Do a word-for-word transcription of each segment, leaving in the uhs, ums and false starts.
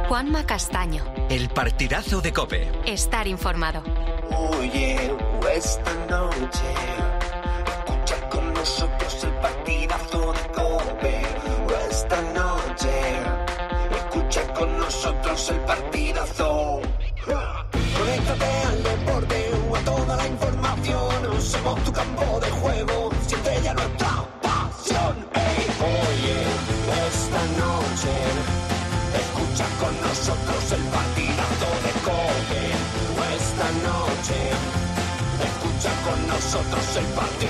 Juanma Castaño. El partidazo de COPE. Estar informado. Oye, esta noche escucha con nosotros el partidazo de COPE. Esta noche escucha con nosotros el partidazo. Conéctate al deporte o a toda la información. Somos tu campo de juego, siempre ya nuestra pasión. Hey, oye, esta noche escucha con nosotros el partidazo de COPE. Esta noche escucha con nosotros el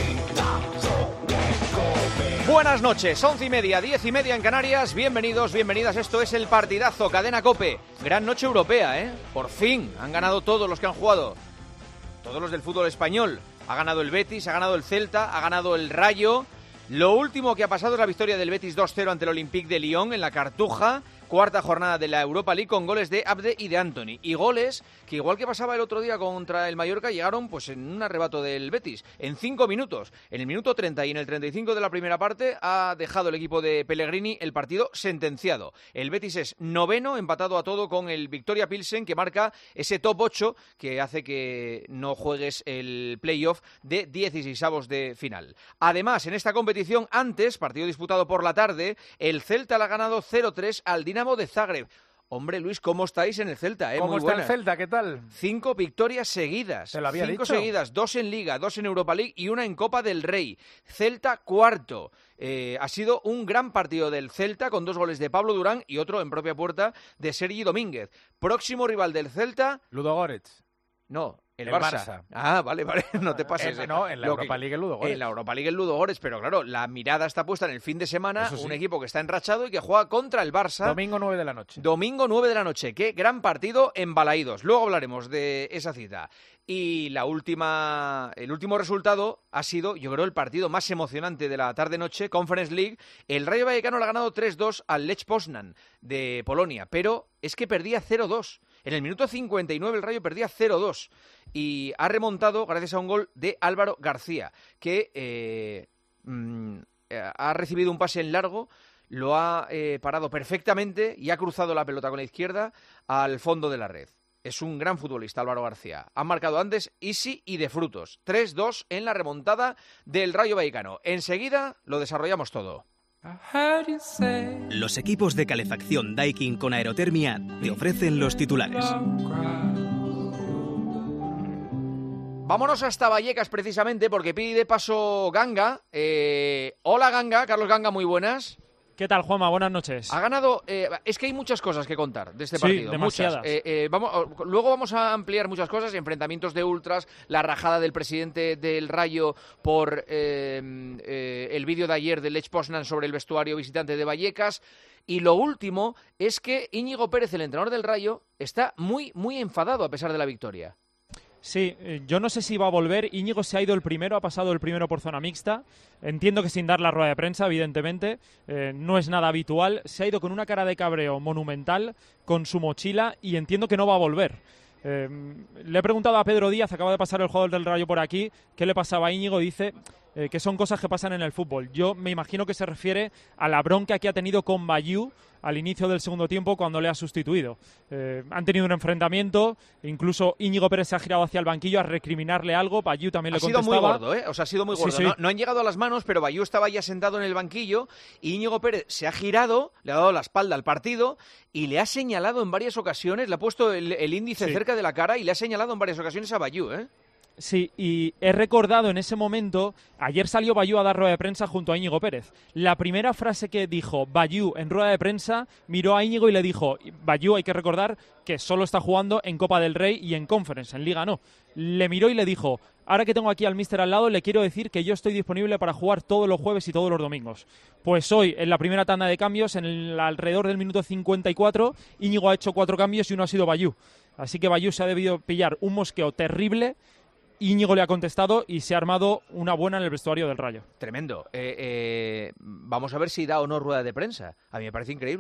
partidazo de COPE. Buenas noches, once y media, diez y media en Canarias. Bienvenidos, bienvenidas. Esto es el partidazo, cadena COPE. Gran noche europea, ¿eh? Por fin han ganado todos los que han jugado. Todos los del fútbol español. Ha ganado el Betis, ha ganado el Celta, ha ganado el Rayo. Lo último que ha pasado es la victoria del Betis dos cero ante el Olympique de Lyon en la Cartuja. Cuarta jornada de la Europa League con goles de Abde y de Anthony. Y goles que, igual que pasaba el otro día contra el Mallorca, llegaron pues en un arrebato del Betis. En cinco minutos. En el minuto treinta y en el treinta y cinco de la primera parte ha dejado el equipo de Pellegrini el partido sentenciado. El Betis es noveno, empatado a todo con el Victoria Pilsen, que marca ese top ocho que hace que no juegues el playoff de dieciseisavos de final. Además, en esta competición, antes, partido disputado por la tarde, el Celta le ha ganado cero tres al Dinamo de Zagreb. Hombre, Luis, ¿cómo estáis en el Celta? Eh? ¿Cómo Muy está buena. el Celta? ¿Qué tal? Cinco victorias seguidas. Te lo había Cinco dicho. seguidas, dos en Liga, dos en Europa League y una en Copa del Rey. Celta cuarto. Eh, ha sido un gran partido del Celta con dos goles de Pablo Durán y otro en propia puerta de Sergi Domínguez. Próximo rival del Celta... Ludogorets. No, el, El Barça. Barça. Ah, vale, vale, no te pases. En, no, en la Lo Europa que- League el Ludogorets. En la Europa League el Ludogorets, pero claro, la mirada está puesta en el fin de semana, Eso sí. un equipo que está enrachado y que juega contra el Barça. Domingo nueve de la noche. Domingo nueve de la noche. Qué gran partido en Balaídos. Luego hablaremos de esa cita. Y la última, el último resultado ha sido, yo creo, el partido más emocionante de la tarde-noche, Conference League. El Rayo Vallecano le ha ganado tres dos al Lech Poznan de Polonia, pero es que perdía cero dos. En el minuto cincuenta y nueve el Rayo perdía cero dos y ha remontado gracias a un gol de Álvaro García, que eh, mm, eh, ha recibido un pase en largo, lo ha eh, parado perfectamente y ha cruzado la pelota con la izquierda al fondo de la red. Es un gran futbolista, Álvaro García. Han marcado antes easy y de frutos. tres dos en la remontada del Rayo Vallecano. Enseguida lo desarrollamos todo. Los equipos de calefacción Daikin con aerotermia te ofrecen los titulares. Vámonos hasta Vallecas precisamente porque pide paso Ganga. Eh, hola Ganga, Carlos Ganga, muy buenas. ¿Qué tal, Juanma? Buenas noches. Ha ganado... Eh, es que hay muchas cosas que contar de este Sí, partido. demasiadas. Muchas. Eh, eh, vamos, luego vamos a ampliar muchas cosas. Enfrentamientos de ultras, la rajada del presidente del Rayo por eh, eh, el vídeo de ayer del Lech Poznan sobre el vestuario visitante de Vallecas. Y lo último es que Íñigo Pérez, el entrenador del Rayo, está muy, muy enfadado a pesar de la victoria. Sí, eh, yo no sé si va a volver. Íñigo se ha ido el primero, ha pasado el primero por zona mixta. Entiendo que sin dar la rueda de prensa, evidentemente. Eh, no es nada habitual. Se ha ido con una cara de cabreo monumental, con su mochila, y entiendo que no va a volver. Eh, le he preguntado a Pedro Díaz, acaba de pasar el jugador del Rayo por aquí, qué le pasaba a Íñigo. Dice eh, que son cosas que pasan en el fútbol. Yo me imagino que se refiere a la bronca que ha tenido con Bayú al inicio del segundo tiempo cuando le ha sustituido. Eh, han tenido un enfrentamiento, incluso Íñigo Pérez se ha girado hacia el banquillo a recriminarle algo, Bayú también le Ha sido contestaba. muy gordo, ¿eh? O sea, ha sido muy Sí, gordo. sí. No, no han llegado a las manos, pero Bayú estaba ya sentado en el banquillo y Íñigo Pérez se ha girado, le ha dado la espalda al partido y le ha señalado en varias ocasiones, le ha puesto el, el índice Sí. cerca de la cara y le ha señalado en varias ocasiones a Bayú, ¿eh? Sí, y he recordado en ese momento, ayer salió Bayú a dar rueda de prensa junto a Íñigo Pérez. La primera frase que dijo Bayú en rueda de prensa, miró a Íñigo y le dijo, Bayú, hay que recordar que solo está jugando en Copa del Rey y en Conference, en Liga no. Le miró y le dijo, ahora que tengo aquí al míster al lado, le quiero decir que yo estoy disponible para jugar todos los jueves y todos los domingos. Pues hoy, en la primera tanda de cambios, en el alrededor del minuto cincuenta y cuatro, Íñigo ha hecho cuatro cambios y uno ha sido Bayú. Así que Bayú se ha debido pillar un mosqueo terrible. Íñigo le ha contestado y se ha armado una buena en el vestuario del Rayo. Tremendo. Eh, eh, vamos a ver si da o no rueda de prensa. A mí me parece increíble.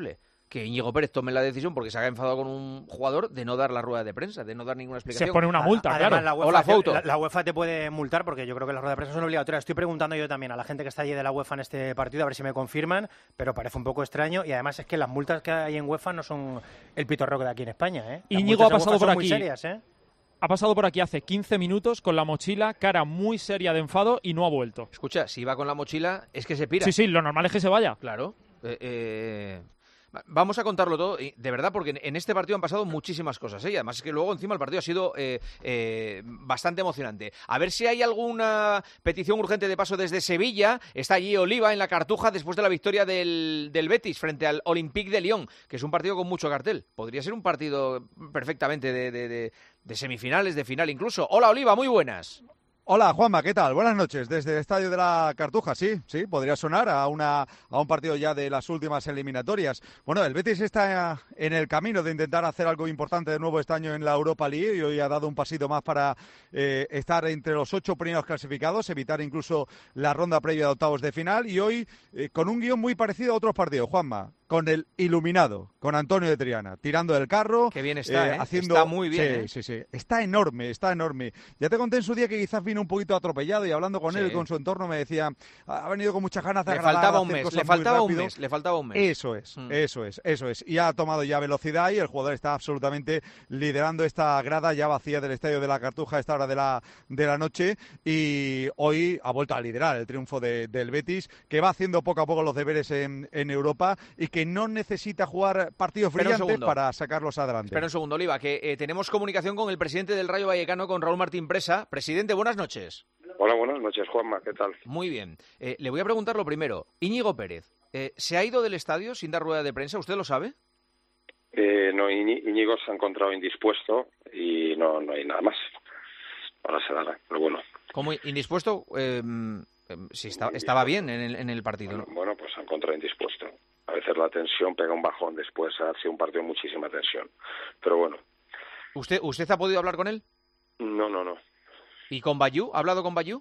que Íñigo Pérez tome la decisión, porque se ha enfadado con un jugador, de no dar la rueda de prensa, de no dar ninguna explicación. Se pone una multa, Además, claro. La UEFA, O la foto. Te, la, la UEFA te puede multar porque yo creo que las ruedas de prensa son obligatorias. Estoy preguntando yo también a la gente que está allí de la UEFA en este partido a ver si me confirman, pero parece un poco extraño y además es que las multas que hay en UEFA no son el pitorreo de aquí en España, ¿eh? Las Íñigo ha multas en pasado UEFA por son muy aquí. serias, ¿eh? Ha pasado por aquí hace quince minutos con la mochila, cara muy seria de enfado y no ha vuelto. Escucha, si va con la mochila, es que se pira. Sí, sí, lo normal es que se vaya. Claro. Eh, eh, Vamos a contarlo todo, y de verdad, porque en este partido han pasado muchísimas cosas, ¿eh? Y además es que luego encima el partido ha sido eh, eh, bastante emocionante. A ver si hay alguna petición urgente de paso desde Sevilla. Está allí Oliva en la Cartuja después de la victoria del, del Betis frente al Olympique de Lyon, que es un partido con mucho cartel. Podría ser un partido perfectamente de, de, de, de semifinales, de final incluso. Hola Oliva, muy buenas. Hola Juanma, ¿qué tal? Buenas noches. Desde el Estadio de la Cartuja, sí, sí, podría sonar a una a un partido ya de las últimas eliminatorias. Bueno, el Betis está en el camino de intentar hacer algo importante de nuevo este año en la Europa League y hoy ha dado un pasito más para eh, estar entre los ocho primeros clasificados, evitar incluso la ronda previa de octavos de final y hoy eh, con un guión muy parecido a otros partidos, Juanma. Con el iluminado, con Antonio de Triana, tirando del carro. Qué bien está, eh, ¿eh? Haciendo... Está muy bien, sí, ¿eh? sí, sí. Está enorme, está enorme. Ya te conté en su día que quizás vino un poquito atropellado y hablando con Sí. él y con su entorno me decía, ha venido con muchas ganas de Le agradar, faltaba un hacer mes, cosas le muy faltaba un rápido. mes, le faltaba un mes. Eso es, Mm. eso es, eso es. Y ha tomado ya velocidad y el jugador está absolutamente liderando esta grada ya vacía del Estadio de la Cartuja a esta hora de la, de la noche y hoy ha vuelto a liderar el triunfo de, del Betis, que va haciendo poco a poco los deberes en, en Europa y que no necesita jugar partidos Espera un brillantes segundo. para sacarlos adelante. Espera un segundo, Oliva, que eh, tenemos comunicación con el presidente del Rayo Vallecano, con Raúl Martín Presa. Presidente, buenas noches. Hola, buenas noches, Juanma, ¿qué tal? Muy bien. Eh, le voy a preguntar lo primero. Íñigo Pérez, eh, ¿se ha ido del estadio sin dar rueda de prensa? ¿Usted lo sabe? Eh, no, Iñi- Íñigo se ha encontrado indispuesto y no, no hay nada más. Ahora se dará, pero bueno. ¿Cómo indispuesto? Eh, eh, si está- estaba bien en el, en el partido, Bueno, ¿no? bueno, pues se ha encontrado indispuesto. A veces la tensión pega un bajón después, ha sido un partido de muchísima tensión. Pero bueno, ¿Usted, ¿Usted ha podido hablar con él? no, no, no. ¿Y con Bayú? ¿Ha hablado con Bayú?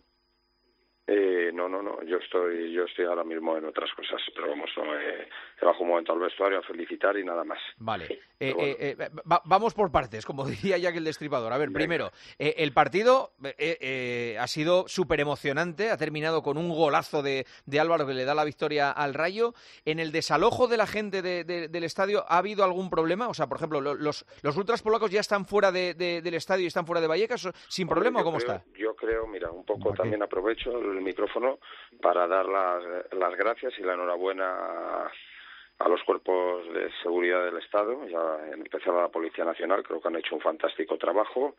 Eh, no, no, no, yo estoy yo estoy ahora mismo en otras cosas, pero vamos, no, eh, bajo un momento al vestuario a felicitar y nada más. Vale. Eh, Pero bueno. eh, eh, va- vamos por partes, como diría Jack el Destripador. A ver, Venga. primero, eh, el partido eh, eh, ha sido súper emocionante, ha terminado con un golazo de, de Álvaro que le da la victoria al Rayo. En el desalojo de la gente de- de- del estadio, ¿ha habido algún problema? O sea, por ejemplo, lo- los, los ultras polacos ya están fuera de- de- del estadio y están fuera de Vallecas, ¿sin problema o Yo cómo creo- está? Yo creo, mira, un poco Aquí. también aprovecho el micrófono para dar las, las gracias y la enhorabuena a, a los cuerpos de seguridad del Estado, ya en especial a la Policía Nacional, creo que han hecho un fantástico trabajo.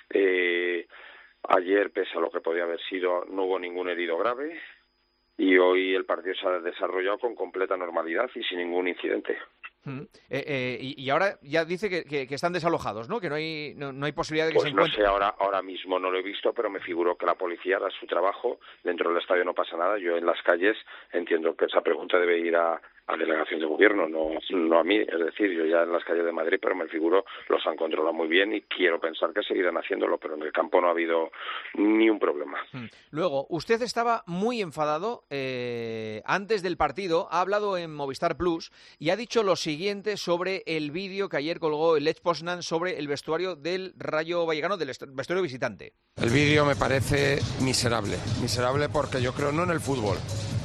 Eh, ayer, pese a lo que podía haber sido, no hubo ningún herido grave y hoy el partido se ha desarrollado con completa normalidad y sin ningún incidente. Mm. Eh, eh, y, y ahora ya dice que, que- que están desalojados, ¿no? Que no hay, no, no hay posibilidad de que Pues se no encuentren. sé, ahora, ahora mismo no lo he visto, pero me figuro que la policía hará su trabajo. Dentro del estadio no pasa nada. Yo en las calles entiendo que esa pregunta debe ir a, a delegación de gobierno, no, no a mí. Es decir, yo ya en las calles de Madrid, pero me figuro los han controlado muy bien y quiero pensar que seguirán haciéndolo, pero en el campo no ha habido ni un problema. Mm. Luego, usted estaba muy enfadado eh, antes del partido, ha hablado en Movistar Plus y ha dicho lo siguiente sobre el vídeo que ayer colgó el Lech Poznan sobre el vestuario del Rayo Vallecano, del est- vestuario visitante. El vídeo me parece miserable, miserable porque yo creo no en el fútbol,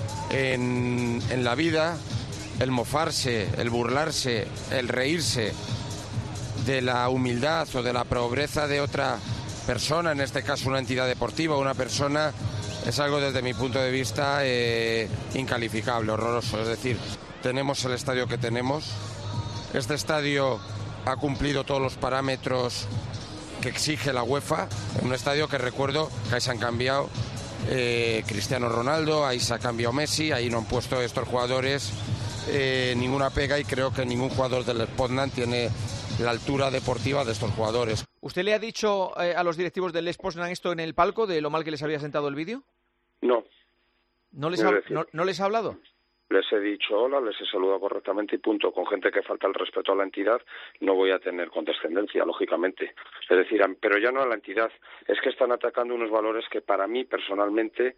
en, en la vida, el mofarse, el burlarse, el reírse de la humildad o de la pobreza de otra persona, en este caso una entidad deportiva, una persona, es algo desde mi punto de vista eh, incalificable, horroroso. Es decir, tenemos el estadio que tenemos, este estadio ha cumplido todos los parámetros que exige la UEFA, un estadio que recuerdo que ahí se han cambiado eh, Cristiano Ronaldo, ahí se ha cambiado Messi, ahí no han puesto estos jugadores eh, ninguna pega y creo que ningún jugador del Poznan tiene la altura deportiva de estos jugadores. ¿Usted le ha dicho eh, a los directivos del Lech Poznan esto en el palco, de lo mal que les había sentado el vídeo? No, ¿No les Es ha, decir- no, no les ha hablado? les he dicho hola, les he saludado correctamente y punto. Con gente que falta el respeto a la entidad no voy a tener condescendencia, lógicamente. Es decir, pero ya no a la entidad, es que están atacando unos valores que para mí personalmente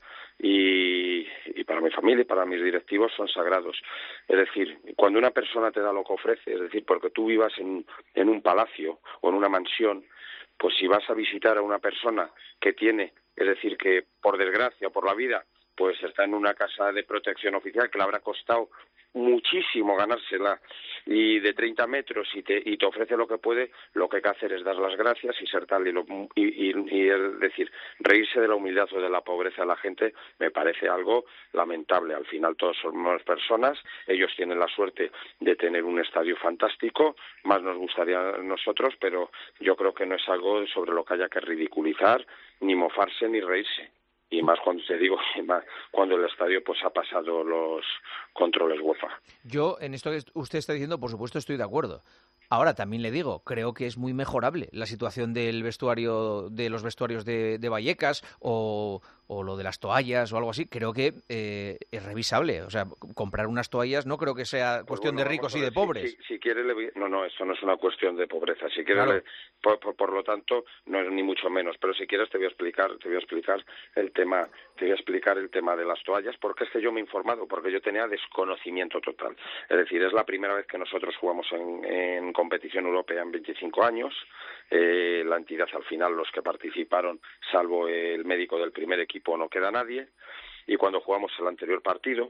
y, y para mi familia y para mis directivos son sagrados. Es decir, cuando una persona te da lo que ofrece, es decir, porque tú vivas en, en un palacio o en una mansión, pues si vas a visitar a una persona que tiene, es decir, que por desgracia, por la vida, pues está en una casa de protección oficial que le habrá costado muchísimo ganársela y de treinta metros y te, y te ofrece lo que puede, lo que hay que hacer es dar las gracias y ser tal y, lo, y, y, y es decir, reírse de la humildad o de la pobreza de la gente me parece algo lamentable. Al final todos somos personas, ellos tienen la suerte de tener un estadio fantástico, más nos gustaría a nosotros, pero yo creo que no es algo sobre lo que haya que ridiculizar, ni mofarse, ni reírse. Y más cuando te digo, más cuando el estadio pues ha pasado los controles UEFA. Yo, en esto que usted está diciendo, por supuesto estoy de acuerdo. Ahora, también le digo, creo que es muy mejorable la situación del vestuario, de los vestuarios de, de Vallecas o, o lo de las toallas o algo así. Creo que eh, es revisable. O sea, comprar unas toallas no creo que sea pues cuestión bueno, de ricos ver, y de si, pobres. Si, si quiere, le... no, no, esto no es una cuestión de pobreza. Si quiere, claro. le... por, por, por lo tanto, no es ni mucho menos. Pero si quieres, te voy a explicar, te voy a explicar el tema, te voy a explicar el tema de las toallas, porque es que yo me he informado, porque yo tenía desconocimiento total. Es decir, es la primera vez que nosotros jugamos en, en competición europea en veinticinco años. Eh, la entidad, al final, los que participaron, salvo el médico del primer equipo, no queda nadie. Y cuando jugamos el anterior partido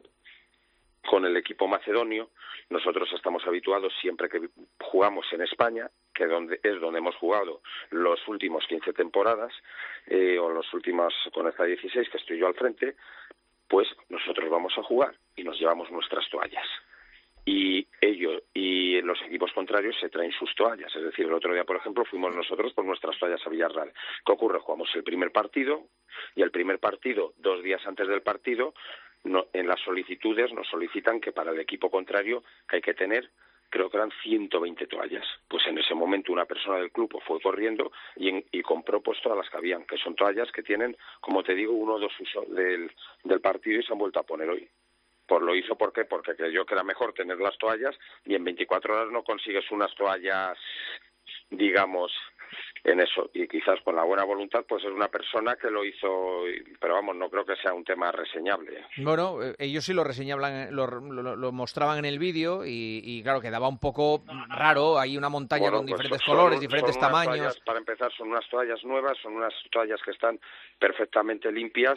con el equipo macedonio, nosotros estamos habituados siempre que jugamos en España, que donde es donde hemos jugado los últimos quince temporadas, eh, o los últimos con esta dieciséis que estoy yo al frente, pues nosotros vamos a jugar y nos llevamos nuestras toallas. Y ellos y los equipos contrarios se traen sus toallas. Es decir, el otro día, por ejemplo, fuimos nosotros por nuestras toallas a Villarreal. ¿Qué ocurre? Jugamos el primer partido y el primer partido, dos días antes del partido, no, en las solicitudes nos solicitan que para el equipo contrario que hay que tener, creo que eran ciento veinte toallas. Pues en ese momento una persona del club fue corriendo y, en, y compró pues todas las que habían, que son toallas que tienen, como te digo, uno o dos usos del, del partido y se han vuelto a poner hoy. Pues lo hizo, ¿por qué? Porque creyó que era mejor tener las toallas y en veinticuatro horas no consigues unas toallas, digamos, en eso. Y quizás con la buena voluntad, pues es una persona que lo hizo, pero vamos, no creo que sea un tema reseñable. Bueno, ellos sí lo reseñaban, lo, lo, lo mostraban en el vídeo y, y claro, quedaba un poco raro, hay una montaña bueno, con pues diferentes son, colores, son diferentes tamaños. Toallas, para empezar, son unas toallas nuevas, son unas toallas que están perfectamente limpias.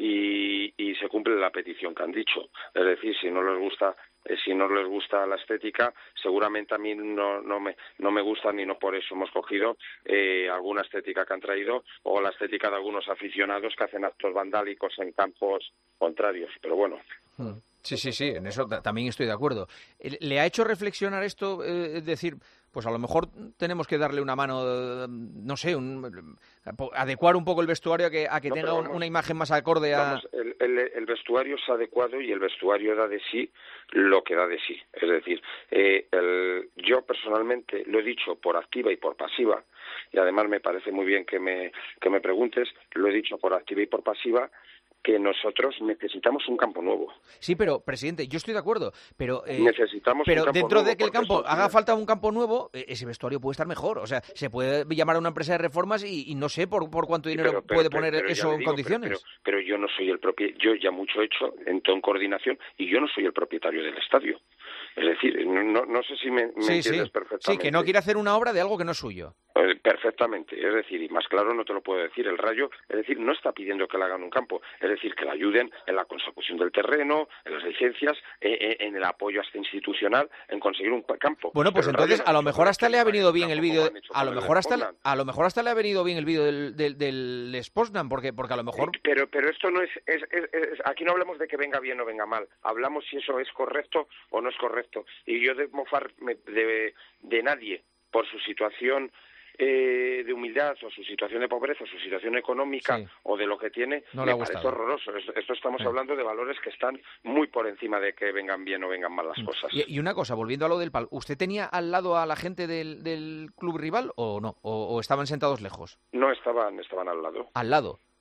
Y, y se cumple la petición que han dicho. Es decir, si no les gusta, eh, si no les gusta la estética, seguramente a mí no, no me no me gustan y no por eso hemos cogido eh, alguna estética que han traído o la estética de algunos aficionados que hacen actos vandálicos en campos contrarios. Pero bueno. Hmm. Sí, sí, sí, en eso también estoy de acuerdo. ¿Le ha hecho reflexionar esto? Eh, es decir, pues a lo mejor tenemos que darle una mano, no sé, un, adecuar un poco el vestuario a que, a que no, tenga vamos, una imagen más acorde a... Vamos, el, el, el vestuario es adecuado y el vestuario da de sí lo que da de sí. Es decir, eh, el, yo personalmente lo he dicho por activa y por pasiva, y además me parece muy bien que me, que me preguntes, lo he dicho por activa y por pasiva, que nosotros necesitamos un campo nuevo. Sí, pero, presidente, yo estoy de acuerdo, pero eh, necesitamos pero un campo dentro nuevo de que el campo haga tiene... falta un campo nuevo, ese vestuario puede estar mejor. O sea, se puede llamar a una empresa de reformas y, y no sé por, por cuánto dinero sí, pero, pero, puede poner pero, pero eso en digo, condiciones. Pero, pero, pero yo no soy el propietario, yo ya mucho he hecho en, en coordinación y yo no soy el propietario del estadio. Es decir, no, no sé si me, me sí, entiendes sí. perfectamente. Sí, que no quiere hacer una obra de algo que no es suyo. Perfectamente, es decir, y más claro no te lo puedo decir, el Rayo, es decir, no está pidiendo que le hagan un campo, es decir, que le ayuden en la consecución del terreno, en las licencias, eh, en el apoyo hasta institucional, en conseguir un campo. Bueno, pues entonces a lo mejor hasta le ha venido bien el vídeo, a lo mejor hasta a lo mejor hasta le ha venido bien el vídeo del del, del Spoznan, porque porque a lo mejor. Pero pero esto no es, es, es, es aquí no hablamos de que venga bien o venga mal, hablamos si eso es correcto o no es correcto. Y yo de mofar de, de nadie por su situación eh, de humildad o su situación de pobreza, o su situación económica sí. o de lo que tiene, no me le parece horroroso. Esto estamos sí. hablando de valores que están muy por encima de que vengan bien o vengan mal las mm. cosas. Y, y una cosa, volviendo a lo del pal, ¿usted tenía al lado a la gente del, del club rival o no? ¿O, o estaban sentados lejos? No, estaban, estaban al lado. ¿Al lado?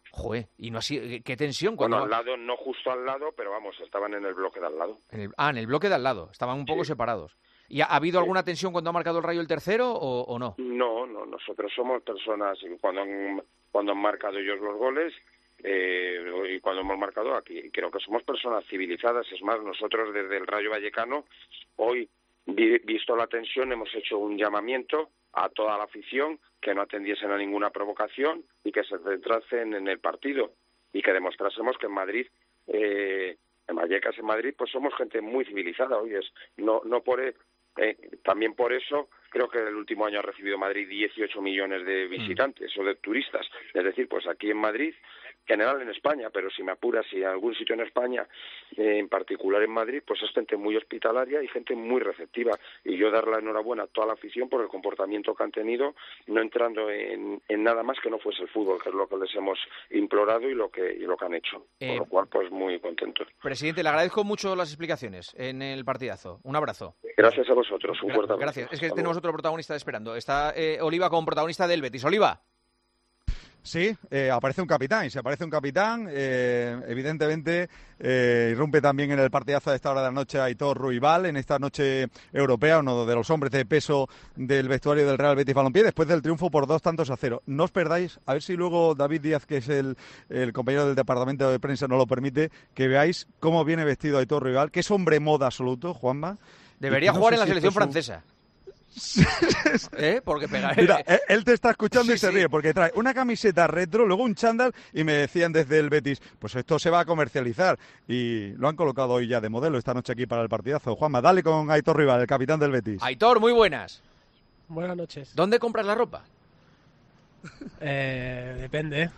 Joder, y no así, qué tensión. Bueno, Cuando... al lado, no justo al lado, pero vamos, estaban en el bloque de al lado. En el... Ah, en el bloque de al lado, estaban un poco Sí. separados. ¿Y ha, ha habido Sí. alguna tensión cuando ha marcado el Rayo el tercero o, o no? No, no, nosotros somos personas, y cuando han, cuando han marcado ellos los goles, eh, y cuando hemos marcado aquí, creo que somos personas civilizadas. Es más, nosotros desde el Rayo Vallecano, hoy, vi, visto la tensión, hemos hecho un llamamiento a toda la afición que no atendiesen a ninguna provocación y que se centrasen en el partido y que demostrásemos que en Madrid, eh, en Vallecas, en Madrid, pues somos gente muy civilizada. Hoy es no no por eh, también por eso creo que el último año ha recibido Madrid dieciocho millones de visitantes mm. o de turistas. Es decir, pues aquí en Madrid, en general en España, pero si me apuras, si en algún sitio en España, eh, en particular en Madrid, pues es gente muy hospitalaria y gente muy receptiva. Y yo dar la enhorabuena a toda la afición por el comportamiento que han tenido, no entrando en, en nada más que no fuese el fútbol, que es lo que les hemos implorado y lo que y lo que han hecho. Eh, Por lo cual, pues muy contentos. Presidente, le agradezco mucho las explicaciones en el partidazo. Un abrazo. Gracias a vosotros. Un fuerte abrazo. Gracias. Es que tenemos otro protagonista esperando. Está eh, Oliva como protagonista del Betis. Oliva. Sí, eh, aparece un capitán, y se aparece un capitán, eh, evidentemente eh, irrumpe también en el partidazo de esta hora de la noche Aitor Ruibal, en esta noche europea, uno de los hombres de peso del vestuario del Real Betis Balompié, después del triunfo por dos tantos a cero. No os perdáis, a ver si luego David Díaz, que es el, el compañero del departamento de prensa, nos lo permite, que veáis cómo viene vestido Aitor Ruibal, que es hombre moda absoluto, Juanma. Debería no jugar sé en la si selección un... francesa. ¿Eh? Porque pega... Mira, él te está escuchando sí, y se sí. ríe, porque trae una camiseta retro, luego un chándal, y me decían desde el Betis, pues esto se va a comercializar, y lo han colocado hoy ya de modelo esta noche aquí para el partidazo. Juanma, dale con Aitor Ruibal, el capitán del Betis. Aitor, muy buenas. Buenas noches. ¿Dónde compras la ropa? Eh, depende.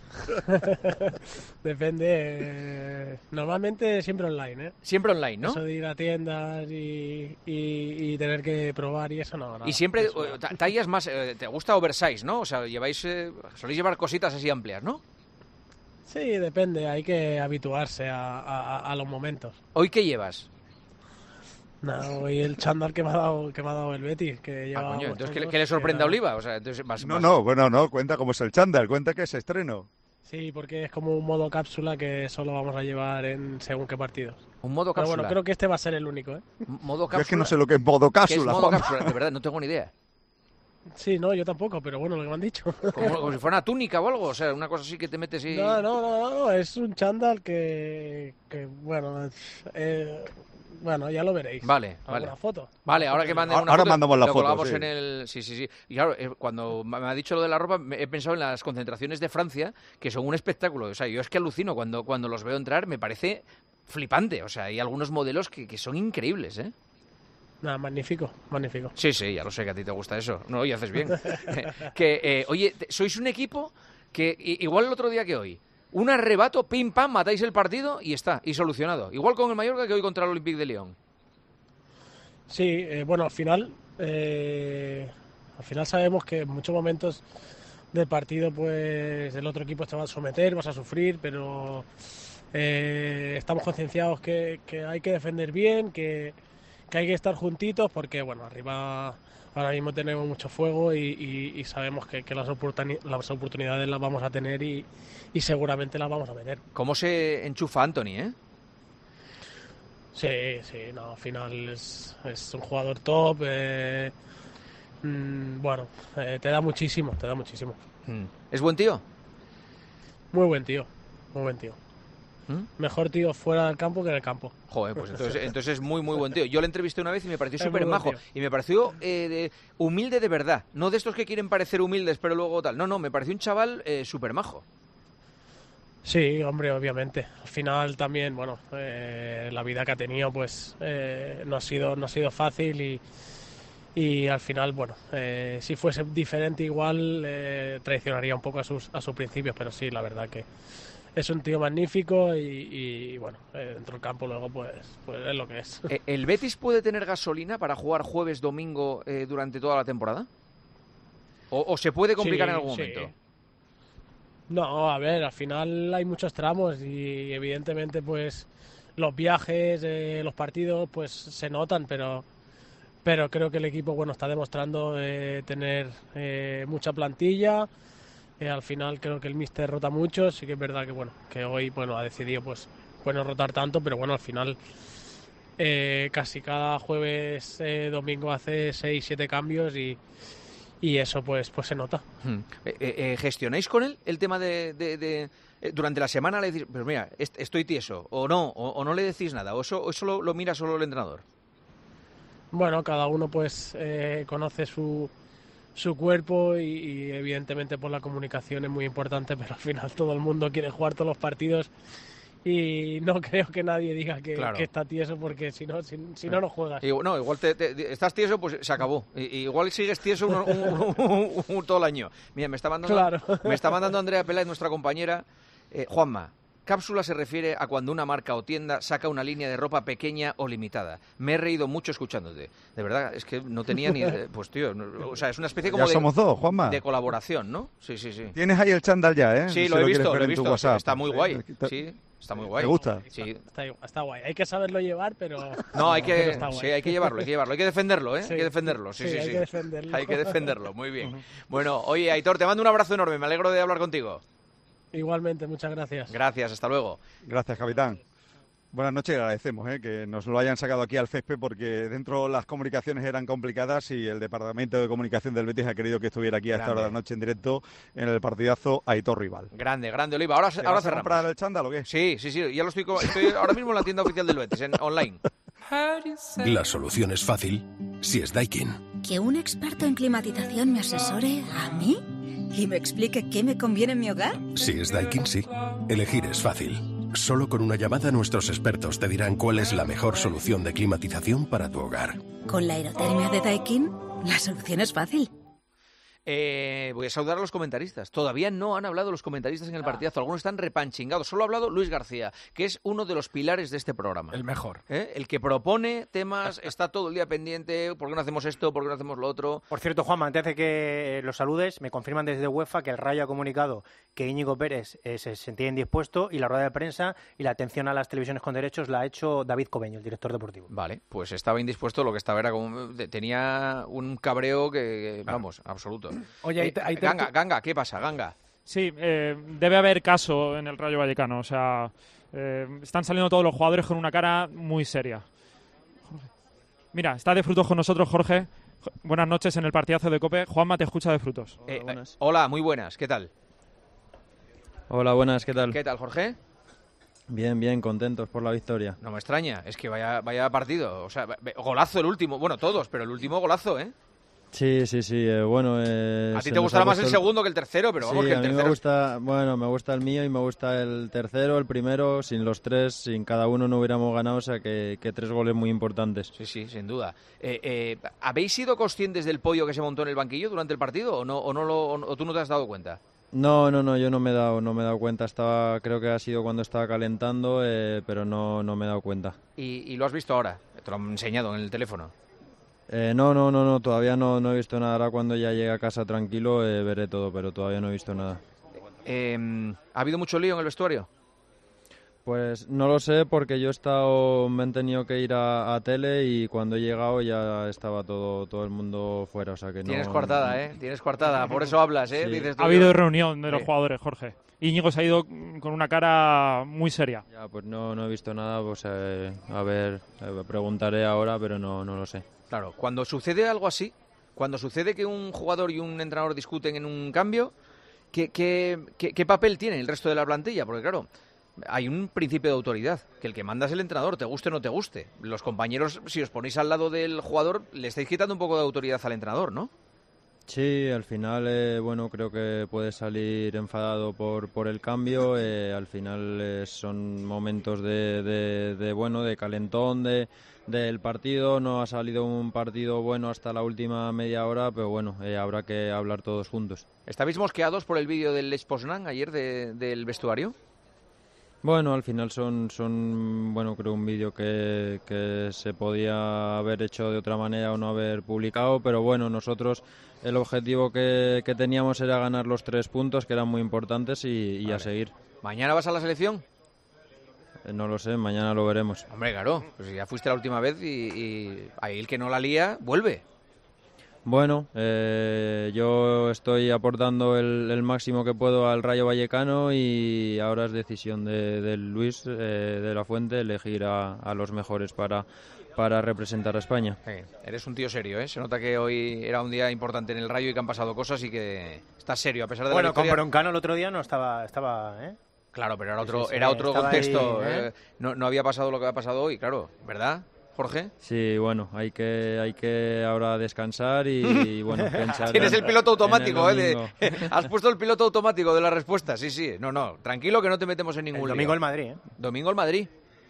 depende. Eh, normalmente siempre online, ¿eh? Siempre online, ¿no? Eso de ir a tiendas y, y, y tener que probar y eso no. Nada. Y siempre Eso, eh, tallas más, eh, te gusta oversize, ¿no? O sea, lleváis, eh, soléis llevar cositas así amplias, ¿no? Sí, depende. Hay que habituarse a, a, a los momentos. ¿Hoy qué llevas? No, hoy el chándal que me ha dado, que me ha dado el Betis, que lleva... Ah, coño, entonces, ¿qué, ¿qué le sorprende a Oliva? O sea, entonces, vas, No, vas... no, bueno, no, cuenta cómo es el chándal, cuenta que es estreno. Sí, porque es como un modo cápsula que solo vamos a llevar en según qué partidos. Un modo cápsula. Pero bueno, creo que este va a ser el único, ¿eh? Modo cápsula. Yo es que no sé lo que es modo cápsula, ¿Qué es modo Juanma? cápsula? De verdad, no tengo ni idea. Sí, no, yo tampoco, pero bueno, lo que me han dicho. Como, como si fuera una túnica o algo, o sea, una cosa así que te metes y... No, no, no, no, es un chándal que, que bueno, eh, bueno, ya lo veréis. Vale, ¿Alguna vale. foto? Vale, ahora que manden una Ahora foto, mandamos la lo foto, colgamos sí. en el... Sí, sí, sí. Y claro, eh, cuando me ha dicho lo de la ropa, me- he pensado en las concentraciones de Francia, que son un espectáculo. O sea, yo es que alucino cuando, cuando los veo entrar, me parece flipante. O sea, hay algunos modelos que, que son increíbles, ¿eh? Nada, magnífico, magnífico. Sí, sí, ya lo sé que a ti te gusta eso. No, y haces bien. que, eh, oye, te- sois un equipo que, i- igual el otro día que hoy, un arrebato, pim, pam, matáis el partido y está, y solucionado. Igual con el Mallorca que hoy contra el Olympique de Lyon. Sí, eh, bueno, al final, eh, al final sabemos que en muchos momentos del partido, pues el otro equipo te va a someter, vas a sufrir, pero eh, estamos concienciados que, que hay que defender bien, que, que hay que estar juntitos, porque bueno, arriba ahora mismo tenemos mucho fuego y, y- y sabemos que, que las, oportuni- las oportunidades las vamos a tener y, y seguramente las vamos a meter. ¿Cómo se enchufa Anthony, eh? Sí, sí, no, al final es, es un jugador top. eh, mm, bueno, eh, te da muchísimo, te da muchísimo. Mm. ¿Es buen tío? Muy buen tío, muy buen tío. ¿Mm? Mejor tío fuera del campo que en el campo. Joder, pues entonces, entonces es muy, muy buen tío. Yo le entrevisté una vez y me pareció Es muy súper buen majo. tío. Y me pareció eh, de- humilde de verdad. No de estos que quieren parecer humildes, pero luego tal. No, no, me pareció un chaval eh, súper majo. Sí, hombre, obviamente. Al final también, bueno, eh, la vida que ha tenido, pues eh, no ha sido, no ha sido fácil y, y al final, bueno, eh, si fuese diferente igual eh, traicionaría un poco a sus, a sus principios, pero sí, la verdad que es un tío magnífico y, y, bueno, eh, dentro del campo luego pues, pues es lo que es. Eh, ¿El Betis puede tener gasolina para jugar jueves, domingo eh, durante toda la temporada? ¿O, o se puede complicar Sí, en algún sí. momento? No, a ver, al final hay muchos tramos y evidentemente pues los viajes, eh, los partidos pues se notan, pero pero creo que el equipo bueno está demostrando eh, tener eh, mucha plantilla, que al final creo que el míster rota mucho. Sí que es verdad que bueno, que hoy bueno ha decidido pues, pues no rotar tanto, pero bueno, al final eh, casi cada jueves, eh, domingo hace seis, siete cambios y, y eso pues, pues se nota. Hmm. Eh, eh, ¿Gestionáis con él el tema de, de, de eh, durante la semana le decís, pues mira, est estoy tieso, o no, o, o no le decís nada, o eso, o eso lo, lo mira solo el entrenador? Bueno, cada uno pues eh, conoce su, su cuerpo y, y evidentemente pues la comunicación es muy importante, pero al final todo el mundo quiere jugar todos los partidos y no creo que nadie diga que, Claro. que está tieso, porque si no, si, si no, no juegas. Y, no, igual te, te- estás tieso, pues se acabó. Y, y igual sigues tieso un- un- un- un- todo el año. Mira, me está mandando, Claro. me está mandando Andrea Peláez, nuestra compañera. Eh, Juanma, cápsula se refiere a cuando una marca o tienda saca una línea de ropa pequeña o limitada. Me he reído mucho escuchándote. De verdad, es que no tenía ni... Pues tío, no- o sea, es una especie como Ya de, somos dos, Juanma. de colaboración, ¿no? Sí, sí, sí. Tienes ahí el chándal ya, ¿eh? Sí, Si lo he quieres visto, ver lo he en tu visto. WhatsApp. Está muy guay. Te- Sí, está muy guay. ¿Te gusta? Sí. Está, está guay, hay que saberlo llevar, pero... No, hay pero que, está guay. sí, hay que llevarlo, hay que llevarlo, hay que defenderlo, ¿eh? Sí, hay que defenderlo, sí, sí, sí, hay sí. que defenderlo. Hay que defenderlo, muy bien. Bueno, oye, Aitor, te mando un abrazo enorme, me alegro de hablar contigo. Igualmente, muchas gracias. Gracias, hasta luego. Gracias, capitán. Buenas noches, agradecemos ¿eh? que nos lo hayan sacado aquí al césped porque dentro las comunicaciones eran complicadas y el Departamento de Comunicación del Betis ha querido que estuviera aquí a esta Grande. hora de la noche en directo en el partidazo Aitor Rival. Grande, grande, Oliva. Ahora, ¿Te ahora vas a cerramos. comprar el chándal o qué? Sí, sí, sí, ya lo estoy, co- estoy ahora mismo en la tienda oficial del Betis, en online. La solución es fácil si es Daikin. ¿Que un experto en climatización me asesore a mí? ¿Y me explique qué me conviene en mi hogar? Si es Daikin, sí. Elegir es fácil. Solo con una llamada nuestros expertos te dirán cuál es la mejor solución de climatización para tu hogar. Con la aerotermia de Daikin, la solución es fácil. Eh, voy a saludar a los comentaristas. Todavía no han hablado los comentaristas en el partidazo. Algunos están repanchingados. Solo ha hablado Luis García, que es uno de los pilares de este programa. El mejor. ¿Eh? El que propone temas, está todo el día pendiente. ¿Por qué no hacemos esto? ¿Por qué no hacemos lo otro? Por cierto, Juanma, antes de que los saludes, me confirman desde UEFA que el Rayo ha comunicado que Íñigo Pérez eh, se sentía indispuesto y la rueda de prensa y la atención a las televisiones con derechos la ha hecho David Cobeño, el director deportivo. Vale, pues estaba indispuesto. Lo que estaba era como... Tenía un cabreo que, que, vamos, absoluto. Oye, ahí Eh, te- ahí te- Ganga, Ganga, ¿qué pasa, Ganga? Sí, eh, debe haber caso en el Rayo Vallecano. O sea, eh, están saliendo todos los jugadores con una cara muy seria. Jorge. Mira, está de frutos con nosotros, Jorge. Jo- Buenas noches en el partidazo de COPE. Juanma te escucha de frutos. Eh, eh, hola, muy buenas. ¿Qué tal? Hola, buenas, ¿qué tal? ¿Qué tal, Jorge? Bien, bien, contentos por la victoria. No me extraña. Es que vaya, vaya partido. O sea, ve- golazo el último. Bueno, todos, pero el último golazo, ¿eh? Sí, sí, sí, eh, bueno... Eh, A ti se te nos gustará ha más el puesto segundo que el tercero, pero vamos, sí, que el a mí tercero... me gusta, bueno, me gusta el mío y me gusta el tercero, el primero, sin los tres, sin cada uno no hubiéramos ganado, o sea que, que tres goles muy importantes. Sí, sí, sin duda. Eh, eh, ¿Habéis sido conscientes del pollo que se montó en el banquillo durante el partido o no, o no lo, o tú no te has dado cuenta? No, no, no, yo no me he dado, no me he dado cuenta, estaba, creo que ha sido cuando estaba calentando, eh, pero no, no me he dado cuenta. Y, y lo has visto ahora. Te lo han enseñado en el teléfono. Eh, no, no, no, no, todavía no, no he visto nada, ahora cuando ya llegue a casa tranquilo eh, veré todo, pero todavía no he visto nada. Eh, ¿Ha habido mucho lío en el vestuario? Pues no lo sé porque yo he estado, me han tenido que ir a, a tele y cuando he llegado ya estaba todo todo el mundo fuera, o sea que no... Tienes coartada, ¿eh? Tienes coartada. Por eso hablas, ¿eh? Sí. Dices tú, Ha habido yo- reunión de los Sí. jugadores, Jorge. Íñigo se ha ido con una cara muy seria. Ya, pues no, no he visto nada, pues eh, a ver, eh, preguntaré ahora, pero no, no lo sé. Claro, cuando sucede algo así, cuando sucede que un jugador y un entrenador discuten en un cambio, ¿qué, qué, qué, qué papel tiene el resto de la plantilla? Porque claro, hay un principio de autoridad, que el que manda es el entrenador, te guste o no te guste. Los compañeros, si os ponéis al lado del jugador, le estáis quitando un poco de autoridad al entrenador, ¿no? Sí, al final, eh, bueno, creo que puede salir enfadado por, por el cambio. Eh, al final eh, son momentos de, de, de, bueno, de calentón de, del partido. No ha salido un partido bueno hasta la última media hora, pero bueno, eh, habrá que hablar todos juntos. ¿Estabais mosqueados por el vídeo del Esposnan ayer de, del vestuario? Bueno, al final son, son bueno, creo un vídeo que, que se podía haber hecho de otra manera o no haber publicado, pero bueno, nosotros el objetivo que, que teníamos era ganar los tres puntos, que eran muy importantes, y, y Vale. a seguir. ¿Mañana vas a la selección? Eh, No lo sé, mañana lo veremos. Hombre, claro, pues ya fuiste la última vez y, y ahí el que no la lía, vuelve. Bueno, eh, yo estoy aportando el, el máximo que puedo al Rayo Vallecano y ahora es decisión de, de Luis eh, de la Fuente elegir a, a los mejores para, para representar a España. Sí, eres un tío serio, ¿eh? Se nota que hoy era un día importante en el Rayo y que han pasado cosas y que estás serio a pesar de bueno, la victoria. Bueno, con Broncano el otro día no estaba... estaba ¿eh? Claro, pero era otro, sí, sí, era otro contexto. Ahí, ¿eh? eh, no, no había pasado lo que ha pasado hoy, claro, ¿verdad, Jorge? Sí, bueno, hay que hay que ahora descansar y, y bueno, pensar. Tienes en, el piloto automático, el ¿eh? De, has puesto el piloto automático de la respuesta, sí, sí. No, no, tranquilo que no te metemos en ningún el domingo lío. el Madrid, ¿eh? Domingo el Madrid.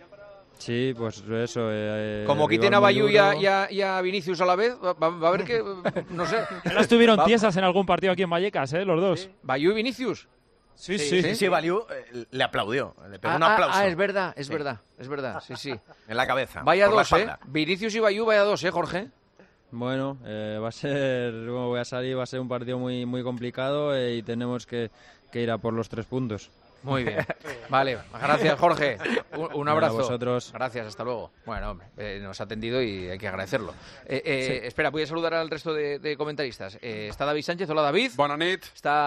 Sí, pues eso. Eh, Como quiten a Bayú y a, y, a, y a Vinicius a la vez, va, va a haber que, no sé. No estuvieron va. tiesas en algún partido aquí en Vallecas, ¿eh? Los dos. ¿Sí? ¿Bayú y Vinicius? Sí, sí, sí, sí, sí Bayú eh, le aplaudió, le pegó ah, un aplauso. Ah, es verdad, es sí. verdad, es verdad, sí, sí. En la cabeza. Vaya dos, ¿eh? Vinicius y Bayú, vaya dos, ¿eh, Jorge? Bueno, eh, va a ser, como voy a salir, va a ser un partido muy muy complicado eh, y tenemos que, que ir a por los tres puntos. Muy bien. Vale, gracias, Jorge. Un, un abrazo. Bueno, a vosotros. Gracias, hasta luego. Bueno, hombre, eh, nos ha atendido y hay que agradecerlo. Eh, eh, sí. Espera, voy a saludar al resto de, de comentaristas. Eh, está David Sánchez. Hola, David. Buenas noches.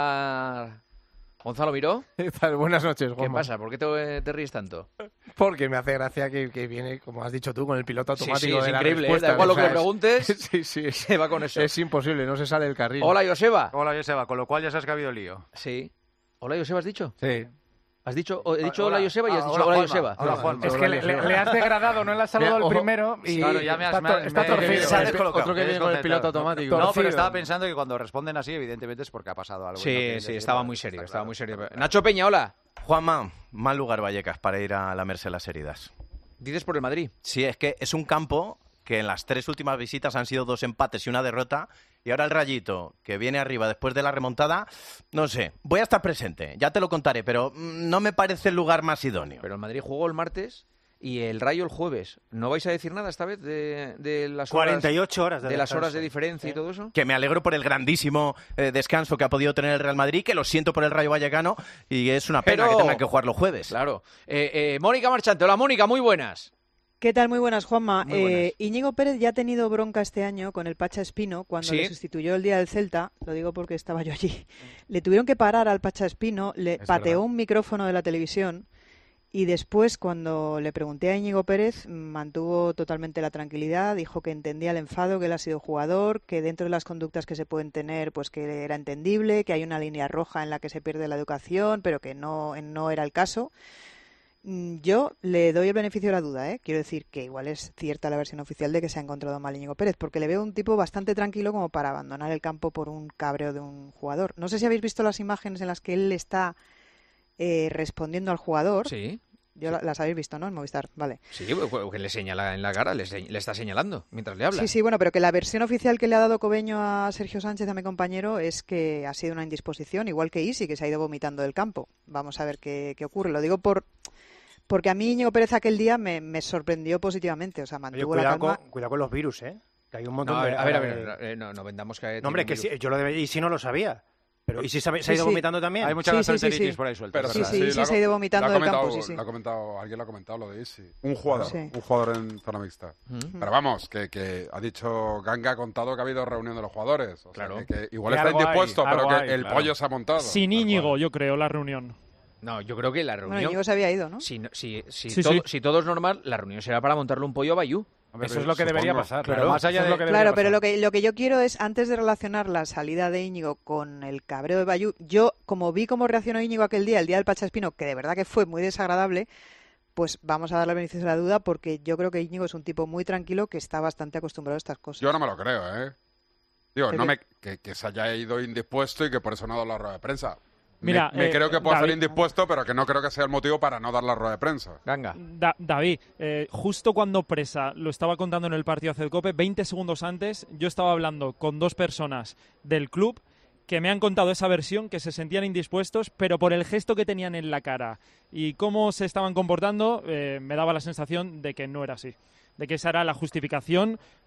Está Gonzalo Miró. ¿Qué tal? Buenas noches, Juanma. ¿Qué pasa? ¿Por qué te, te ríes tanto? Porque me hace gracia que, que viene, como has dicho tú, con el piloto automático. Sí, sí, es de la increíble, respuesta. ¿eh? Da igual lo que o sea, le preguntes, sí, sí, se va con eso. Es imposible, no se sale del carril. Hola, Joseba. Hola, Joseba, con lo cual ya sabes que ha habido lío. Sí. Hola, Joseba, ¿has dicho? Sí. ¿Has dicho, he dicho hola, hola Joseba y has ah, dicho hola, hola, Juanma. Joseba? Hola, Juanma. Es que le, le, le has degradado, no le has saludado el primero y claro, ya me has, está, me has, está me, torcido. Me, me, me, me, Otro que viene con el piloto automático. No, pero estaba pensando que cuando responden así, evidentemente es porque ha pasado algo. Sí, no sí, estaba muy serio, estaba muy serio. Nacho Peña, hola. Juanma, mal lugar Vallecas para ir a lamerse las heridas. ¿Dices por el Madrid? Sí, es que es un campo que en las tres últimas visitas han sido dos empates y una derrota, y ahora el Rayito, que viene arriba después de la remontada, no sé, voy a estar presente, ya te lo contaré, pero no me parece el lugar más idóneo. Pero el Madrid jugó el martes y el Rayo el jueves. ¿No vais a decir nada esta vez de, de las horas, cuarenta y ocho horas de, de las horas de diferencia ¿Eh? y todo eso? Que me alegro por el grandísimo eh, descanso que ha podido tener el Real Madrid, que lo siento por el Rayo Vallecano, y es una pena pero... que tenga que jugar los jueves. Claro. Eh, eh, Mónica Marchante, hola Mónica, muy buenas. ¿Qué tal? Muy buenas, Juanma. Muy buenas. Eh, Íñigo Pérez ya ha tenido bronca este año con el Pacha Espino cuando ¿Sí? le sustituyó el día del Celta. Lo digo porque estaba yo allí. Le tuvieron que parar al Pacha Espino, le es pateó verdad. un micrófono de la televisión y después, cuando le pregunté a Íñigo Pérez, mantuvo totalmente la tranquilidad, dijo que entendía el enfado, que él ha sido jugador, que dentro de las conductas que se pueden tener, pues que era entendible, que hay una línea roja en la que se pierde la educación, pero que no, no era el caso. Yo le doy el beneficio de la duda, ¿eh? Quiero decir que igual es cierta la versión oficial de que se ha encontrado mal Íñigo Pérez, porque le veo un tipo bastante tranquilo como para abandonar el campo por un cabreo de un jugador. No sé si habéis visto las imágenes en las que él está eh, respondiendo al jugador. Sí. Yo sí. Las habéis visto, ¿no? En Movistar, vale. Sí, que le señala en la cara, le, le está señalando mientras le habla. Sí, sí, bueno, pero que la versión oficial que le ha dado Cobeño a Sergio Sánchez, a mi compañero, es que ha sido una indisposición, igual que Isi, que se ha ido vomitando del campo. Vamos a ver qué, qué ocurre. Lo digo por... Porque a mí Íñigo Pérez aquel día me, me sorprendió positivamente, o sea, mantuvo Oye, cuidado la calma. Con, cuidado con los virus, ¿eh? Que hay un montón no, a ver, de... A ver, a ver, eh, no, no vendamos que... No, hombre, que sí, yo lo debe... Y si no lo sabía. Pero ¿y si se ha, sí, se ha ido sí. vomitando también? Hay mucha sí, gastroenteritis sí, sí, sí. por ahí suelta. Pero, sí, sí, sí, sí, sí se ha ido vomitando del campo, sí, sí. Lo ha comentado, alguien lo ha comentado lo de Isi. Un jugador, sí. un jugador en zona mixta. Mm. Pero vamos, que, que ha dicho Ganga, ha contado que ha habido reunión de los jugadores. O claro. sea, que, que igual que está indispuesto, hay, pero que hay, el claro. pollo se ha montado. Sin Íñigo, yo creo, la reunión. No, yo creo que la reunión... Bueno, Íñigo se había ido, ¿no? Si, si, si, sí, todo, sí. si todo es normal, la reunión será para montarle un pollo a Bayú. Hombre, eso es lo que debería pasar. Claro, Claro, más allá de... lo que Claro, pero pasar. lo que, lo que yo quiero es, antes de relacionar la salida de Íñigo con el cabreo de Bayú, yo, como vi cómo reaccionó Íñigo aquel día, el día del Pacha Espino, que de verdad que fue muy desagradable, pues vamos a darle el beneficio de la duda, porque yo creo que Íñigo es un tipo muy tranquilo que está bastante acostumbrado a estas cosas. Yo no me lo creo, ¿eh? Digo, ¿Qué no qué? me, que, que se haya ido indispuesto y que por eso no ha dado la rueda de prensa. Mira, me, me eh, creo que puede David... ser indispuesto, pero que no creo que sea el motivo para no dar la rueda de prensa. Ganga. Da David, eh, justo cuando Presa lo estaba contando en el partido hace Cope, veinte segundos antes, yo estaba hablando con dos personas del club que me han contado esa versión, que se sentían indispuestos, pero por el gesto que tenían en la cara y cómo se estaban comportando, eh, me daba la sensación de que no era así, de que esa era la justificación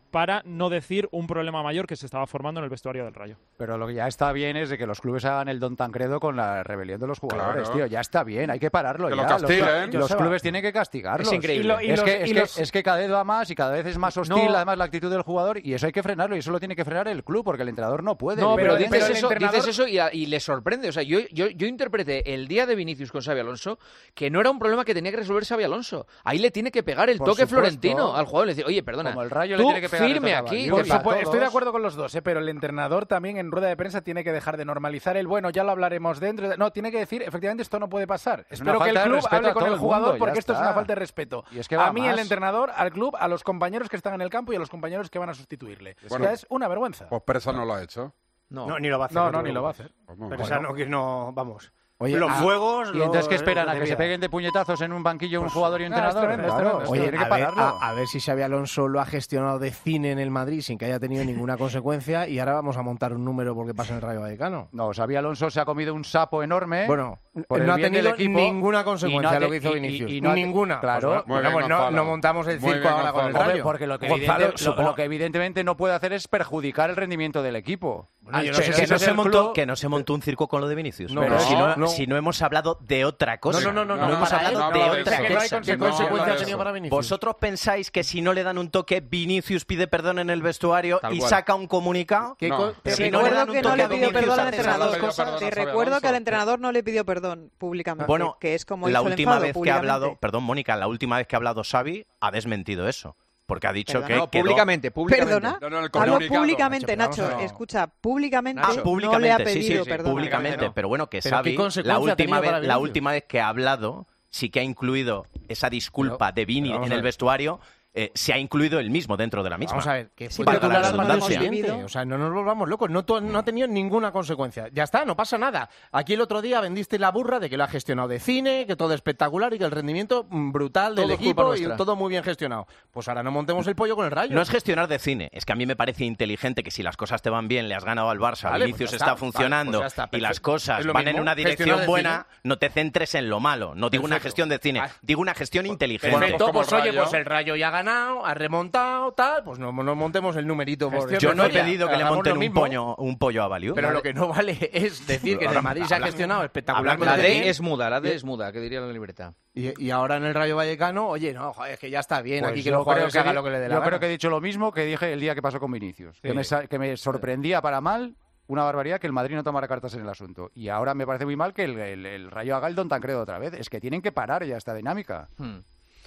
para no decir un problema mayor que se estaba formando en el vestuario del Rayo. Pero lo que ya está bien es de que los clubes hagan el Don Tancredo con la rebelión de los jugadores, Claro. tío. Ya está bien, hay que pararlo Que ya. lo castiguen. Los, los clubes tienen que castigarlos. Es increíble. Y lo- y es, los- que, es, y que, los- es que cada vez va más y cada vez es más hostil, No. además, la actitud del jugador, y eso hay que frenarlo, y eso lo tiene que frenar el club, porque el entrenador no puede. No, pero, Pero- dices, pero el eso, entrenador- dices eso y, a- y le sorprende. O sea, yo, yo, yo interpreté el día de Vinicius con Xabi Alonso que no era un problema que tenía que resolver Xabi Alonso. Ahí le tiene que pegar el Por toque supuesto. florentino al jugador. Le dice, oye, perdona, Como el Rayo tú le tiene que pegar el firme toque a aquí. Bailly. Por te pa- supuesto, estoy de todos. acuerdo con los dos, ¿eh? Pero el entrenador también en rueda de prensa tiene que dejar de normalizar el bueno, ya lo hablaremos dentro. de- No, tiene que decir, efectivamente, esto no puede pasar. Es una Espero que el falta de club respeto hable a con todo el el jugador mundo, ya porque esto es está. una falta de respeto. Y es que va a mí, más. el entrenador, al club, a los compañeros que están en el campo y a los compañeros que van a sustituirle. Bueno, O sea, es una vergüenza. Pues Presa no lo ha hecho. No. No, ni lo va a hacer. No, te no, ni lo va a preocupes. hacer. Pues muy Pero, bueno. o sea, no, que no, vamos. Oye, los ah, fuegos... ¿Y entonces lo- qué esperan? lo ¿A que se debía. peguen de puñetazos en un banquillo un jugador y un no, es entrenador? tremendo, es Claro, tremendo, es Oye, tiene que a ver, pararlo. a, a ver si Xabi Alonso lo ha gestionado de cine en el Madrid sin que haya tenido ninguna consecuencia y ahora vamos a montar un número porque pasa en el Rayo Vallecano. No, Xabi Alonso se ha comido un sapo enorme. Bueno, por el no ha bien del tenido equipo, ninguna y consecuencia no ha lo te- que hizo y- y- Vinicius. y no ha te- ninguna. Claro. Pues, Muy bueno, bien, pues no, Gonzalo. no montamos el Muy circo bien, ahora con el Gonzalo. Rayo. Hombre, porque lo que, Gonzalo, evidente- lo- supongo- lo que evidentemente no puede hacer es perjudicar el rendimiento del equipo. Bueno, yo no Pero sé ese si Que no, es se el montó, club- que no se montó un circo con lo de Vinicius. No, pero no, si, no, no. si no hemos hablado de otra cosa. No, no, no, no, no hemos para hablado él, de no, de otra eso. ¿Qué, cosa. ¿Qué No, consecuencia no, ha tenido eso. para Vinicius? ¿Vosotros pensáis que si no le dan un toque, Vinicius pide perdón en el vestuario Tal y cual. saca un comunicado? ¿Qué No. co- Te Si no le recuerdo dan un que no toque le a pidió Vinicius, perdón al hace entrenador. dos cosas. Te Xabi recuerdo que Alonso. al entrenador no le pidió perdón públicamente, Bueno, que es como la hizo el última enfado vez que ha públicamente. hablado, perdón, Mónica, la última vez que ha hablado Xavi ha desmentido eso. Porque ha dicho Perdona. que No, quedó- públicamente, públicamente. ¿Perdona? No, no, el Hablo comunicado. públicamente, Nacho, Nacho. vamos a- Escucha, públicamente Ah, no le ha públicamente, sí, pedido sí, perdón. públicamente. No. Pero bueno, que Pero ¿qué Xavi, la consecuencia ha última, tenido vez, para la Vinicius? última vez que ha hablado, sí que ha incluido esa disculpa Pero- de Vini pero vamos en a el ver. vestuario, eh, se ha incluido él mismo dentro de la misma. Vamos a ver, que fue Valga la titular al partido redundancia. siguiente. O sea, no nos volvamos locos. No, tu- no ha tenido ninguna consecuencia. Ya está, no pasa nada. Aquí el otro día vendiste la burra de que lo ha gestionado de cine, que todo espectacular y que el rendimiento mm, brutal del Todo es culpa equipo y nuestra. todo muy bien gestionado. Pues ahora no montemos el pollo con el Rayo. No es gestionar de cine, es que a mí me parece inteligente que si las cosas te van bien, le has ganado al Barça, Vale, Vinicius pues ya está, está. funcionando Vale, pues ya está, y las perfecto. cosas Es lo van en mismo, una gestionar dirección de buena, cine. no te centres en lo malo. No digo una Perfecto. gestión de cine, Ah. digo una gestión inteligente. Perfecto, como pues el oye, Rayo. pues el Rayo ya ha ganado, ha remontado, tal, pues no, no montemos el numerito. Por Yo no he historia. pedido que le Hagamos monten lo un, mismo. pollo, un pollo a Valiu. Pero lo que no vale es decir que en el Madrid se ha gestionado La espectacularmente D bien. es muda, la D es muda, que diría la libreta. Y, y ahora en el Rayo Vallecano, oye, no, joder, es que ya está bien Pues aquí que yo los jugadores creo hagan di- lo que le dé la Yo gana. creo que he dicho lo mismo que dije el día que pasó con Vinicius. Sí. Que, me, sa- que me sorprendía para mal, una barbaridad, que el Madrid no tomara cartas en el asunto. Y ahora me parece muy mal que el, el- el Rayo haga el Don Tancredo otra vez. Es que tienen que parar ya esta dinámica. Hmm.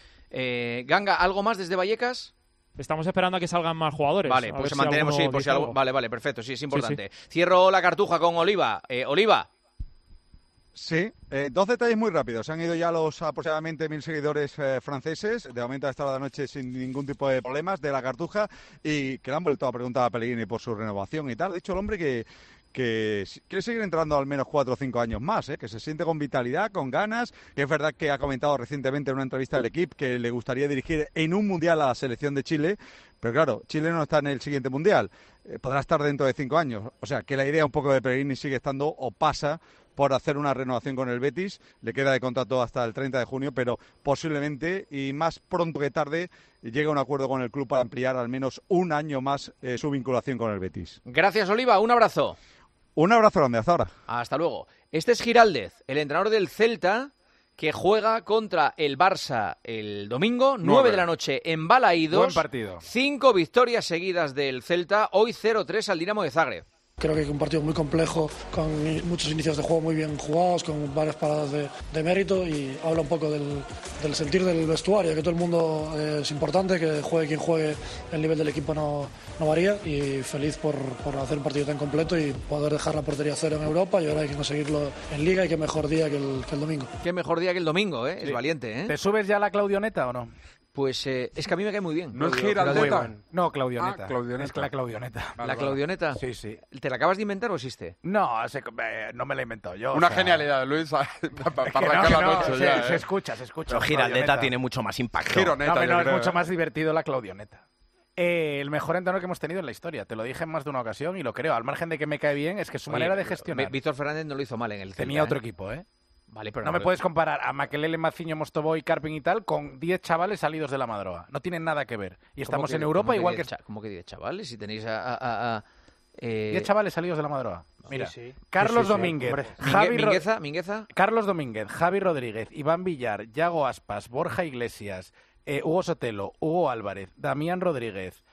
Eh, Ganga, ¿algo más desde Vallecas? Estamos esperando a que salgan más jugadores. Vale, a pues ver se si mantenemos, sí, alguno por si dice algo- algo. Vale, vale, perfecto, sí, es importante. Cierro la cartuja con Oliva. Eh, Oliva. Sí, eh, dos detalles muy rápidos. Se han ido ya los aproximadamente mil seguidores eh, franceses, de momento a esta hora de la noche sin ningún tipo de problemas, de la Cartuja, y que le han vuelto a preguntar a Pellegrini por su renovación y tal. Ha dicho el hombre que, que si- quiere seguir entrando al menos cuatro o cinco años más, ¿eh? Que se siente con vitalidad, con ganas, que es verdad que ha comentado recientemente en una entrevista del equipo que le gustaría dirigir en un mundial a la selección de Chile, pero claro, Chile no está en el siguiente mundial, eh, podrá estar dentro de cinco años, o sea que la idea un poco de Pellegrini sigue estando o pasa por hacer una renovación con el Betis, le queda de contrato hasta el treinta de junio, pero posiblemente y más pronto que tarde llegue a un acuerdo con el club para ampliar al menos un año más eh, su vinculación con el Betis. Gracias, Oliva. Un abrazo. Un abrazo grande, hasta ahora. Hasta luego. Este es Giraldez, el entrenador del Celta, que juega contra el Barça el domingo, nueve de la noche en Balaídos. Buen partido. Cinco victorias seguidas del Celta, hoy cero tres al Dinamo de Zagreb. Creo que es un partido muy complejo, con muchos inicios de juego muy bien jugados, con varias paradas de, de mérito y habla un poco del, del sentir del vestuario, que todo el mundo eh, es importante, que juegue quien juegue, el nivel del equipo no, no varía y feliz por, por hacer un partido tan completo y poder dejar la portería cero en Europa y ahora hay que conseguirlo en Liga y qué mejor día que el, que el domingo. Qué mejor día que el domingo, ¿eh? Sí. Es valiente, ¿eh? ¿Te subes ya a la Claudioneta o no? Pues eh, es que a mí me cae muy bien. ¿No es Claudio- Giraldeta? Claudio Iván. No, Claudioneta. Ah, Claudioneta. Es la Claudioneta. ¿La Claudioneta? Sí, sí. ¿Te la acabas de inventar o existe? No, se- eh, no me la he inventado yo. Una o sea, genialidad, Luis, para es que no, arrancar que la no, noche se, ya, se ¿eh? escucha, se escucha. Pero Giraldeta Claudioneta. tiene mucho más impacto. Gironeta, No, yo no, es creo, mucho ¿eh? más divertido la Claudioneta. Eh, el mejor entrenador que hemos tenido en la historia. Te lo dije en más de una ocasión y lo creo. Al margen de que me cae bien, es que su Oye, manera de pero gestionar. Víctor Fernández no lo hizo mal en el Celta. Tenía otro ¿eh? equipo, ¿eh? Vale, pero no, no me puedes comparar a Makelele, Maciño, Mostovoy, Carpin y tal con diez chavales salidos de la Madroa. No tienen nada que ver. Y estamos que, en Europa igual que... ¿Cómo que diez chavales? Si tenéis a... a, a eh... diez chavales salidos de la Madroa. Mira, sí, sí. Carlos sí, sí, Domínguez, sí. Javi Mingueza, Mingueza. Carlos Domínguez, Javi Rodríguez, Iván Villar, Yago Aspas, Borja Iglesias, eh, Hugo Sotelo, Hugo Álvarez, Damián Rodríguez,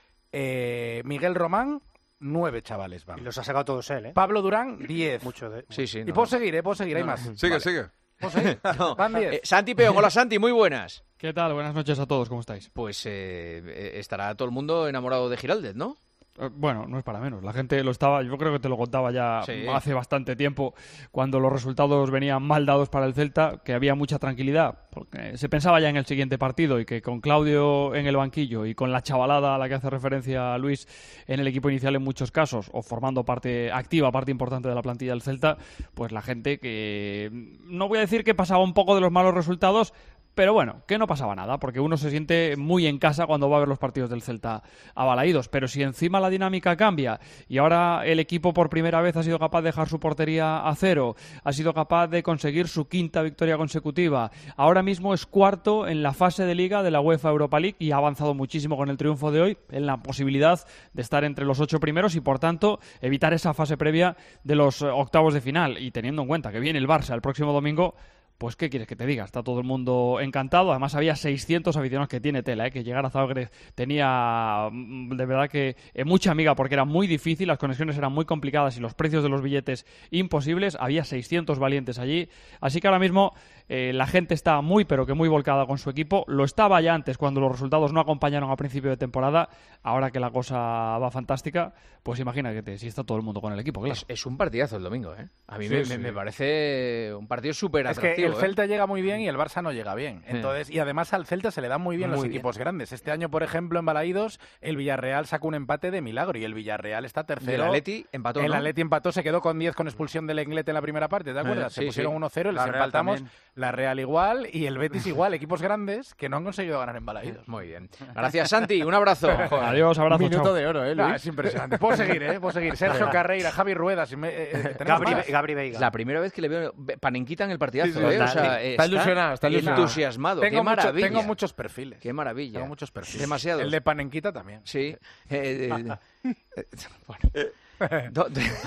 eh, Miguel Román, nueve chavales van. Y los ha sacado todos él, ¿eh? Pablo Durán, diez. Mucho de... Sí, sí. Y no, puedo no. seguir, ¿eh? Puedo seguir, hay no, más. Sigue, vale. sigue. ¿Puedo seguir? No. Van diez. Eh, Santi Peón, hola Santi, muy buenas. ¿Qué tal? Buenas noches a todos, ¿cómo estáis? Pues eh, estará todo el mundo enamorado de Giraldez, ¿no? Bueno, no es para menos. La gente lo estaba, yo creo que te lo contaba ya sí. hace bastante tiempo, cuando los resultados venían mal dados para el Celta, que había mucha tranquilidad, porque se pensaba ya en el siguiente partido y que con Claudio en el banquillo y con la chavalada a la que hace referencia Luis en el equipo inicial en muchos casos, o formando parte activa, parte importante de la plantilla del Celta, pues la gente que, no voy a decir que pasaba un poco de los malos resultados, pero bueno, que no pasaba nada, porque uno se siente muy en casa cuando va a ver los partidos del Celta a Balaídos. Pero si encima la dinámica cambia y ahora el equipo por primera vez ha sido capaz de dejar su portería a cero, ha sido capaz de conseguir su quinta victoria consecutiva, ahora mismo es cuarto en la fase de Liga de la UEFA Europa League y ha avanzado muchísimo con el triunfo de hoy en la posibilidad de estar entre los ocho primeros y, por tanto, evitar esa fase previa de los octavos de final. Y teniendo en cuenta que viene el Barça el próximo domingo, pues ¿qué quieres que te diga? Está todo el mundo encantado. Además había seiscientos aficionados, que tiene tela, ¿eh? Que llegar a Zagreb tenía de verdad que eh, mucha amiga, porque era muy difícil, las conexiones eran muy complicadas y los precios de los billetes imposibles. Había seiscientos valientes allí. Así que ahora mismo eh, la gente está muy pero que muy volcada con su equipo. Lo estaba ya antes cuando los resultados no acompañaron a principio de temporada. Ahora que la cosa va fantástica, pues imagínate si está todo el mundo con el equipo, claro. Es, es un partidazo el domingo, ¿eh? A mí Sí, me, sí. me parece un partido súper atractivo. Es que el ¿eh? Celta llega muy bien y el Barça no llega bien. Entonces, y además al Celta se le dan muy bien Muy los bien. equipos grandes. Este año, por ejemplo, en Balaídos, el Villarreal sacó un empate de milagro y el Villarreal está tercero. Y el Atleti empató, El ¿no? Atleti empató, se quedó con diez con expulsión del Inglete en la primera parte, ¿te acuerdas? Eh, se sí, pusieron sí. uno cero y les La Real empatamos. también. La Real igual y el Betis igual. Equipos grandes que no han conseguido ganar en Balaídos. Muy bien. Gracias, Santi. Un abrazo. Adiós, abrazo, Minuto chao. de oro, ¿eh, Ah, Luis? es impresionante. Puedo seguir, ¿eh? Puedo seguir. Sergio Carreira, Javi Rueda. Si me, eh, eh, ¿tenemos Gabri, más? Gabri Veiga. Es la primera vez que le veo Panenquita en el partidazo, Sí, sí, ¿eh? está- O sea, sí. Está ilusionado, está ilusionado. entusiasmado. Tengo, Qué mucho- maravilla. tengo muchos perfiles. Qué maravilla. Tengo muchos perfiles. Demasiados. El de Panenquita también. Sí. Eh, eh, eh, bueno. Do-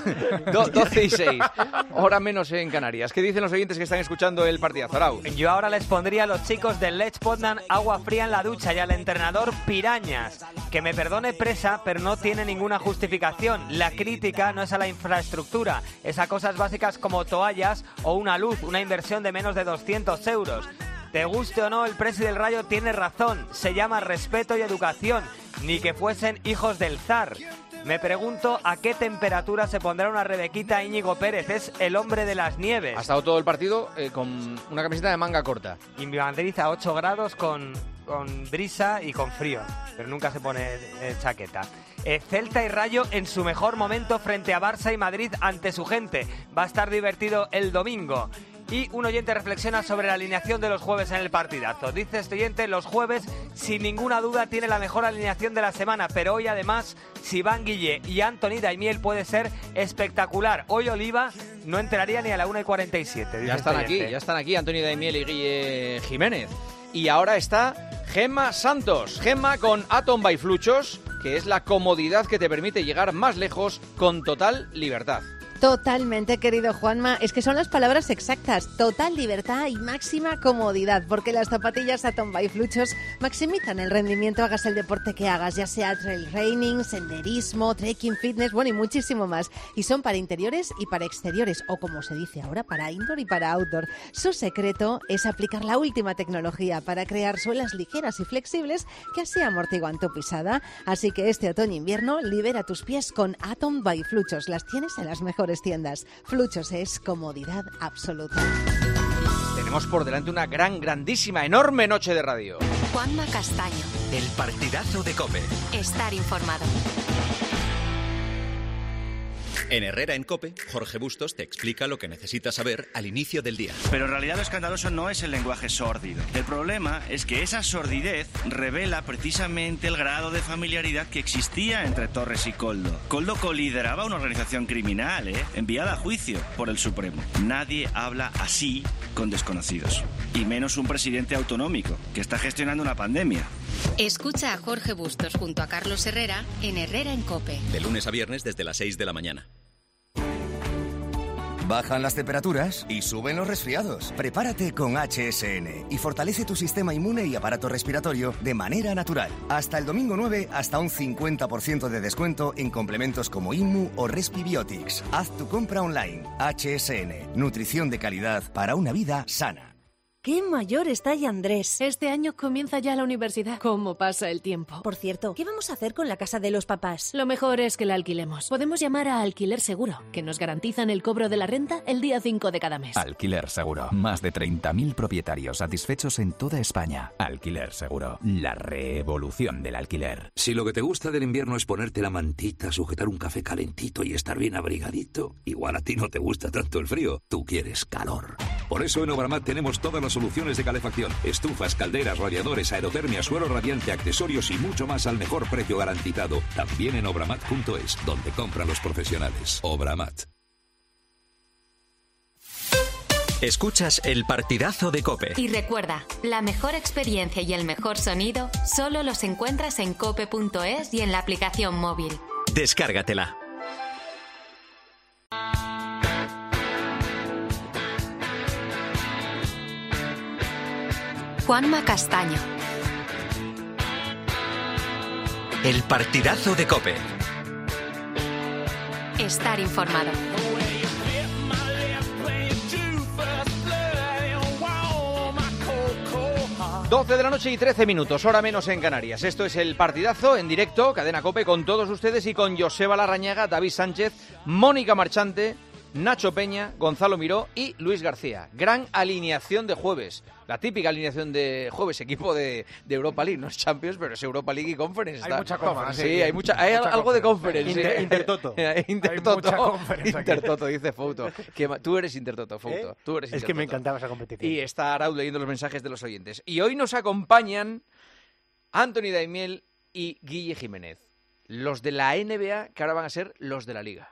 do- doce y seis. Hora menos en Canarias. ¿Qué dicen los oyentes que están escuchando el partidazo, Arau? Yo ahora les pondría a los chicos del Lech Poznan agua fría en la ducha y al entrenador pirañas. Que me perdone Presa, pero no tiene ninguna justificación. La crítica no es a la infraestructura, es a cosas básicas como toallas o una luz, una inversión de menos de doscientos euros. Te guste o no, el presi del Rayo tiene razón. Se llama respeto y educación, ni que fuesen hijos del zar. Me pregunto a qué temperatura se pondrá una Rebequita Íñigo Pérez. Es el hombre de las nieves. Ha estado todo el partido eh, con una camiseta de manga corta. Y Madrid a ocho grados con, con brisa y con frío, pero nunca se pone eh, chaqueta. Eh, Celta y Rayo en su mejor momento frente a Barça y Madrid ante su gente. Va a estar divertido el domingo. Y un oyente reflexiona sobre la alineación de los jueves en el partidazo. Dice este oyente, los jueves sin ninguna duda tiene la mejor alineación de la semana, pero hoy además Sivan Guille y Anthony Daimiel puede ser espectacular. Hoy Oliva no entraría ni a la una y cuarenta y siete. dice Ya están este aquí, oyente. ya están aquí Antonio Daimiel y Guille Jiménez. Y ahora está Gemma Santos. Gemma con Atom by Fluchos, que es la comodidad que te permite llegar más lejos con total libertad. Totalmente, querido Juanma. Es que son las palabras exactas. Total libertad y máxima comodidad. Porque las zapatillas Atom by Fluchos maximizan el rendimiento, hagas el deporte que hagas, ya sea trail running, senderismo, trekking, fitness, bueno, y muchísimo más. Y son para interiores y para exteriores, o como se dice ahora, para indoor y para outdoor. Su secreto es aplicar la última tecnología para crear suelas ligeras y flexibles que así amortiguan tu pisada. Así que este otoño-invierno libera tus pies con Atom by Fluchos. Las tienes en las mejores tiendas. Fluchos es comodidad absoluta. Tenemos por delante una gran, grandísima, enorme noche de radio. Juanma Castaño. El partidazo de COPE. Estar informado. En Herrera en COPE, Jorge Bustos te explica lo que necesitas saber al inicio del día. Pero en realidad lo escandaloso no es el lenguaje sórdido. El problema es que esa sordidez revela precisamente el grado de familiaridad que existía entre Torres y Koldo. Koldo colideraba una organización criminal, ¿eh? enviada a juicio por el Supremo. Nadie habla así con desconocidos. Y menos un presidente autonómico que está gestionando una pandemia. Escucha a Jorge Bustos junto a Carlos Herrera en Herrera en COPE. De lunes a viernes desde las seis de la mañana. Bajan las temperaturas y suben los resfriados. Prepárate con H S N y fortalece tu sistema inmune y aparato respiratorio de manera natural. Hasta el domingo nueve, hasta un cincuenta por ciento de descuento en complementos como Inmu o Respibiotics. Haz tu compra online. H S N, nutrición de calidad para una vida sana. ¡Qué mayor está ya Andrés! Este año comienza ya la universidad. ¿Cómo pasa el tiempo? Por cierto, ¿qué vamos a hacer con la casa de los papás? Lo mejor es que la alquilemos. Podemos llamar a Alquiler Seguro, que nos garantizan el cobro de la renta el día cinco de cada mes. Alquiler Seguro. Más de treinta mil propietarios satisfechos en toda España. Alquiler Seguro. La revolución del alquiler. Si lo que te gusta del invierno es ponerte la mantita, sujetar un café calentito y estar bien abrigadito, igual a ti no te gusta tanto el frío. Tú quieres calor. Por eso en Obramat tenemos todas las soluciones de calefacción, estufas, calderas, radiadores, aerotermia, suelo radiante, accesorios y mucho más al mejor precio garantizado. También en obramat punto es, donde compran los profesionales. Obramat. Escuchas el partidazo de COPE. Y recuerda, la mejor experiencia y el mejor sonido solo los encuentras en cope punto es y en la aplicación móvil. Descárgatela. Juanma Castaño. El partidazo de COPE. Estar informado. doce de la noche y trece minutos, hora menos en Canarias. Esto es el partidazo en directo, Cadena COPE, con todos ustedes y con Joseba Larrañaga, David Sánchez, Mónica Marchante, Nacho Peña, Gonzalo Miró y Luis García. Gran alineación de jueves. La típica alineación de jueves, equipo de, de Europa League. No es Champions, pero es Europa League y Conference. Hay Está. mucha conference. Sí, hay, mucha, hay mucha algo de Conference. Inter, ¿eh? Intertoto. Intertoto. Hay mucha conference aquí. Intertoto, dice Fouto. Que, tú eres Intertoto, Fouto. ¿Eh? Tú eres es Intertoto. que me encantaba esa competición. Y está Arauz leyendo los mensajes de los oyentes. Y hoy nos acompañan Anthony Daimiel y Guille Jiménez. Los de la N B A, que ahora van a ser los de la Liga.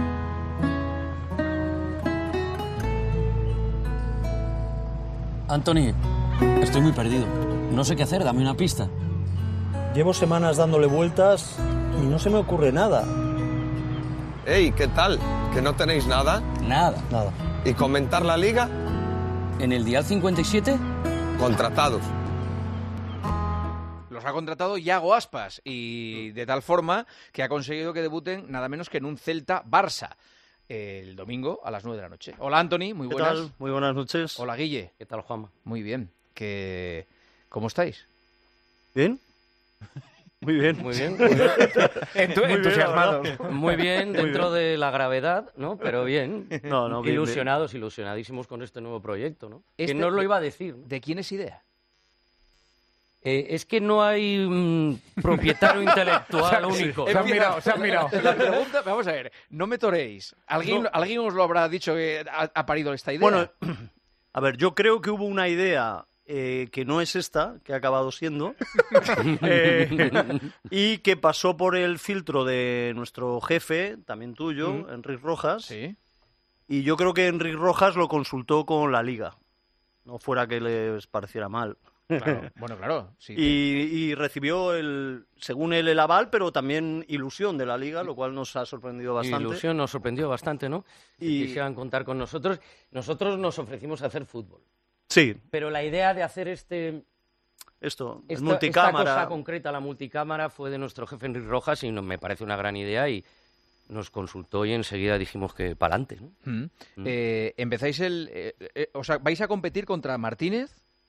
Anthony, estoy muy perdido. No sé qué hacer, dame una pista. Llevo semanas dándole vueltas y no se me ocurre nada. Hey, ¿qué tal? ¿Que no tenéis nada? Nada. Nada. ¿Y comentar la liga? ¿En el dial cincuenta y siete? Contratados. Los ha contratado Yago Aspas y de tal forma que ha conseguido que debuten nada menos que en un Celta-Barça el domingo a las nueve de la noche. Hola, Anthony, muy ¿Qué buenas. tal? Muy buenas noches. Hola, Guille. ¿Qué tal, Juanma? Muy bien. ¿Qué... ¿Cómo estáis? ¿Bien? Muy bien. Muy bien. Muy bien. Entu Muy entusiasmado. bien, Muy bien, dentro Muy bien. de la gravedad, ¿no? Pero bien. No, no, bien, Ilusionados, bien. ilusionadísimos con este nuevo proyecto, ¿no? Este... Que no os lo iba a decir. ¿De quién es idea? Eh, es que no hay mm, propietario intelectual único. Se han mirado, se han mirado. La pregunta, vamos a ver, no me toréis. ¿Alguien, No. ¿alguien os lo habrá dicho que ha, ha parido esta idea? Bueno, a ver, yo creo que hubo una idea eh, que no es esta, que ha acabado siendo, eh, y que pasó por el filtro de nuestro jefe, también tuyo, Mm. Enric Rojas. Sí. Y yo creo que Enric Rojas lo consultó con la Liga. No fuera que les pareciera mal. Claro, bueno, claro. Sí, Y, y recibió, el, según él, el aval, pero también ilusión de la Liga, lo cual nos ha sorprendido bastante. Ilusión nos sorprendió bastante, ¿no? Y- Que quisieran contar con nosotros. Nosotros nos ofrecimos a hacer fútbol. Sí, Pero la idea de hacer este esto, es esta, multicámara. esta cosa concreta, la multicámara, fue de nuestro jefe Enric Rojas y no, me parece una gran idea y nos consultó y enseguida dijimos que pa'lante, ¿no? Mm. Eh, empezáis el... eh, eh, o sea, ¿vais a competir contra Martínez,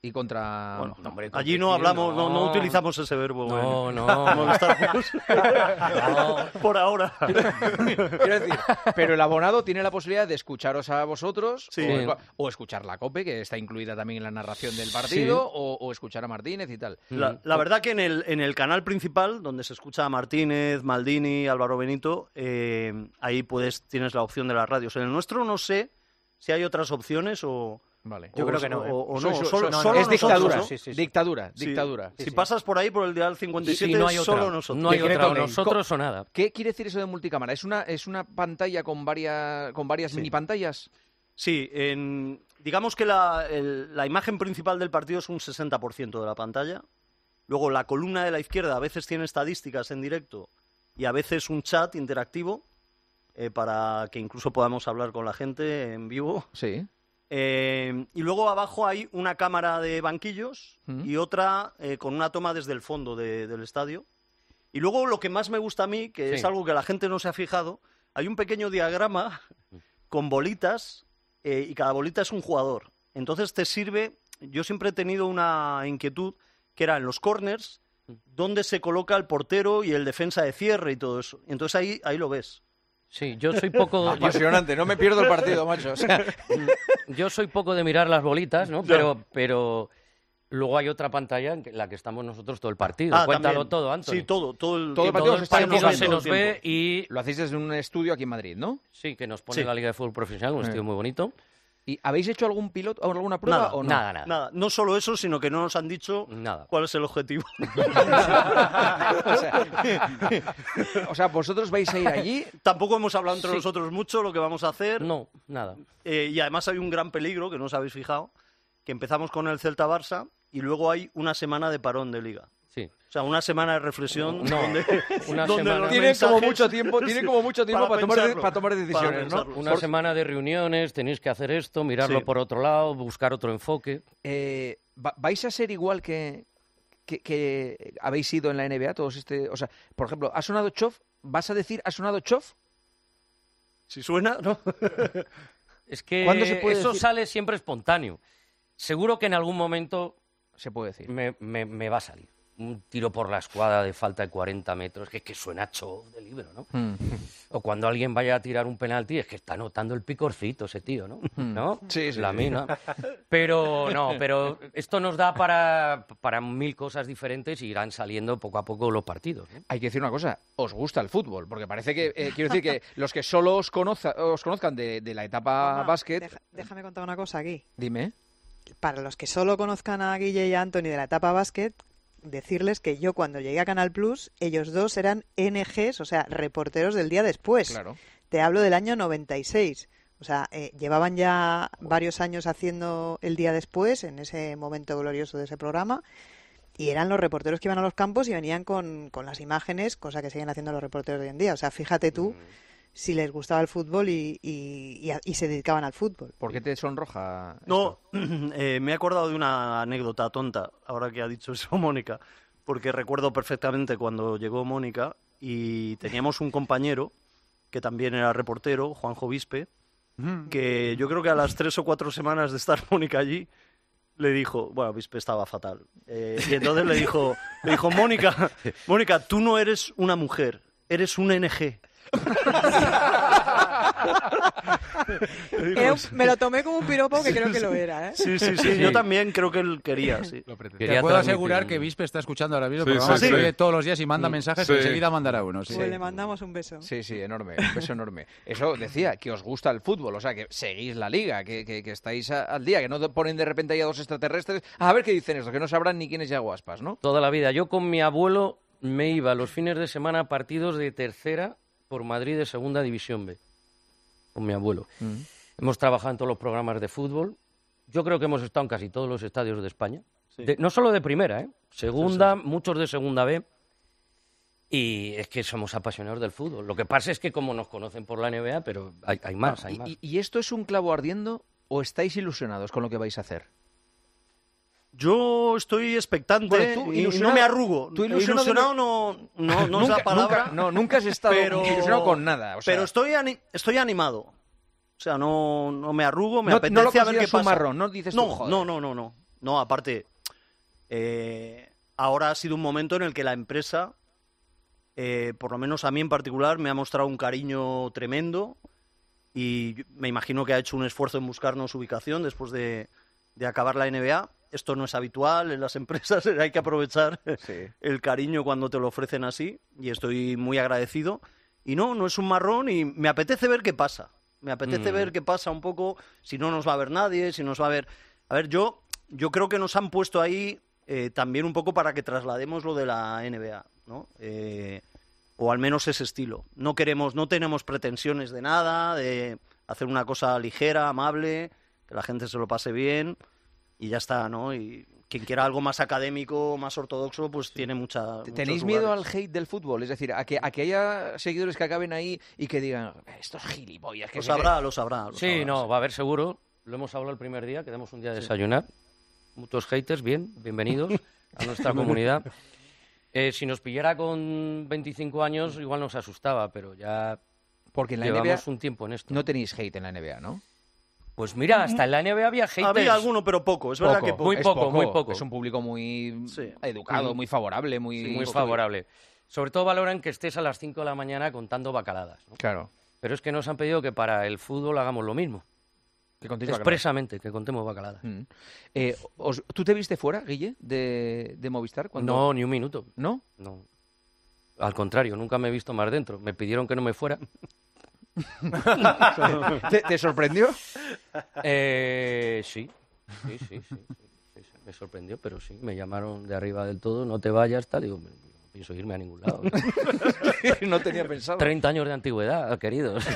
y contra... Bueno, hombre, allí no competir, hablamos, no, no no. utilizamos ese verbo. No, en- no. en Movistar Plus. No. Por ahora. Quiero decir, pero el abonado tiene la posibilidad de escucharos a vosotros Sí. o, o escuchar la COPE, que está incluida también en la narración del partido, Sí. o, o escuchar a Martínez y tal. La, la verdad que en el, en el canal principal, donde se escucha a Martínez, Maldini, Álvaro Benito, eh, ahí puedes, tienes la opción de las radios. En el nuestro no sé si hay otras opciones o... Vale. Yo o- creo que no, ¿eh? O, o no, Soy- soy- solo, soy- solo es nosotros, dictadura, ¿no? sí, sí, sí. dictadura, Sí. dictadura. Si Sí, sí. pasas por ahí, por el dial cincuenta y siete, Y no hay otra. solo nosotros. No hay Decreto otra, o ley. nosotros Co- o nada. ¿Qué quiere decir eso de multicámara? ¿Es una, es una pantalla con varias, con varias Sí. mini pantallas? Sí, en, digamos que la, el- la imagen principal del partido es un sesenta por ciento de la pantalla. Luego la columna de la izquierda a veces tiene estadísticas en directo y a veces un chat interactivo eh, para que incluso podamos hablar con la gente en vivo. Sí. Eh, y luego abajo hay una cámara de banquillos Mm. y otra eh, con una toma desde el fondo de- del estadio. Y luego lo que más me gusta a mí, que Sí. es algo que la gente no se ha fijado, hay un pequeño diagrama con bolitas eh, y cada bolita es un jugador. Entonces te sirve, yo siempre he tenido una inquietud que era en los corners, dónde se coloca el portero y el defensa de cierre y todo eso. Entonces ahí, ahí lo ves. Sí, yo soy poco... Apasionante, no me pierdo el partido, macho. O sea, Yo soy poco de mirar las bolitas, ¿no? Pero, pero luego hay otra pantalla en que- la que estamos nosotros todo el partido. Ah, Cuéntalo también. todo, Anthony. Sí, todo, todo el, todo el todo partido el se está partido enfocando se todo nos el ve tiempo. y... lo hacéis desde un estudio aquí en Madrid, ¿no? Sí, que nos pone Sí. la Liga de Fútbol Profesional, un Sí. estudio muy bonito. ¿Y habéis hecho algún piloto o alguna prueba Nada, o no? Nada, nada. Nada, no solo eso, sino que no nos han dicho Nada. cuál es el objetivo. o, sea, o sea, vosotros vais a ir allí. Tampoco hemos hablado entre Sí. nosotros mucho lo que vamos a hacer. No, nada. Eh, y además hay un gran peligro, que no os habéis fijado, que empezamos con el Celta-Barça y luego hay una semana de parón de Liga. Sí. O sea, una semana de reflexión No, donde, una donde semana- los Tienen como mensajes- mucho tiempo, tienen como mucho tiempo para, tomar, pensarlo, para tomar decisiones, para ¿no? pensarlo. Una semana de reuniones, tenéis que hacer esto, mirarlo Sí. por otro lado, buscar otro enfoque. Eh, va- ¿Vais a ser igual que, que, que habéis sido en la N B A todos este, o sea, por ejemplo, ha sonado Chof, ¿vas a decir ha sonado Chof? Si suena, ¿no? Es que ¿Cuándo se puede eso decir? sale siempre espontáneo. Seguro que en algún momento Se puede decir. me, me- me va a salir. Un tiro por la escuadra de falta de cuarenta metros, que es que suena Chof de libro, ¿no? Mm. O cuando alguien vaya a tirar un penalti, es que está notando el picorcito ese tío, ¿no? ¿No? Sí, sí, La sí. mina. Pero no, pero esto nos da para, para mil cosas diferentes y irán saliendo poco a poco los partidos, ¿no? Hay que decir una cosa, os gusta el fútbol, porque parece que, eh, quiero decir que los que solo os, conoza- os conozcan de, de la etapa Mamá, básquet, deja- déjame contar una cosa aquí. dime. Para los que solo conozcan a Guille y a Anthony de la etapa básquet, decirles que yo cuando llegué a Canal Plus, ellos dos eran N Ges, o sea, reporteros del día después. Claro. Te hablo del año noventa y seis. O sea, eh, llevaban ya varios años haciendo el día después, en ese momento glorioso de ese programa, y eran los reporteros que iban a los campos y venían con, con las imágenes, cosa que siguen haciendo los reporteros de hoy en día. O sea, fíjate tú si les gustaba el fútbol y, y, y, a- y se dedicaban al fútbol. ¿Por qué te sonroja? No, eh, me he acordado de una anécdota tonta, ahora que ha dicho eso Mónica, porque recuerdo perfectamente cuando llegó Mónica y teníamos un compañero que también era reportero, Juanjo Vispe, que yo creo que a las tres o cuatro semanas de estar Mónica allí, le dijo, bueno, Vispe estaba fatal, eh, y entonces le dijo, le dijo, Mónica, Mónica, tú no eres una mujer, eres un N G. Era un- me lo tomé como un piropo que creo que lo era, ¿eh? Sí, sí, sí, yo también creo que él quería, sí. Te Quería puedo transmitir asegurar un- que Vispe está escuchando ahora mismo, Sí, el programa sí, que sí. oye todos los días y manda Mm, mensajes, sí. enseguida mandará uno. Sí. Pues le mandamos un beso. Sí, sí, enorme, un beso enorme. Eso decía, que os gusta el fútbol, o sea, que seguís la liga, que, que, que estáis a- al día, que no te ponen de repente ahí a dos extraterrestres. A ver qué dicen esto, que no sabrán ni quién es Yago Aspas, ¿no? Toda la vida. Yo con mi abuelo me iba los fines de semana a partidos de tercera por Madrid de segunda división B. Con mi abuelo. Hemos trabajado en todos los programas de fútbol. Yo creo que hemos estado en casi todos los estadios de España. De- no solo de primera, ¿eh? Segunda, muchos de segunda B. Y es que somos apasionados del fútbol. Lo que pasa es que como nos conocen por la N B A, pero hay, hay más, hay ¿Y, más. y- y esto es un clavo ardiendo o estáis ilusionados con lo que vais a hacer? Yo estoy expectante Bueno, tú, y ilusionado- no me arrugo. tú ilusionado Ilusionado de- no, no, no es Nunca- la palabra. nunca- no, nunca has estado ilusionado con nada, o sea. pero estoy, ani- estoy animado. O sea, no, no me arrugo, me No- apetece no lo a ver qué consideras pasa. un marrón, no dices tú, no, joder. no, no, no, no. No, aparte, eh, ahora ha sido un momento en el que la empresa, eh, por lo menos a mí en particular, me ha mostrado un cariño tremendo y me imagino que ha hecho un esfuerzo en buscarnos ubicación después de, de acabar la N B A. Esto no es habitual en las empresas, hay que aprovechar sí. el cariño cuando te lo ofrecen así y estoy muy agradecido. Y no, no es un marrón y me apetece ver qué pasa. Me apetece mm. ver qué pasa un poco, si no nos va a ver nadie, si nos va a ver... A ver, yo, yo creo que nos han puesto ahí eh, también un poco para que traslademos lo de la N B A, ¿no? Eh, o al menos ese estilo. No queremos, no tenemos pretensiones de nada, de hacer una cosa ligera, amable, que la gente se lo pase bien y ya está, ¿no? Y quien quiera algo más académico, más ortodoxo, pues sí. tiene mucha... ¿Tenéis miedo al hate del fútbol? Es decir, a que, a que haya seguidores que acaben ahí y que digan, estos gilipollas... Que lo sabrá, lo sabrá. Lo sí, sabrá, no, sí. va a haber seguro. Lo hemos hablado el primer día, quedamos un día a desayunar. Sí. Muchos haters, bien, bienvenidos a nuestra comunidad. Eh, si nos pillara con veinticinco años, igual nos asustaba, pero ya porque en la llevamos N B A un tiempo en esto. No tenéis hate en la N B A, ¿no? Pues mira, hasta en la N B A había haters. Había alguno, pero poco, es verdad poco. que poco. Muy poco, poco, muy poco. Es un público muy sí. educado, sí. muy favorable, muy... Sí, muy favorable. Sobre todo valoran que estés a las cinco de la mañana contando bacaladas, ¿no? Claro. Pero es que nos han pedido que para el fútbol hagamos lo mismo. Que contéis expresamente, que contemos bacaladas. Mm. Eh, os, ¿Tú te viste fuera, Guille, de, de Movistar? Cuando... No, ni un minuto. ¿No? No. Al contrario, nunca me he visto más dentro. Me pidieron que no me fuera. ¿Te, ¿Te sorprendió? Eh, sí. Sí, sí, sí, sí, sí, sí. Me sorprendió, pero sí. Me llamaron de arriba del todo, no te vayas, tal. Digo, no pienso irme a ningún lado. No tenía pensado. treinta años de antigüedad, queridos.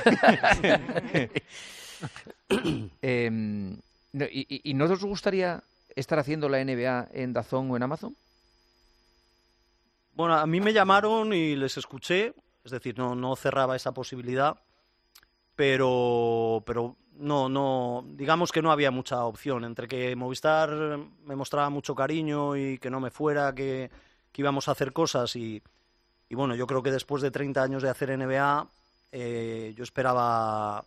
eh, no, y, ¿Y no os gustaría estar haciendo la N B A en DAZN o en Amazon? Bueno, a mí me llamaron y les escuché, es decir, no, no cerraba esa posibilidad, pero, pero no, no, digamos que no había mucha opción, entre que Movistar me mostraba mucho cariño y que no me fuera, que, que íbamos a hacer cosas y, y bueno, yo creo que después de treinta años de hacer N B A, eh, yo esperaba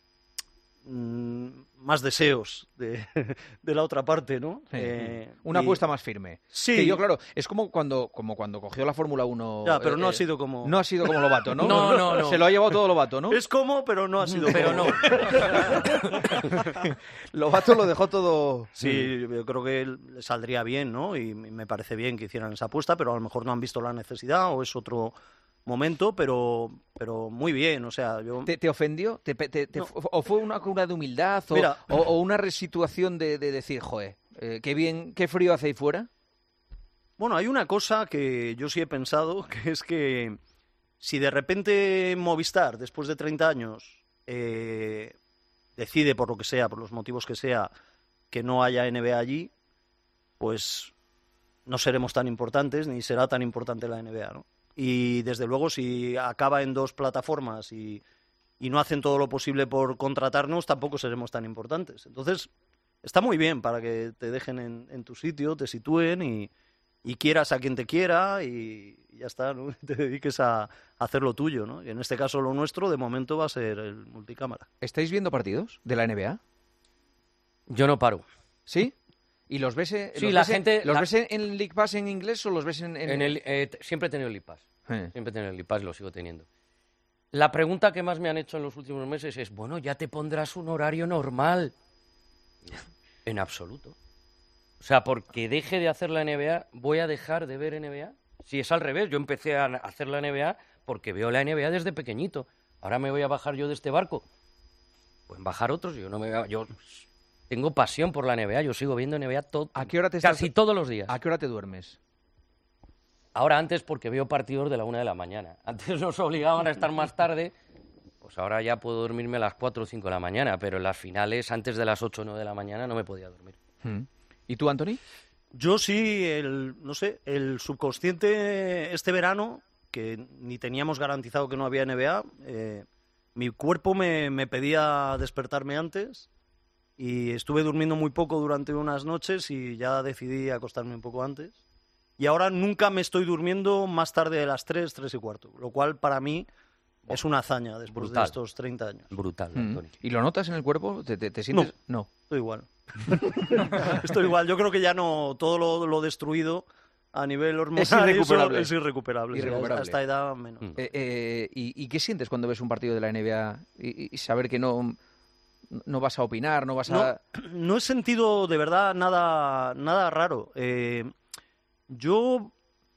más deseos de, de la otra parte, ¿no? Sí, eh, una y... apuesta más firme. Sí. Que yo, claro, es como cuando, como cuando cogió la Fórmula uno... Ya, pero no eh, ha sido como... No ha sido como Lobato, ¿no? No, no, no. Se lo ha llevado todo Lobato, ¿no? Es como, pero no ha sido pero como. no. Lobato lo dejó todo... Sí, yo creo que le saldría bien, ¿no? Y me parece bien que hicieran esa apuesta, pero a lo mejor no han visto la necesidad o es otro momento, pero pero muy bien, o sea, yo... ¿Te, te ofendió? ¿Te, te, te, no. ¿O fue una cura de humildad? O, Mira... o, o una resituación de, de decir, joder, eh, qué bien, qué frío hace ahí fuera? Bueno, hay una cosa que yo sí he pensado, que es que si de repente Movistar, después de treinta años, eh, decide, por lo que sea, por los motivos que sea, que no haya N B A allí, pues no seremos tan importantes, ni será tan importante la N B A, ¿no? Y desde luego si acaba en dos plataformas y, y no hacen todo lo posible por contratarnos, tampoco seremos tan importantes. Entonces, está muy bien para que te dejen en, en tu sitio, te sitúen y, y quieras a quien te quiera y ya está, ¿no? Te dediques a, a hacer lo tuyo, ¿no? Y en este caso lo nuestro, de momento, va a ser el multicámara. ¿Estáis viendo partidos de la N B A? Yo no paro. ¿Sí? ¿Y los ves, en, sí, los la ves, gente, en, ¿los la... ves en League Pass en inglés o los ves en...? en... en el, eh, siempre he tenido el League Pass. Eh. Siempre he tenido el League Pass y lo sigo teniendo. La pregunta que más me han hecho en los últimos meses es, bueno, ya te pondrás un horario normal. En absoluto. O sea, porque deje de hacer la N B A, ¿voy a dejar de ver N B A? Si es al revés, yo empecé a hacer la N B A porque veo la N B A desde pequeñito. Ahora me voy a bajar yo de este barco. Pueden bajar otros, yo no me voy a... Yo... Tengo pasión por la N B A, yo sigo viendo N B A todo, ¿A qué hora te casi estás... todos los días. ¿A qué hora te duermes? Ahora antes porque veo partidos de la una de la mañana. Antes nos obligaban a estar más tarde, pues ahora ya puedo dormirme a las cuatro o cinco de la mañana, pero en las finales antes de las ocho o nueve de la mañana no me podía dormir. Hmm. ¿Y tú, Anthony? Yo sí, el, no sé, el subconsciente este verano, que ni teníamos garantizado que no había N B A, eh, mi cuerpo me, me pedía despertarme antes. Y estuve durmiendo muy poco durante unas noches y ya decidí acostarme un poco antes. Y ahora nunca me estoy durmiendo más tarde de las tres, tres y cuarto. Lo cual para mí es una hazaña después Brutal. de estos treinta años. Brutal, Mm. Antonio. ¿Y lo notas en el cuerpo? ¿Te, te, te sientes? No, estoy igual. Estoy igual. Yo creo que ya no, todo lo, lo destruido a nivel hormonal Es irrecuperable. Eso es irrecuperable. sí, Irrecuperable. a esta edad menos. Eh, eh, ¿y, y qué sientes cuando ves un partido de la N B A y, y saber que no, no vas a opinar, no vas a... No, no he sentido de verdad nada, nada raro. Eh, yo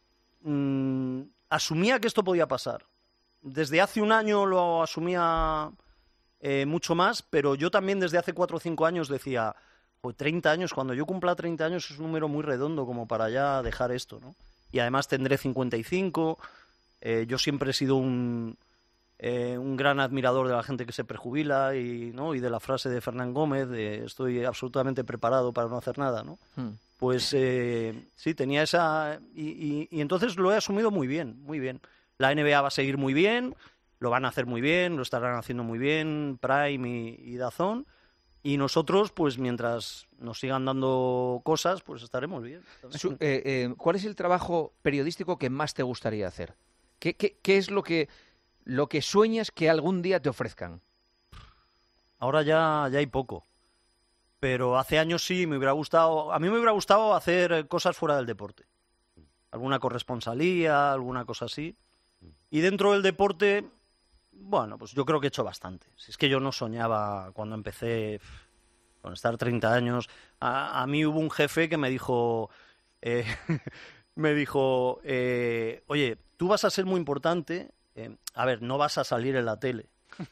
mm, asumía que esto podía pasar. Desde hace un año lo asumía eh, mucho más, pero yo también desde hace cuatro o cinco años decía, pues treinta años, cuando yo cumpla treinta años es un número muy redondo como para ya dejar esto, ¿no? Y además tendré cincuenta y cinco, eh, yo siempre he sido un, eh, un gran admirador de la gente que se prejubila y, ¿no? y de la frase de Fernán Gómez de estoy absolutamente preparado para no hacer nada, ¿no? Hmm. Pues eh, sí, tenía esa... Y, y, y entonces lo he asumido muy bien, muy bien. La N B A va a seguir muy bien, lo van a hacer muy bien, lo estarán haciendo muy bien, Prime y, y D A Z N. Y nosotros, pues mientras nos sigan dando cosas, pues estaremos bien. Su- eh, eh, ¿Cuál es el trabajo periodístico que más te gustaría hacer? ¿Qué, qué, qué es lo que, lo que sueñas que algún día te ofrezcan? Ahora ya, ya hay poco. Pero hace años sí me hubiera gustado... A mí me hubiera gustado hacer cosas fuera del deporte. Alguna corresponsalía, alguna cosa así. Y dentro del deporte, bueno, pues yo creo que he hecho bastante. Si es que yo no soñaba cuando empecé pf, con estar treinta años. A, a mí hubo un jefe que me dijo... Eh, me dijo, eh, oye, tú vas a ser muy importante. Eh, a ver, no vas a salir en la tele.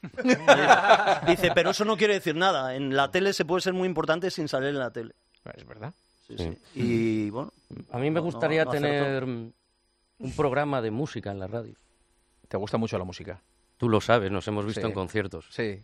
Dice, pero eso no quiere decir nada. En la tele se puede ser muy importante sin salir en la tele. Es verdad. Sí, Sí. sí. Y bueno. A mí me no- gustaría no acertó. tener mm, un programa de música en la radio. ¿Te gusta mucho la música? Tú lo sabes, nos hemos visto Sí. en conciertos. Sí.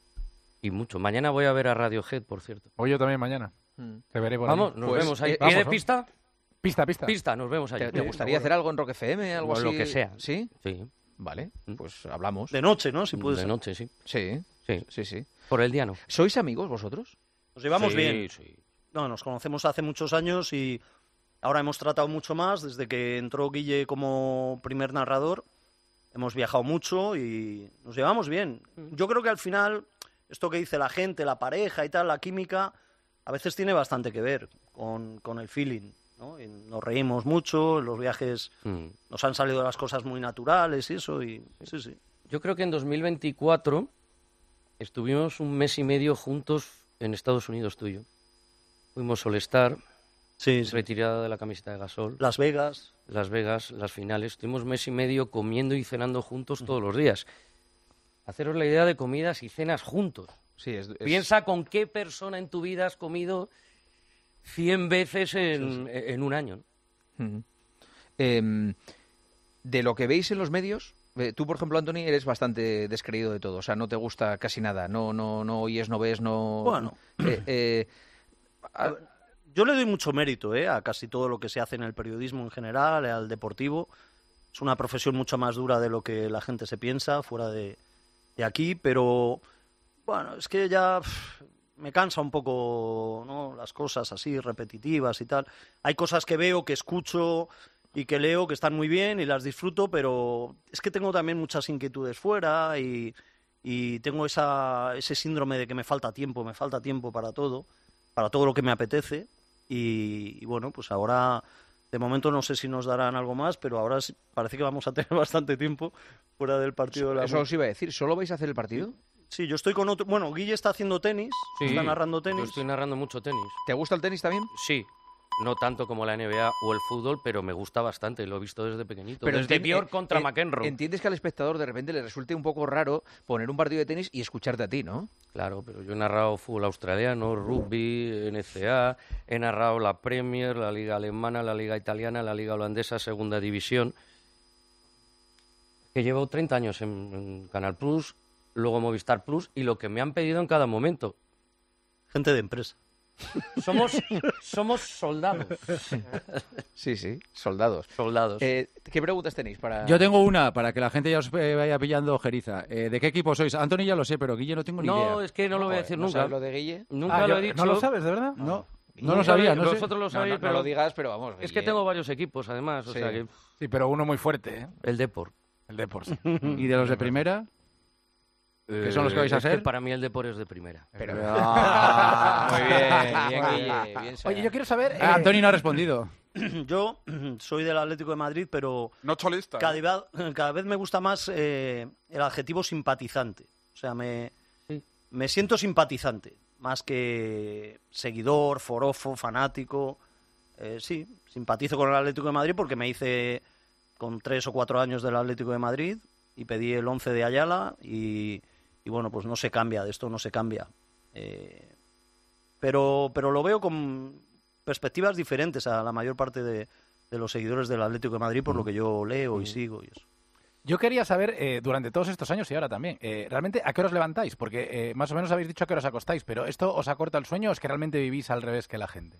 Y mucho. Mañana voy a ver a Radiohead, por cierto. Hoy yo también mañana. Mm. Te veré por Vamos, ahí. nos Pues, vemos ahí. eh, ¿Pie de vamos, ¿no? pista? Pista, pista. Pista, nos vemos allí. ¿Te, te Sí, gustaría seguro. hacer algo en Rock F M? Algo O así? lo que sea. ¿Sí? Sí. Vale, pues hablamos. De noche, ¿no? Si puede De ser. noche, sí. Sí, Sí. sí, sí. Por el día no. ¿Sois amigos vosotros? Nos llevamos Sí, bien. sí. No, nos conocemos hace muchos años y ahora hemos tratado mucho más desde que entró Guille como primer narrador. Hemos viajado mucho y nos llevamos bien. Yo creo que al final, esto que dice la gente, la pareja y tal, la química, a veces tiene bastante que ver con, con el feeling, ¿no? Y nos reímos mucho, en los viajes Mm. nos han salido las cosas muy naturales y eso, y sí, sí. Yo creo que en dos mil veinticuatro estuvimos un mes y medio juntos en Estados Unidos, tú y yo. Fuimos All Star, Sí, sí. retirada de la camiseta de Gasol, Las Vegas. Las Vegas, las finales. Estuvimos mes y medio comiendo y cenando juntos todos los días. Haceros la idea de comidas y cenas juntos. Sí, es, es- Piensa con qué persona en tu vida has comido cien veces en, en un año. ¿no? Mm. Em, de lo que veis en los medios, eh, tú, por ejemplo, Anthony, eres bastante descreído de todo. O sea, no te gusta casi nada. No, no, no oyes, no ves, no... Bueno. Eh, eh, a- Yo le doy mucho mérito ¿eh? a casi todo lo que se hace en el periodismo en general, al deportivo. Es una profesión mucho más dura de lo que la gente se piensa fuera de, de aquí, pero bueno, es que ya pff, me cansa un poco, ¿no? Las cosas así repetitivas y tal. Hay cosas que veo, que escucho y que leo que están muy bien y las disfruto, pero es que tengo también muchas inquietudes fuera y, y tengo esa, ese síndrome de que me falta tiempo, me falta tiempo para todo, para todo lo que me apetece. Y, y bueno, pues ahora, de momento no sé si nos darán algo más, pero ahora sí, parece que vamos a tener bastante tiempo fuera del partido de la... Eso os iba a decir. ¿Solo vais a hacer el partido? Sí, yo estoy con otro... Bueno, Guille está haciendo tenis, Sí, está narrando tenis. Yo estoy narrando mucho tenis. ¿Te gusta el tenis también? Sí. No tanto como la N B A o el fútbol, pero me gusta bastante. Lo he visto desde pequeñito. Pero desde enti- Bjork eh, contra eh, McEnroe. Entiendes que al espectador de repente le resulte un poco raro poner un partido de tenis y escucharte a ti, ¿no? Claro, pero yo he narrado fútbol australiano, rugby, N C A, he narrado la Premier, la Liga Alemana, la Liga Italiana, la Liga Holandesa, Segunda División. Que llevo treinta años en, en Canal Plus, luego Movistar Plus, y lo que me han pedido en cada momento. Gente de empresa. Somos, somos soldados. Sí, sí, soldados. Soldados. Eh, ¿Qué preguntas tenéis para...? Yo tengo una, para que la gente ya os eh, vaya pillando ojeriza. Eh, ¿De qué equipo sois? Anthony ya lo sé, pero Guille no tengo ni idea. No, es que no lo voy a Joder, decir ¿no nunca. sabes lo de Guille? Nunca Ah, lo yo- he dicho. ¿No lo sabes, de verdad? No, no Nunca lo sabía. No sé. Vosotros lo No, sabéis, no, no pero lo digas, pero vamos. es que Guille. tengo varios equipos, además. O Sí. sea que Sí, pero uno muy fuerte, ¿eh? el Depor. El Depor, sí. ¿Y de los de primera? ¿Qué son los que vais a Es que ser? para mí el Depor es de primera. Pero... Muy bien, bien, Guille, bien sea. Oye, yo quiero saber... Ah, Antonio no ha respondido. Yo soy del Atlético de Madrid, pero no cholista, cada, ¿eh? vez, cada vez me gusta más eh, el adjetivo simpatizante. O sea, me, sí. me siento simpatizante, más que seguidor, forofo, fanático. Eh, sí, simpatizo con el Atlético de Madrid porque me hice con tres o cuatro años del Atlético de Madrid y pedí el once de Ayala y, y bueno, pues no se cambia, de esto no se cambia. Eh, pero, pero lo veo con perspectivas diferentes a la mayor parte de, de los seguidores del Atlético de Madrid por lo que yo leo y sigo y eso. Yo quería saber, eh, durante todos estos años y ahora también, eh, ¿realmente a qué horas levantáis? Porque eh, más o menos habéis dicho a qué horas acostáis, pero ¿esto os acorta el sueño o es que realmente vivís al revés que la gente?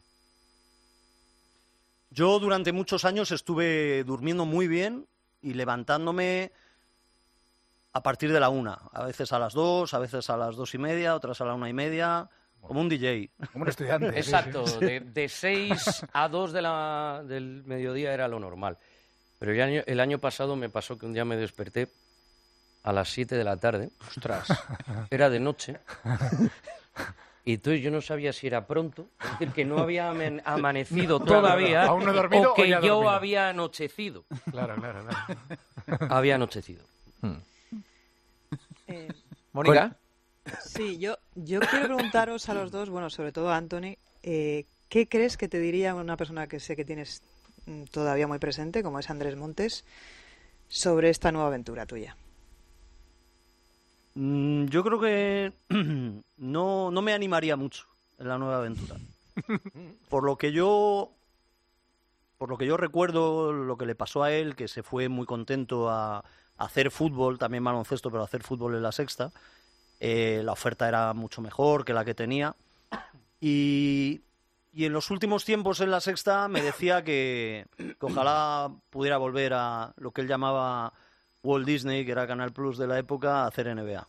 Yo durante muchos años estuve durmiendo muy bien y levantándome a partir de la una. A veces a las dos, a veces a las dos y media, otras a la una y media, como un D J. Como un estudiante. Exacto, de, de seis a dos de la, del mediodía era lo normal. Pero el año, el año pasado me pasó que un día me desperté a las siete de la tarde. Ostras. Era de noche. Y entonces yo no sabía si era pronto, es decir, que no había amen- amanecido Claro, todavía, aún no he dormido o o que ya he yo dormido. había anochecido. Claro, claro, claro. Había anochecido. Eh, Mónica. Sí, yo, yo quiero preguntaros a los dos, bueno, sobre todo a Anthony, eh, ¿qué crees que te diría una persona que sé que tienes mm, todavía muy presente, como es Andrés Montes, sobre esta nueva aventura tuya? Mm, yo creo que no, no me animaría mucho en la nueva aventura. Por lo que yo por lo que yo recuerdo, lo que le pasó a él, que se fue muy contento a, a hacer fútbol, también baloncesto, pero a hacer fútbol en la Sexta. Eh, la oferta era mucho mejor que la que tenía. Y, y en los últimos tiempos en la Sexta me decía que, que ojalá pudiera volver a lo que él llamaba Walt Disney, que era Canal Plus de la época, a hacer N B A.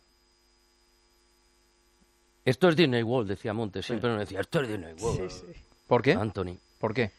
Esto es Disney World, decía Montes, siempre nos decía, esto es Disney World. Sí, sí. ¿Por qué? Anthony. ¿Por qué?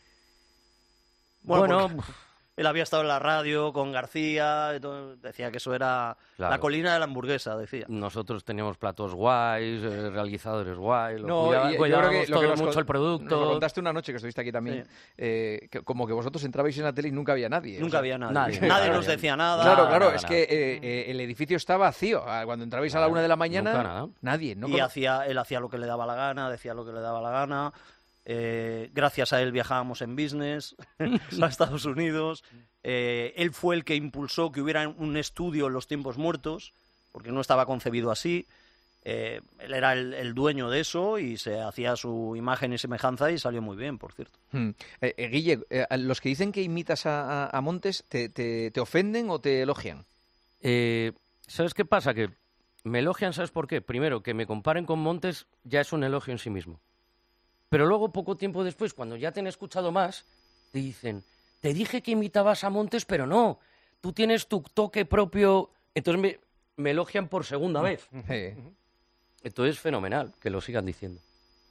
Bueno, Bueno, porque él había estado en la radio con García, y todo, decía que eso era Claro. la colina de la hamburguesa, decía. nosotros teníamos platos guays, eh, realizadores guays, lo No, cuidaba- y- yo cuidábamos creo que lo todo que nos mucho con- el producto. Nos lo contaste una noche que estuviste aquí también, eh, que como que vosotros entrabais en la tele y nunca había nadie. Nunca había nadie. nadie, Nadie, nadie. nos decía nada. Claro, claro, nada, es nada. que eh, eh, el edificio está vacío. Ah, Cuando entrabais a la Nada, una de la mañana, nunca nada. nadie. No y cono- hacía, él hacía lo que le daba la gana, decía lo que le daba la gana. Eh, gracias a él viajábamos en business a Estados Unidos. Eh, él fue el que impulsó que hubiera un estudio en los tiempos muertos, porque no estaba concebido así. Eh, él era el, el dueño de eso y se hacía su imagen y semejanza y salió muy bien, por cierto. Hmm. Eh, eh, Guille, eh, a los que dicen que imitas a, a- a Montes, ¿te, te, te ofenden o te elogian? Eh, ¿Sabes qué pasa? Que me elogian, ¿sabes por qué? Primero, que me comparen con Montes ya es un elogio en sí mismo. Pero luego, poco tiempo después, cuando ya te han escuchado más, te dicen, te dije que imitabas a Montes, pero no, tú tienes tu toque propio. Entonces me, me elogian por segunda vez. Eh, Entonces, fenomenal, que lo sigan diciendo.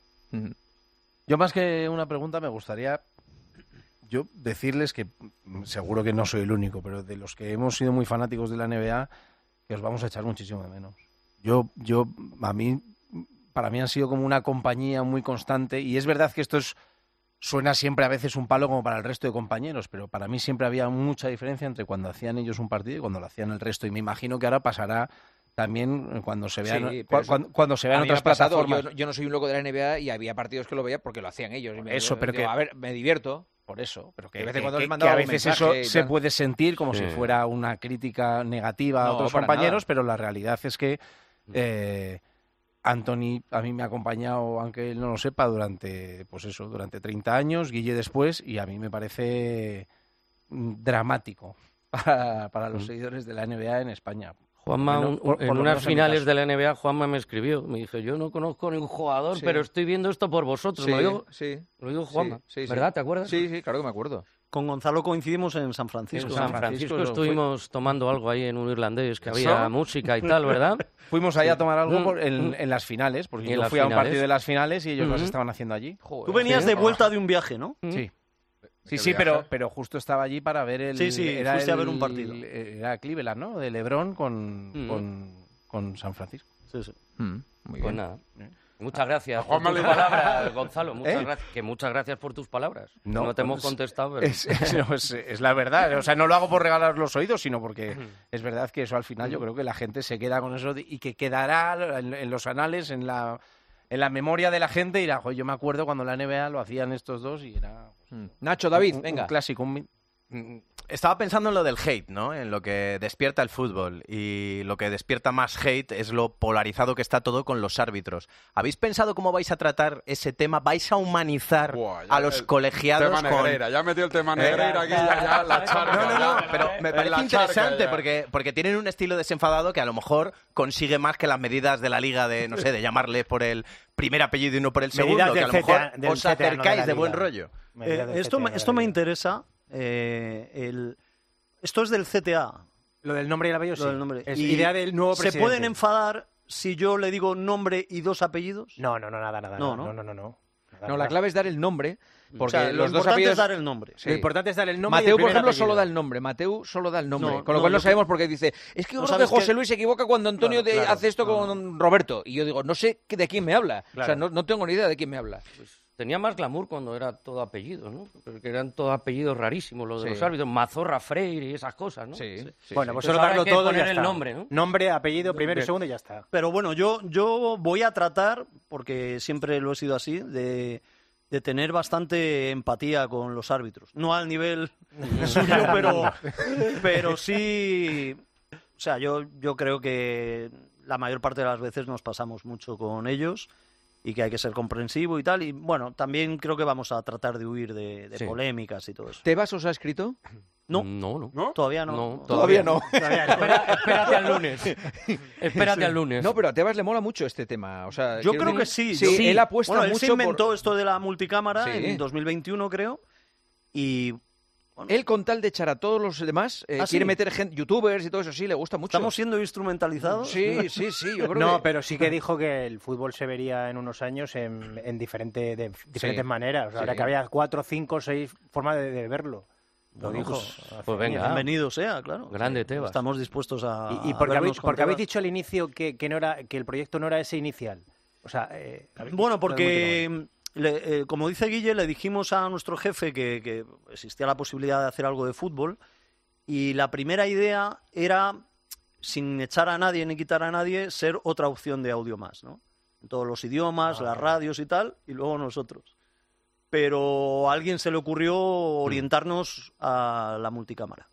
Yo más que una pregunta me gustaría yo decirles que mm, seguro que no soy el único, pero de los que hemos sido muy fanáticos de la N B A, que os vamos a echar muchísimo de menos. Yo, yo, a mí, para mí han sido como una compañía muy constante y es verdad que esto es, suena siempre a veces un palo como para el resto de compañeros, pero para mí siempre había mucha diferencia entre cuando hacían ellos un partido y cuando lo hacían el resto y me imagino que ahora pasará también cuando se vean, Sí, cua- pero eso- cuando, cuando se a vean mí me otras ha pasado, plataformas. Yo, yo no soy un loco de la N B A y había partidos que lo veía porque lo hacían ellos. Y me- Eso, pero digo, que- a ver, me divierto. Por eso, pero que, De vez en que- cuando que- les mandaba que a un veces mensaje eso y se tal. puede sentir como Sí. si fuera una crítica negativa a No, otros para compañeros, nada. pero la realidad es que eh, Anthony a mí me ha acompañado, aunque él no lo sepa, durante, pues eso, durante treinta años, Guille después, y a mí me parece mm, dramático para, para los Mm. seguidores de la N B A en España. Juanma, Por lo un- menos- por- por en lo unas menos en mi finales caso. de la N B A, Juanma me escribió. Me dijo, yo no conozco ningún jugador, Sí. pero estoy viendo esto por vosotros. Sí, me lo digo, sí. me lo digo Juanma. Sí, sí, sí. ¿Verdad? ¿Te acuerdas? Sí, sí, claro que me acuerdo. Con Gonzalo coincidimos en San En Francisco. San San Francisco, Francisco, estuvimos tomando algo ahí en un irlandés, que ¿Eso? había música y tal, ¿verdad? Fuimos allá a tomar algo Mm, por- en, mm. en las finales, porque En yo las fui a un finales. partido de las finales y ellos las Mm. estaban haciendo allí. Tú venías Sí. de vuelta de un viaje, ¿no? Sí. Sí, sí, pero, pero justo estaba allí para ver el... Sí, sí, era fuiste el, a ver un partido. Era Cleveland, ¿no? De LeBron con, Mm. con, con San Francisco. Sí, sí. Mm, muy Pues bien. nada. Muchas gracias A por Juanma tus le- palabras, Gonzalo. Muchas ¿Eh? gracias. Que muchas gracias por tus palabras. No, No, te hemos pues, contestado, pero... Es, es- no, es- es la verdad. O sea, no lo hago por regalar los oídos, sino porque es verdad que eso al final yo creo que la gente se queda con eso de- y que quedará en, en los anales, en la, en la memoria de la gente. Y dirá, "Joder, yo me acuerdo cuando la N B A lo hacían estos dos y era... pues, Nacho, David, un- venga. Un clásico, un... Estaba pensando en lo del hate, ¿no? En lo que despierta el fútbol. Y lo que despierta más hate es lo polarizado que está todo con los árbitros. ¿Habéis pensado cómo vais a tratar ese tema? ¿Vais a humanizar a los el colegiados Tema con... Negreira, ya metió el tema ¿Eh? Negreira aquí, ya, ya la charca. No, no, no, ya. pero me En parece la charca interesante ya. porque, porque tienen un estilo desenfadado que a lo mejor consigue más que las medidas de la liga de, no sé, de llamarles por el primer apellido y no por el Medidas segundo, que del a lo mejor C T A, del os C T A, no de acercáis la de liga. buen rollo. Eh, esto me, esto me interesa. eh, el, esto es del C T A. Lo del nombre y el apellido, Lo sí. del nombre. Es Y idea del nuevo ¿Se presidente. pueden enfadar si yo le digo nombre y dos apellidos? No, no, no, nada, nada. No, no, ¿no? no, no, no. Nada, No, la nada. clave es dar el nombre, porque O sea, lo los dos importante apellidos... es dar el nombre. Sí. Lo importante es dar el nombre y Mateu, el por primer ejemplo, apellido. solo da el nombre. Mateu solo da el nombre. No, con lo no, cual no yo sabemos porque dice, es que yo No creo que sabes José que- Luis se equivoca cuando Antonio Claro, de- claro. hace esto con Roberto. Y yo digo, no sé de quién me habla. O sea, Claro. no, no tengo ni idea de quién me habla. Tenía más glamour cuando era todo apellido, ¿no? Porque eran todos apellidos rarísimos los de Sí. los árbitros. Mazorra, Freire y esas cosas, ¿no? Sí, sí, Bueno, sí. pues Entonces solo ahora darlo hay que todo y poner ya el está. nombre, ¿no? Nombre, apellido, primero y segundo y ya está. Pero bueno, yo, yo voy a tratar, porque siempre lo he sido así, de, de tener bastante empatía con los árbitros. No al nivel suyo, pero, pero sí... O sea, yo, yo creo que la mayor parte de las veces nos pasamos mucho con ellos y que hay que ser comprensivo y tal. Y bueno, también creo que vamos a tratar de huir de, de Sí. polémicas y todo eso. ¿Tebas os ha escrito? No, No, no. todavía no. No, Todavía no. Todavía no. Espera- espérate al lunes. Espérate al lunes. No, pero a Tebas le mola mucho este tema. O sea, Yo quiero creo decir- que sí. Sí, yo- él apuesta bueno, él mucho se inventó por... esto de la multicámara Sí. en dos mil veintiuno, creo. Y Él, con tal de echar a todos los demás, eh, ¿Ah, quiere sí? meter gente, youtubers y todo eso, sí, le gusta mucho. ¿estamos siendo instrumentalizados? Sí, sí, sí, yo creo No, que... pero sí que dijo que el fútbol se vería en unos años en, en diferente, de diferentes Sí. maneras. O sea, Sí. ahora que había cuatro, cinco, seis formas de, de verlo. Lo Bueno, dijo. pues- hace pues venga. años. Bienvenido sea, claro. Grande Tebas. Estamos dispuestos a. Y, y a porque, vernos habéis, con porque habéis Tebas. dicho al inicio que, que, no era, que el proyecto no era ese inicial. O sea, eh, habéis- Bueno, no porque, le- eh, como dice Guille, le dijimos a nuestro jefe que, que existía la posibilidad de hacer algo de fútbol. Y la primera idea era, sin echar a nadie ni quitar a nadie, ser otra opción de audio más, ¿no? En todos los idiomas, las radios y tal, y luego nosotros. Pero a alguien se le ocurrió orientarnos a la multicámara.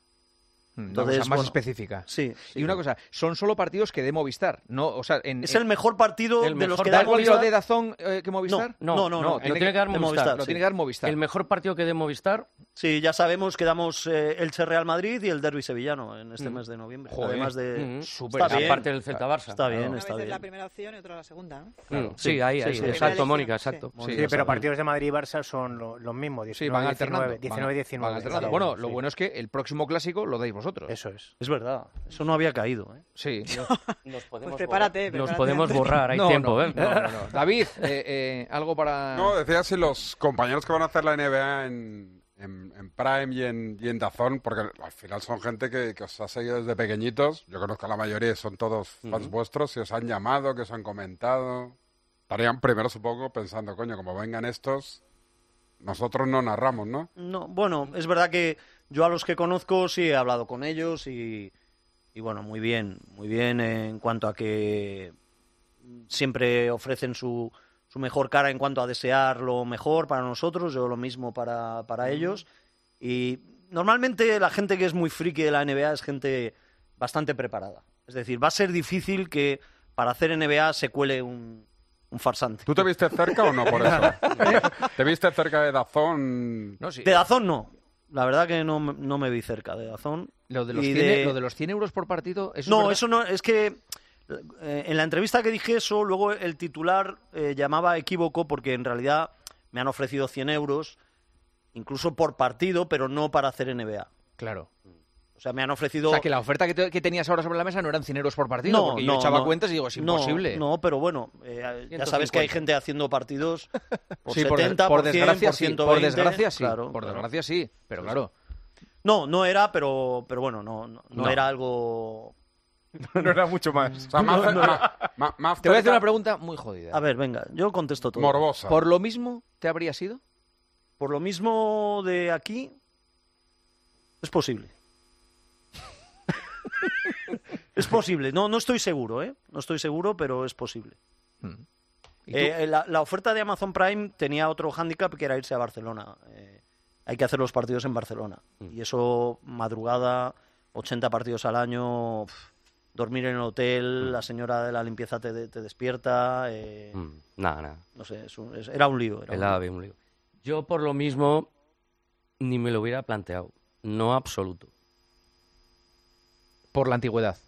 Una Entonces, cosa más bueno, específica. Sí. Y una cosa, son solo partidos que de Movistar, no, o sea, en, Es el mejor partido el de los mejor que ¿Da da el partido Movistar. de Dazón eh, que Movistar? No, no, no, no, lo tiene que dar de Movistar. Movistar, Lo sí. tiene que dar Movistar. El mejor partido que dé Movistar, Sí, ya sabemos que damos eh, Elche Real Madrid y el Derby sevillano en este Mm. mes de noviembre. Joder. Además de Mm. Súper Está bien. aparte del Celta Barça. Está bien, Claro. está Una vez es bien. la primera opción y otra la segunda, ¿no? Mm, sí, ahí, ahí. sí, sí. Exacto, Primera Mónica, elección, exacto. sí. Sí, Mónica, pero está partidos de Madrid y Barça son lo- los mismos. Sí, van alternando. diecinueve, diecinueve, van, diecinueve. van alternando. Sí, Bueno, lo sí. bueno es que el próximo clásico lo dais vosotros. Eso es. Es verdad, eso no había caído. ¿eh? Sí. Nos podemos Pues prepárate, borrar. Nos prepárate, podemos Andrés. borrar, hay No, tiempo, no, ¿eh? no, no, no. David, eh, eh, algo para... No, decía si los compañeros que van a hacer la N B A en, en, en Prime y en, y en DAZN, porque al final son gente que, que os ha seguido desde pequeñitos. Yo conozco a la mayoría, son todos fans Ujú. vuestros, si os han llamado, que os han comentado. Estarían primero, supongo, pensando, coño, como vengan estos, nosotros no narramos, ¿no? No, bueno, es verdad que yo a los que conozco sí he hablado con ellos y, y bueno, muy bien, muy bien en cuanto a que siempre ofrecen su, su mejor cara en cuanto a desear lo mejor para nosotros, yo lo mismo para, para ellos. Y normalmente la gente que es muy friki de la N B A es gente bastante preparada. Es decir, va a ser difícil que para hacer N B A se cuele un, un farsante. ¿Tú te viste cerca o no por eso? ¿Te viste cerca de DAZN? No, sí. De Dazón no. La verdad que no, me- no me vi cerca de Dazón. Lo de los, Y cien, de- lo de los cien euros por partido, ¿eso es No, verdad? eso no, es que eh, en la entrevista que dije eso, luego el titular eh, llamaba equívoco porque en realidad me han ofrecido cien euros, incluso por partido, pero no para hacer N B A. Claro. O sea, me han ofrecido... O sea, que la oferta que, te, que tenías ahora sobre la mesa no eran cien euros por partido, No, porque no, yo echaba no. cuentas y digo, es imposible. No, no, pero bueno, eh, ya sabes que hay gente haciendo partidos por sí, por, setenta, por por cien, desgracia, por sí, ciento veinte. por desgracia sí, claro, por claro. desgracia sí, pero claro. No, no era, pero, pero bueno, no, no, no No. era algo... No era mucho más. O sea, más, No, no. más- más- más Te voy a hacer cerca- una pregunta muy jodida. A ver, venga, yo contesto todo. Morbosa. ¿Por lo mismo te habría sido? Por lo mismo de aquí, es posible. Es posible, no, no estoy seguro, ¿eh? No estoy seguro, pero es posible. ¿Y tú? Eh, la, la oferta de Amazon Prime tenía otro hándicap que era irse a Barcelona. Eh, hay que hacer los partidos en Barcelona. Y eso, madrugada, ochenta partidos al año, pf, dormir en el hotel, la señora de la limpieza te, te despierta. Eh, Mm, nada, nada. No sé, es un- es- era un lío. Era El un lío. ave, un lío. Yo por lo mismo ni me lo hubiera planteado. No absoluto. Por la antigüedad.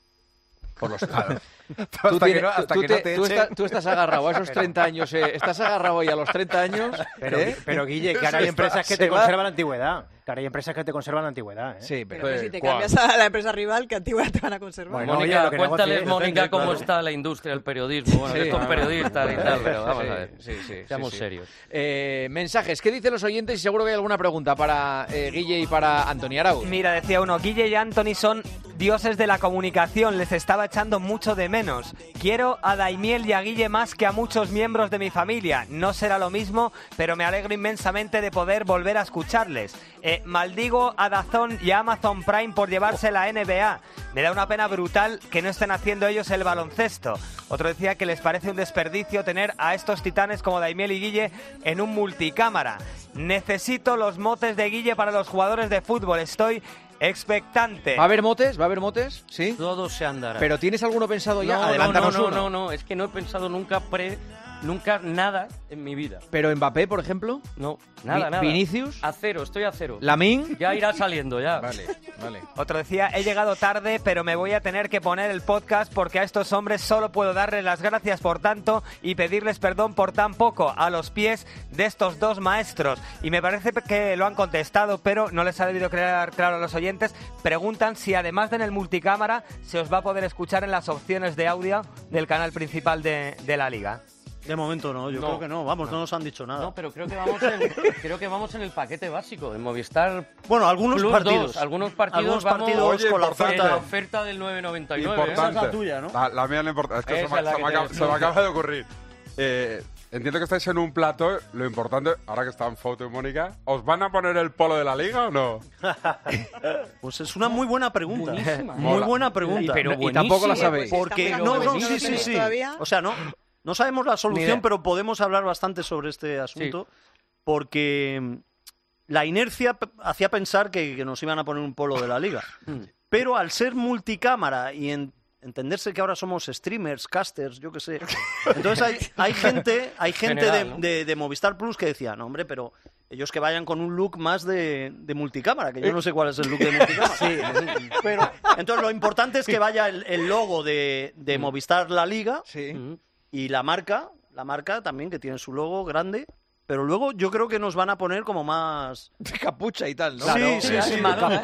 Por los... Hasta Tú, que tienes- no- hasta tú que te- no te tú echen. estás, tú estás agarrado a esos treinta años, eh, estás agarrado ahí a los treinta años. Pero, ¿eh? pero Guille, que ahora hay Se empresas va- que se te va- conservan la antigüedad. Que ahora hay empresas que te conservan la antigüedad. ¿eh? Sí, Pero que si te cambias a la empresa rival, que antigüedad te van a conservar. Bueno, Mónica, oye, lo que cuéntales, negocies, Mónica, depende, cómo claro. está la industria del periodismo. Bueno, Sí. que son periodistas y tal, pero vamos Sí, a ver. sí, sí, Seamos sí, sí. serios. Eh, mensajes, ¿qué dicen los oyentes? Y seguro que hay alguna pregunta para eh, Guille y para Antonio Arauz. Mira, decía uno, Guille y Anthony son dioses de la comunicación, les estaba echando mucho de menos. Quiero a Daimiel y a Guille más que a muchos miembros de mi familia. No será lo mismo, pero me alegro inmensamente de poder volver a escucharles. Eh, maldigo a Dazón y a Amazon Prime por llevarse la N B A. Me da una pena brutal que no estén haciendo ellos el baloncesto. Otro decía que les parece un desperdicio tener a estos titanes como Daimiel y Guille en un multicámara. Necesito los motes de Guille para los jugadores de fútbol. Estoy expectante. ¿Va a haber motes? ¿Va a haber motes? Sí. Todo se andará. ¿Pero tienes alguno pensado ya? No, Adelántanos no, no, uno. no, no, es que no he pensado nunca pre, nunca nada en mi vida. ¿Pero Mbappé, por ejemplo? No, nada, Vi- nada. ¿Vinicius? A cero, estoy a cero. ¿Lamín? Ya irá saliendo, ya. Vale, vale. Otro decía, he llegado tarde, pero me voy a tener que poner el podcast porque a estos hombres solo puedo darles las gracias por tanto y pedirles perdón por tan poco a los pies de estos dos maestros. Y me parece que lo han contestado, pero no les ha debido quedar claro a los oyentes. Preguntan si además de en el multicámara se os va a poder escuchar en las opciones de audio del canal principal de, de la liga. De momento no, yo No. creo que no. Vamos, no, nos han dicho nada. No, pero creo que vamos en, creo que vamos en el paquete básico, en Movistar. Bueno, algunos Plus partidos. dos, algunos partidos Algunos vamos partidos Oye, con la importante. en oferta. la oferta del nueve noventa y nueve. ¿eh? Importante. Esa es la tuya, ¿no? La, la mía no importa. Es que se Esa me, es la se que me te acaba, se me decía. acaba de ocurrir. Eh, entiendo que estáis en un plato. Lo importante, ahora que están Foto y Mónica, ¿os van a poner el polo de la liga o no? Pues es una muy buena pregunta. Buenísima. Muy Mola. buena pregunta. Pero Y tampoco la sabéis. Porque Pero no, no, sí, buenísima. sí, sí. ¿Todavía? O sea, no, no sabemos la Ni idea. solución, pero podemos hablar bastante sobre este asunto. Porque mm, la inercia p- hacía pensar que, que nos iban a poner un polo de la liga. Pero al ser multicámara y en- entenderse que ahora somos streamers, casters, yo qué sé. Entonces hay, hay gente, hay gente General, de, ¿no? de- de Movistar Plus que decía, no, hombre, pero ellos que vayan con un look más de, de multicámara, que yo no sé cuál es el look de multicámara. Pero, entonces lo importante es que vaya el, el logo de, de Movistar La Liga Sí. y la marca, la marca también que tiene su logo grande. Pero luego yo creo que nos van a poner como más... De capucha y tal, ¿no? Sí, sí, sí.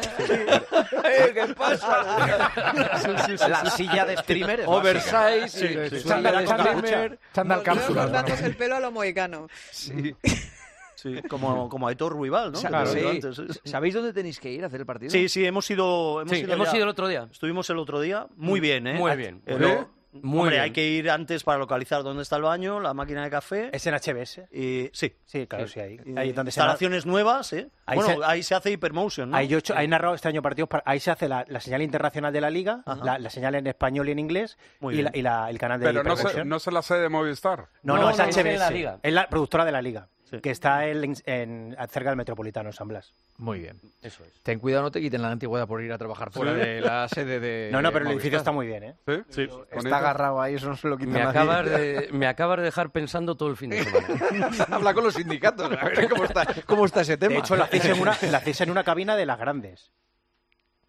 Eh, ¿Qué pasa? La silla de streamer es Oversize, Sí, eh, sí, sí. chándal de Chándal streamer. Chándal Volvemos cápsulas. cortándose el pelo a lo mohicano. Sí. Sí, como, como Aitor Ruibal, ¿no? Sa- Que te sí. digo antes, sí. ¿Sabéis dónde tenéis que ir a hacer el partido? Sí, sí, hemos ido... Hemos, Sí, ido, hemos ya. ido el otro día. Estuvimos el otro día. Muy bien, ¿eh? Muy bien. Eh, ¿Sí? lo- Muy Hombre, bien. hay que ir antes para localizar dónde está el baño, la máquina de café. ¿Es en H B S? Y, sí. Sí, claro, sí, ahí. Y Ahí donde se instalaciones nuevas, ¿eh? Ahí bueno, se- ahí se hace Hypermotion, ¿no? Ahí yo he hecho- ahí he narrado este año partidos. para- Ahí se hace la, la señal internacional de la liga, la, la señal en español y en inglés, Muy y, bien. la, y la- el canal de Pero no sé, Hypermotion. no sé la sede de Movistar. No, No, no, es no, H B S. es la liga. Es la productora de la liga, Sí. que está en, en- cerca del Metropolitano, en San Blas. Muy bien. Eso es. Ten cuidado, no te quiten la antigüedad por ir a trabajar fuera de la sede de. No, no, pero el Movistar. edificio está muy bien, ¿eh? ¿Sí? Sí. Bonito. Está agarrado ahí, eso no se lo quita Me nadie. acabas, de, me acabas de dejar pensando todo el fin de semana. Habla con los sindicatos, a ver cómo está, cómo está ese tema. De hecho, la hacéis en una, la hacéis en una cabina de las grandes.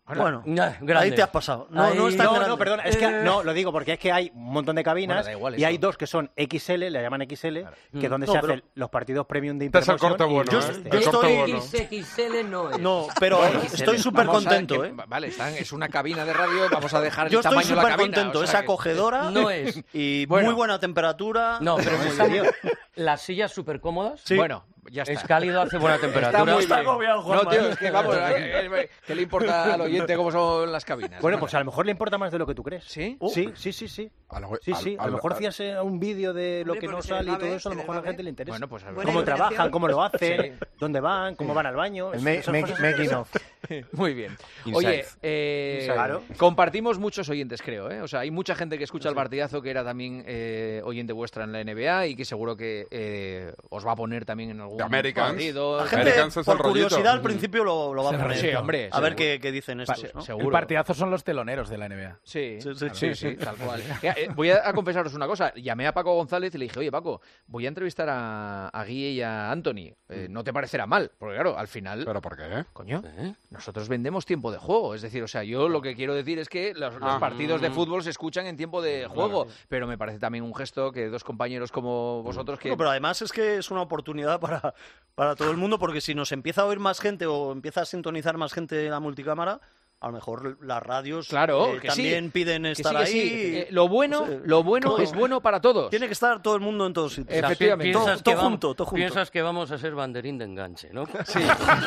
Bueno, grande. ahí te has pasado. No, Ahí- no es tan no, grande. no, perdona, es que Eh. no, lo digo porque es que hay un montón de cabinas Bueno, da igual y hay eso. dos que son X L, le llaman X L, que es Mm. donde No, se pero- hacen los partidos premium de Este es el Intermotion. corte bueno, y- ¿eh? Yo El estoy- corte bueno. X X L no es. No, pero estoy súper Vamos a- contento, que- ¿eh? Vale, están, es una cabina de radio, vamos a dejar Yo el estoy tamaño de la súper cabina. contento, o es sea que- acogedora. No es. Y Bueno. muy buena temperatura. No, pero Muy está- bien. las sillas súper cómodas. Sí. Bueno, ya está. Es cálido, hace buena temperatura. Está muy Está bien. agobiado, Juanma. No, tío, es que vamos, ¿qué, qué le importa al oyente cómo son las cabinas? Bueno, pues a lo mejor le importa más de lo que tú crees. ¿Sí? Sí, sí, sí, sí. A lo- Sí, al- sí, a al- lo mejor al- si hace un vídeo de lo Hombre, que no porque se les sale va y todo a ver, eso, a lo se mejor a les la va a gente ver. le interesa. Bueno, pues a ver. Buena Cómo iluminación. trabajan, cómo lo hacen, Sí. dónde van, cómo van al baño. El esas make- cosas make- nos making interesan. of. Muy bien. Inside. Oye, eh, Claro. compartimos muchos oyentes, creo, ¿eh? O sea, hay mucha gente que escucha el partidazo que era también eh, oyente vuestra en la N B A y que seguro que eh, os va a poner también en algún De Americans. partido. La gente, Americans es por el rollito. curiosidad, al principio lo, lo va a Sí, poner. sí, hombre, A ver seguro. qué, qué dicen estos, Pa- ¿no? seguro. El partidazo son los teloneros de la N B A. Sí, Sí, sí. sí, sí, tal cual. Mira, eh, voy a, a confesaros una cosa. Llamé a Paco González y le dije, oye, Paco, voy a entrevistar a, a Guille y a Anthony. Eh, no te parecerá mal, porque claro, al final... ¿Pero por qué? Coño, nosotros vendemos tiempo de juego. Es decir, o sea, yo lo que quiero decir es que los, los Ah. partidos de fútbol se escuchan en tiempo de juego. Pero me parece también un gesto que dos compañeros como vosotros que... Bueno, pero además es que es una oportunidad para, para todo el mundo, porque si nos empieza a oír más gente o empieza a sintonizar más gente de la multicámara, a lo mejor las radios Claro, eh, que sí, también piden que estar sí, que ahí. sí. Eh, lo bueno, No sé. lo bueno Claro. es bueno para todos. Tiene que estar todo el mundo en todos sitios. Efectivamente. Efectivamente. Todo, Piensas, todo que vamos, junto, todo junto. piensas que vamos a ser banderín de enganche, ¿no? Sí.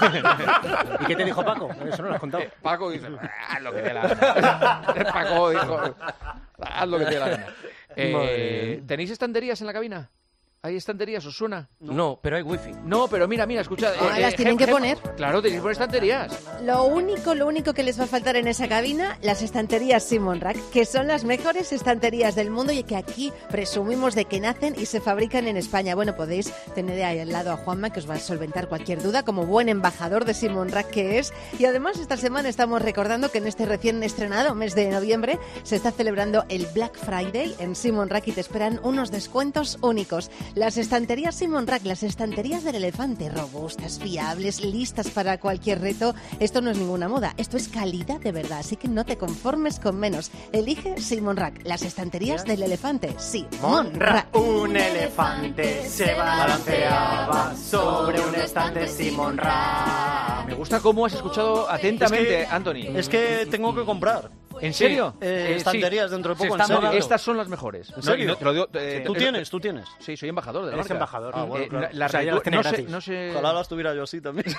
¿Y qué te dijo Paco? Eso no lo has contado. Paco dice, haz lo que te dé la gana. Paco dijo, haz lo que te dé la gana. Eh, Madre. ¿Tenéis estanterías en la cabina? ¿Hay estanterías? ¿Os suena? No, pero hay wifi. No, pero mira, mira, escucha. Ah, las tienen que poner. Claro, tenéis que poner estanterías. Lo único, lo único que les va a faltar en esa cabina, las estanterías Simon Rack, que son las mejores estanterías del mundo y que aquí presumimos de que nacen y se fabrican en España. Bueno, podéis tener ahí al lado a Juanma, que os va a solventar cualquier duda, como buen embajador de Simon Rack que es. Y además esta semana estamos recordando que en este recién estrenado mes de noviembre se está celebrando el Black Friday en Simon Rack y te esperan unos descuentos únicos. Las estanterías Simon Rack, las estanterías del elefante, robustas, fiables, listas para cualquier reto. Esto no es ninguna moda, esto es calidad de verdad, así que no te conformes con menos. Elige Simon Rack, las estanterías del elefante. Simon Rack. Un elefante se balanceaba sobre un estante Simon Rack. Me gusta cómo has escuchado atentamente, Es que- Anthony. Es que tengo que comprar. ¿En serio? Eh, Eh, estanterías sí. dentro de Se poco, en están serio. moviendo. Estas son las mejores. ¿En serio? No, y no, te lo digo, eh, ¿Tú te- tienes? ¿Tú tienes? Sí, soy embajador de la Eres marca. embajador. Ah, bueno, Eh, claro. la- la O sea, ya recu- las tiene no sé, gratis. no sé... Ojalá las tuviera yo así también.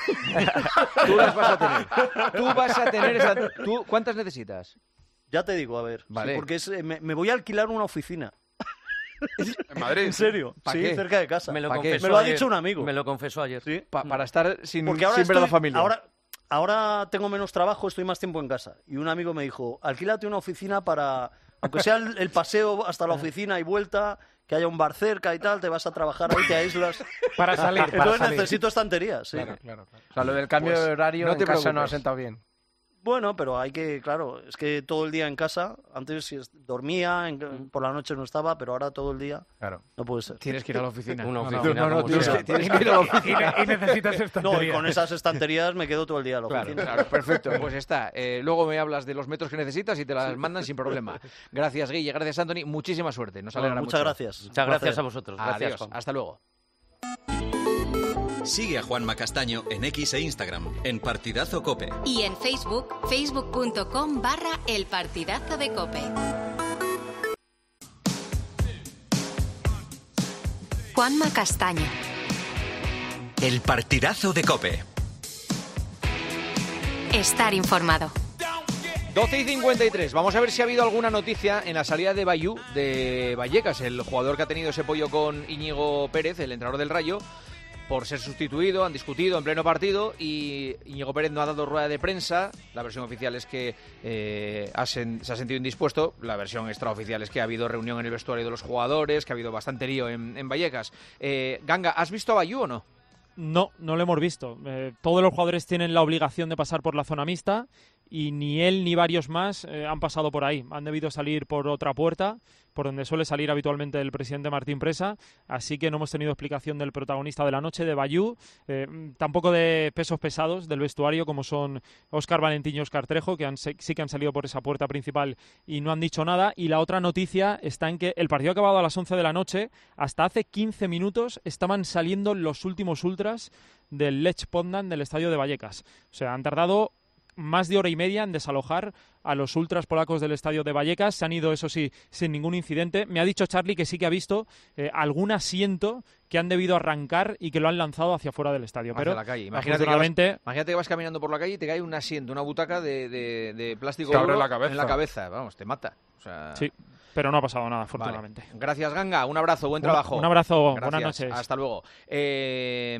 Tú las vas a tener. Tú vas a tener esa... ¿Tú cuántas necesitas? Ya te digo, a ver. Vale. Sí, porque es, eh, me, me voy a alquilar una oficina. En Madrid. ¿En serio? ¿Pa Sí, qué? cerca de casa. Me lo, ¿Pa qué? confesó Me lo ha ayer. dicho un amigo. Me lo confesó ayer. Sí. Pa- para estar sin, Porque ahora, sin ver a la estoy- familia. ahora, ahora tengo menos trabajo, estoy más tiempo en casa. Y un amigo me dijo, alquílate una oficina para, aunque sea el, el paseo hasta la oficina y vuelta, que haya un bar cerca y tal, te vas a trabajar ahí, te aíslas. Para salir, para Entonces salir. necesito estanterías, sí. Claro, claro, claro. O sea, lo del cambio Pues, de horario no en te casa no ha preocupes. sentado bien. Bueno, pero hay que, claro, es que todo el día en casa, antes si es- dormía, en- por la noche no estaba, pero ahora todo el día Claro. no puede ser. Tienes que ir a la oficina. Una No, no, oficina, no, no, como tienes, sea. que, tienes que ir a la oficina. Y, y necesitas No, y estantería. con esas estanterías me quedo todo el día en la Claro, oficina. claro, perfecto. Pues está. Eh, luego me hablas de los metros que necesitas y te las mandan sin problema. Gracias, Guille. Gracias, Anthony. Muchísima suerte. Nos Bueno, alegra muchas mucho. gracias. Muchas gracias a vosotros. Gracias, Adiós. Juan. Hasta luego. Sigue a Juanma Castaño en X e Instagram, en Partidazo Cope. Y en Facebook, facebook.com barra el partidazo de Cope. Juanma Castaño. El Partidazo de Cope. Estar informado. doce y cincuenta y tres. Vamos a ver si ha habido alguna noticia en la salida de Bayú, de Vallecas, el jugador que ha tenido ese pollo con Íñigo Pérez, el entrenador del Rayo, por ser sustituido. Han discutido en pleno partido y Íñigo Pérez no ha dado rueda de prensa. La versión oficial es que eh, ha sen- se ha sentido indispuesto. La versión extraoficial es que ha habido reunión en el vestuario de los jugadores, que ha habido bastante lío en, en Vallecas. Eh, Ganga, ¿has visto a Bayú o no? No, no lo hemos visto. Eh, todos los jugadores tienen la obligación de pasar por la zona mixta y ni él ni varios más eh, han pasado por ahí. Han debido salir por otra puerta, por donde suele salir habitualmente el presidente Martín Presa, así que no hemos tenido explicación del protagonista de la noche, de Bayú, eh, tampoco de pesos pesados del vestuario, como son Óscar Valentín y Óscar Trejo, que han, sí que han salido por esa puerta principal y no han dicho nada. Y la otra noticia está en que el partido ha acabado a las once de la noche, hasta hace quince minutos estaban saliendo los últimos ultras del Lech Poznan, del estadio de Vallecas. O sea, han tardado más de hora y media en desalojar a los ultras polacos del estadio de Vallecas. Se han ido, eso sí, sin ningún incidente. Me ha dicho Charlie que sí que ha visto eh, algún asiento que han debido arrancar y que lo han lanzado hacia fuera del estadio. Hacia pero la calle. Imagínate que, vas, imagínate que vas caminando por la calle y te cae un asiento, una butaca de, de, de plástico duro la cabeza. en la cabeza. Vamos, te mata. O sea... Sí, pero no ha pasado nada, afortunadamente. Vale. Gracias, Ganga. Un abrazo, buen trabajo. Un, un abrazo, Gracias. Buenas noches. Hasta luego. Eh,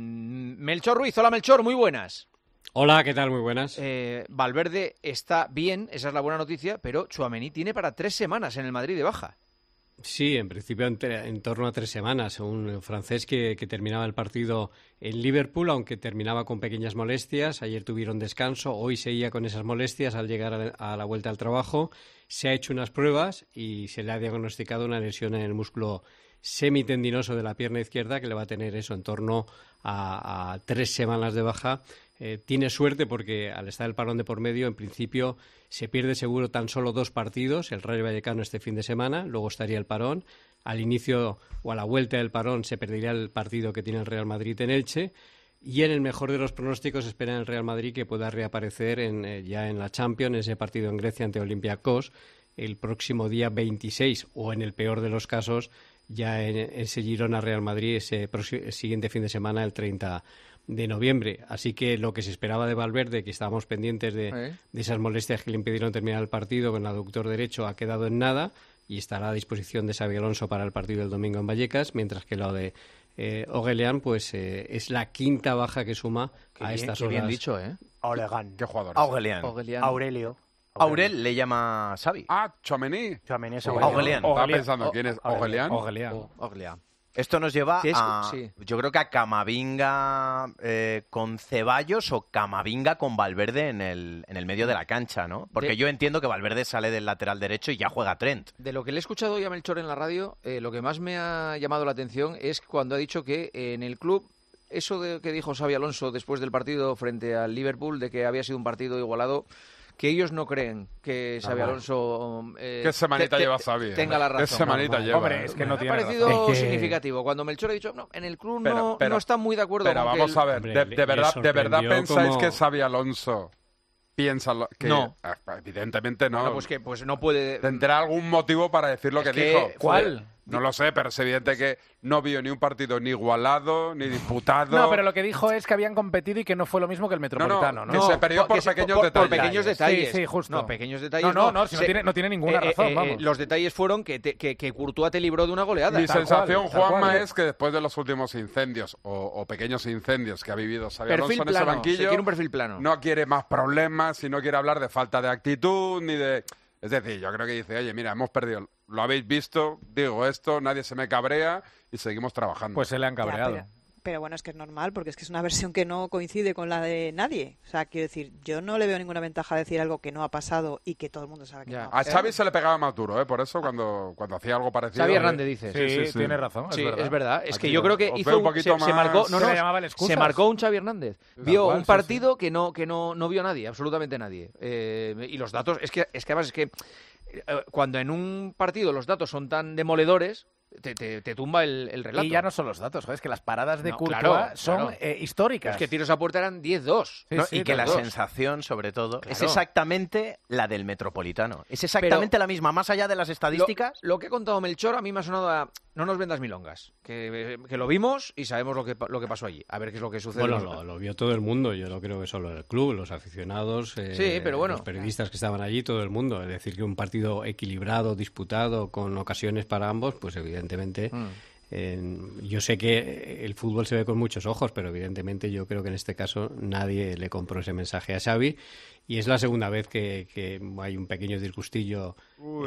Melchor Ruiz, hola Melchor, muy buenas. Hola, ¿qué tal? Muy buenas. Eh, Valverde está bien, esa es la buena noticia, pero Tchouaméni tiene para tres semanas en el Madrid de baja. Sí, en principio en, en torno a tres semanas. Un francés que, que terminaba el partido en Liverpool, aunque terminaba con pequeñas molestias. Ayer tuvieron descanso, hoy seguía con esas molestias al llegar a, a la vuelta al trabajo. Se ha hecho unas pruebas y se le ha diagnosticado una lesión en el músculo semitendinoso de la pierna izquierda, que le va a tener eso en torno a, a tres semanas de baja. Eh, tiene suerte porque al estar el parón de por medio, en principio se pierde seguro tan solo dos partidos, el Rayo Vallecano este fin de semana, luego estaría el parón. Al inicio o a la vuelta del parón se perdería el partido que tiene el Real Madrid en Elche. Y en el mejor de los pronósticos espera el Real Madrid que pueda reaparecer en, eh, ya en la Champions, ese partido en Grecia ante Olympiacos, el próximo día veintiséis, o en el peor de los casos, ya en ese Girona Real Madrid, ese el siguiente fin de semana, el treinta de noviembre. Así que lo que se esperaba de Valverde, que estábamos pendientes de, ¿Eh? de esas molestias que le impidieron terminar el partido con el aductor derecho, ha quedado en nada y estará a disposición de Xabi Alonso para el partido del domingo en Vallecas, mientras que lo de eh, Aurelian pues eh, es la quinta baja que suma qué a bien, estas qué horas. bien dicho, ¿eh? Aurelian. ¿Qué jugador? Aurelian. Aurelian. Aurelio. Aurel le llama Xavi. Ah, Tchouaméni. Tchouaméni es Aurelian. Estaba pensando, ¿quién es Aurelian? Aurelian. Aurelian. Esto nos lleva es? a, Sí. yo creo que a Camavinga eh, con Ceballos o Camavinga con Valverde en el, en el medio de la cancha, ¿no? Porque De- yo entiendo que Valverde sale del lateral derecho y ya juega Trent. De lo que le he escuchado hoy a Melchor en la radio, eh, lo que más me ha llamado la atención es cuando ha dicho que eh, en el club, eso de que dijo Xabi Alonso después del partido frente al Liverpool, de que había sido un partido igualado, que ellos no creen que Xabi Normal. Alonso eh, ¿Qué semanita te- te- lleva Xavi? eh? tenga la razón. ¿Qué semanita Normal. lleva? Hombre, es que no Me tiene ha parecido razón. Es que- significativo. Cuando Melchor ha dicho, no, en el club Pero- no, pero- no están muy de acuerdo Pero con que vamos él- a ver, Hombre, de, le- de verdad, le ¿de verdad sorprendió pensáis como- que Xabi Alonso piensa lo- que... No. Ah, evidentemente no. Bueno, pues que pues no puede... Tendrá algún motivo para decir lo Es que, que- dijo. ¿Cuál? No lo sé, pero es evidente que no vio ni un partido ni igualado, ni disputado. No, pero lo que dijo es que habían competido y que no fue lo mismo que el Metropolitano, ¿no? que se perdió por que se- pequeños por, detalles. por pequeños detalles. Sí, sí, justo. No, pequeños detalles. No, no, no, si no Se- tiene- no tiene ninguna eh, razón, eh, vamos. Los detalles fueron que, te- que, que Courtois te libró de una goleada. Mi Tal sensación, cual, tal Juanma, cual. es que después de los últimos incendios o, o pequeños incendios que ha vivido Xabi Perfil Alonso en plano, ese se banquillo, quiere un perfil plano. no quiere más problemas y no quiere hablar de falta de actitud ni de... Es decir, yo creo que dice, oye, mira, hemos perdido, lo habéis visto, digo esto, nadie se me cabrea y seguimos trabajando. Pues se le han Ya, cabreado. pero, pero bueno, es que es normal, porque es que es una versión que no coincide con la de nadie. O sea, quiero decir, yo no le veo ninguna ventaja a decir algo que no ha pasado y que todo el mundo sabe que Ya. no ha A pasado. Xavi se le pegaba más duro, ¿eh? Por eso cuando, cuando hacía algo parecido... Xavi Hernández dice. Sí, tiene razón, es Sí, verdad. es verdad. Es que Aquí yo creo que os hizo veo un un- poquito se, se más- marcó, no, Se no, le llamaba el excusas. se marcó un Xavi Hernández. Vio cual, un sí, partido que no que no, no vio nadie, absolutamente nadie. Eh, y los datos, es que es que además es que eh, cuando en un partido los datos son tan demoledores, te, te, te tumba el, el relato. Y ya no son los datos, joder, es que las paradas de No, Courtois claro, son claro. eh, históricas. Es que tiros a puerta eran diez dos. Sí, ¿no? sí, y que la todos. sensación, sobre todo, es Claro. exactamente la del Metropolitano. Es exactamente la misma, más allá de las estadísticas. Lo, lo que ha contado Melchor a mí me ha sonado a no nos vendas milongas, que, que lo vimos y sabemos lo que, pa- lo que pasó allí. A ver qué es lo que sucede. Bueno, lo, lo vio todo el mundo. Yo no creo que solo el club, los aficionados, eh, Sí, pero bueno. los periodistas que estaban allí, todo el mundo. Es decir, que un partido equilibrado, disputado, con ocasiones para ambos, pues evidentemente Mm. Eh, yo sé que el fútbol se ve con muchos ojos, pero evidentemente yo creo que en este caso nadie le compró ese mensaje a Xavi y es la segunda vez que, que hay un pequeño disgustillo. Uy,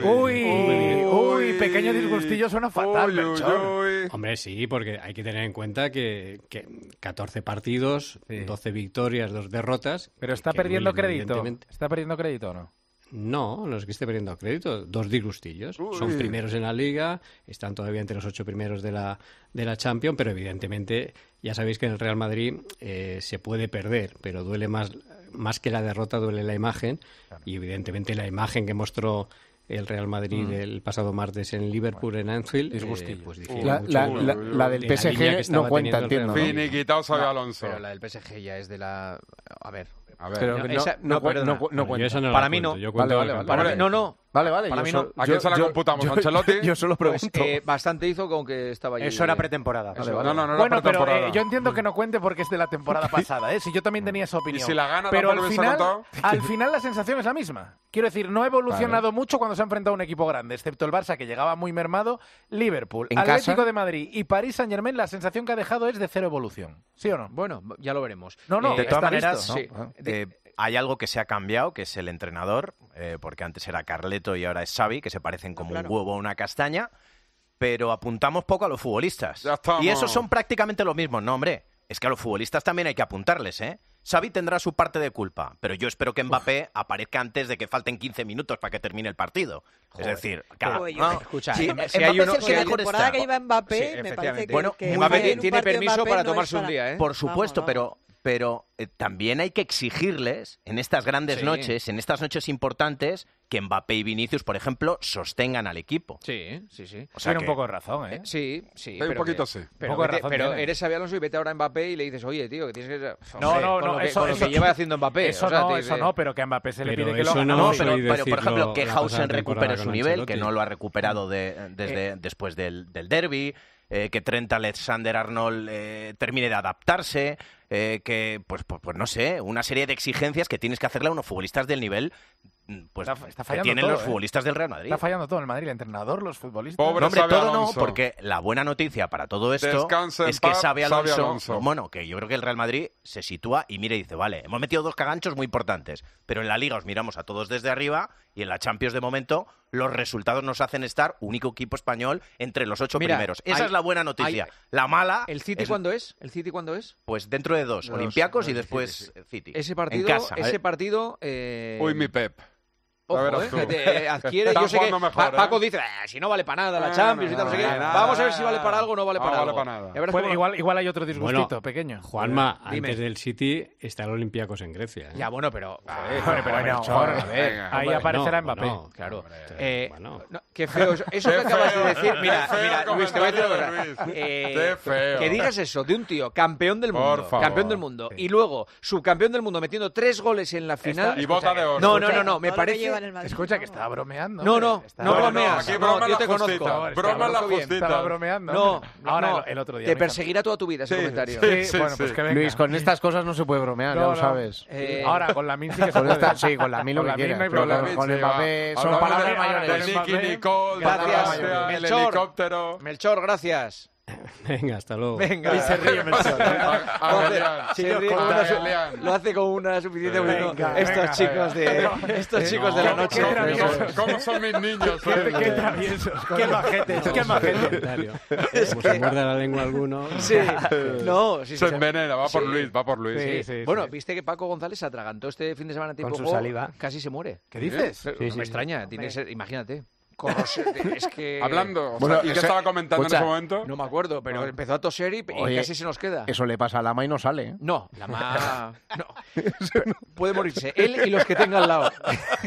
uy, uy, pequeño disgustillo suena fatal, Uy, uy, Melchor. uy. Hombre, sí, porque hay que tener en cuenta que, que catorce partidos, doce victorias, dos derrotas. Pero está que perdiendo duelen, crédito. evidentemente. ¿Está perdiendo crédito o no? No, no es que esté perdiendo crédito. Dos disgustillos. Uy. Son primeros en la Liga, están todavía entre los ocho primeros de la, de la Champions, pero evidentemente ya sabéis que en el Real Madrid eh, se puede perder, pero duele más, más que la derrota, duele la imagen. Claro. Y evidentemente la imagen que mostró el Real Madrid mm. el pasado martes en Liverpool, bueno, en Anfield, eh, pues la, la, la, la del P S G no cuenta, entiendo. Finiquitado Xabi Alonso. Pero la del P S G ya es de la... A ver... A ver, pero no, esa, no, no, no, no, no cuenta. No para mí no. Yo vale, vale, vale. Para mí, no, no. Vale, vale. Para mí so, no. ¿A quién se la computamos? ¿A Ancelotti? Yo, yo solo pregunto. Pues, eh, bastante hizo con que estaba allí. Eso era pretemporada. Vale, vale. No, no, no bueno, era pero pretemporada. eh, yo entiendo que no cuente porque es de la temporada pasada, ¿eh? Si yo también tenía esa opinión. ¿Y si la gana pero no al final, al final la sensación es la misma. Quiero decir, no ha evolucionado vale. mucho cuando se ha enfrentado a un equipo grande, excepto el Barça, que llegaba muy mermado. Liverpool, ¿En Atlético casa? de Madrid y París Saint-Germain, la sensación que ha dejado es de cero evolución. ¿Sí o no? Bueno, ya lo veremos. No, no. Eh, de todas maneras, sí. ¿no? eh, hay algo que se ha cambiado, que es el entrenador, eh, porque antes era Carleto y ahora es Xavi, que se parecen como claro. un huevo a una castaña, pero apuntamos poco a los futbolistas. Ya estamos. Y esos son prácticamente los mismos. No, hombre, es que a los futbolistas también hay que apuntarles, ¿eh? Xavi tendrá su parte de culpa, pero yo espero que Mbappé Uf. aparezca antes de que falten quince minutos para que termine el partido. Joder. Es decir, cada, Oye, no, escucha, sí, si Mbappé hay uno es el que la mejor temporada está. que lleva Mbappé, sí, me parece que, bueno, que Mbappé tiene tiene permiso Mbappé para no tomarse para... un día, ¿eh? Por supuesto, vamos, pero vamos. pero eh, también hay que exigirles en estas grandes sí. noches, en estas noches importantes, que Mbappé y Vinicius, por ejemplo, sostengan al equipo. Sí, sí, sí. O sea, tiene que... un poco de razón, ¿eh? eh sí, sí. Hay pero un poquito que, sí. Pero, un poco de vete, razón pero tiene. eres Xabi Alonso y vete ahora a Mbappé y le dices, oye, tío, que tienes que... No, Hombre, no, con no. Lo que, eso, con lo eso, que lleva haciendo Mbappé. Eso o sea, no, te, eso te... no, pero que a Mbappé se le pero pide que lo haga. no No, se pero, oye pero, por ejemplo, que la Hausen pasada recupere temporada su con nivel, Ancelotti. que no lo ha recuperado de, desde Eh. después del, del derbi, eh, que Trent Alexander-Arnold eh, termine de adaptarse, eh, que, pues, pues, pues no sé, una serie de exigencias que tienes que hacerle a unos futbolistas del nivel pues, está, está que tienen todo, los ¿eh? futbolistas del Real Madrid. Está fallando todo el Madrid, el entrenador, los futbolistas. Pobre No, hombre, Xabi todo no, Alonso. porque la buena noticia para todo esto Descanse es en que paz, Xabi Alonso, Xabi Alonso. bueno, que yo creo que el Real Madrid se sitúa y mira y dice, vale, hemos metido dos caganchos muy importantes, pero en la Liga os miramos a todos desde arriba y en la Champions de momento los resultados nos hacen estar único equipo español entre los ocho Mira, primeros. Esa hay- es la buena noticia. hay- La mala ¿El City es, cuándo es? ¿El City cuándo es? pues dentro de dos, Dos, Olympiacos y dos, después City, City. Ese partido, en casa. ese partido... Eh... Uy, mi Pep. Ojo, verás eh, tú. que te adquiere, Están yo sé que jugando mejor, Pa- ¿eh? Paco dice, "Ah, si no vale para nada la Ah, Champions y tal, no sé qué. nada, Vamos a ver si vale para algo o no vale no para vale algo. para nada. Ya verás Bueno, cómo- igual, igual hay otro disgustito Bueno, pequeño. Juanma, Dime. antes del City está el Olympiacos en Grecia. ¿eh? Ya, bueno, pero... Joder, joder, pero bueno, Melchor, joder, a ver, venga, ahí hombre. aparecerá Bueno, Mbappé. bueno, Claro. hombre, Eh, bueno. no, qué feo. Eso, eso Qué que acabas feo, de decir, mira, qué feo mira, Luis, te voy a decir una comentario, cosa. Luis. Eh, Qué feo. Que digas eso de un tío campeón del mundo, Por favor. campeón del mundo, y luego subcampeón del mundo metiendo tres goles en la final. Y bota de oro. No, no, no, no, Todo me lo que parece... lleva en el Madrid. Escucha, que estaba bromeando. No, hombre. no, Estaba- no No, no, bromeas. aquí No, broma yo la te conozco. justita. Está Broma la conozco bien. justita. Estaba bromeando. No, hombre. Ahora no, el, el otro día. te me perseguirá toda tu vida ese Sí, comentario. Sí, Sí, bueno, sí. pues que venga. Luis, con estas cosas no se puede bromear, ya No, lo no. sabes. Eh, Ahora, con la Min sí que se Con puede. esta, sí, con la Min lo Con que la Min quieras. no hay pero problema. con, con Sí, Mbappé va. son Hablamos palabras de- mayores. De Nicky Nicole, de Gracias, Mbappé, el Melchor. helicóptero. Melchor, gracias. Venga, hasta luego. Venga. Y se ríe Melchor. Adrián. Se ríe Con con una una su- Adrián. lo hace con una suficiente Venga, bonito. venga, Estos venga. chicos de estos Eh, chicos no, de la qué- noche. qué traviesos. ¿Cómo, cómo son mis niños? Qué, eh? qué traviesos. Qué majetes, qué majetes. Comentario. Como se muerde la lengua alguno. Sí, no, sí, sí, Se sí. envenena, va por Sí. Luis, va por Luis. Sí, sí, Bueno, sí. viste que Paco González se atragantó este fin de semana tipo Con su juego, saliva. casi se muere. ¿Qué dices? No Sí, me sí, extraña, tiene que ser, imagínate. Corrosión, es que Hablando, o sea, Bueno, ¿y qué ese- estaba comentando escucha, en ese momento? no me acuerdo, pero Ah. empezó a toser y, y Oye, casi se nos queda. Eso le pasa a Lama y no sale. ¿eh? No, la más no. Puede morirse él y los que tenga al lado.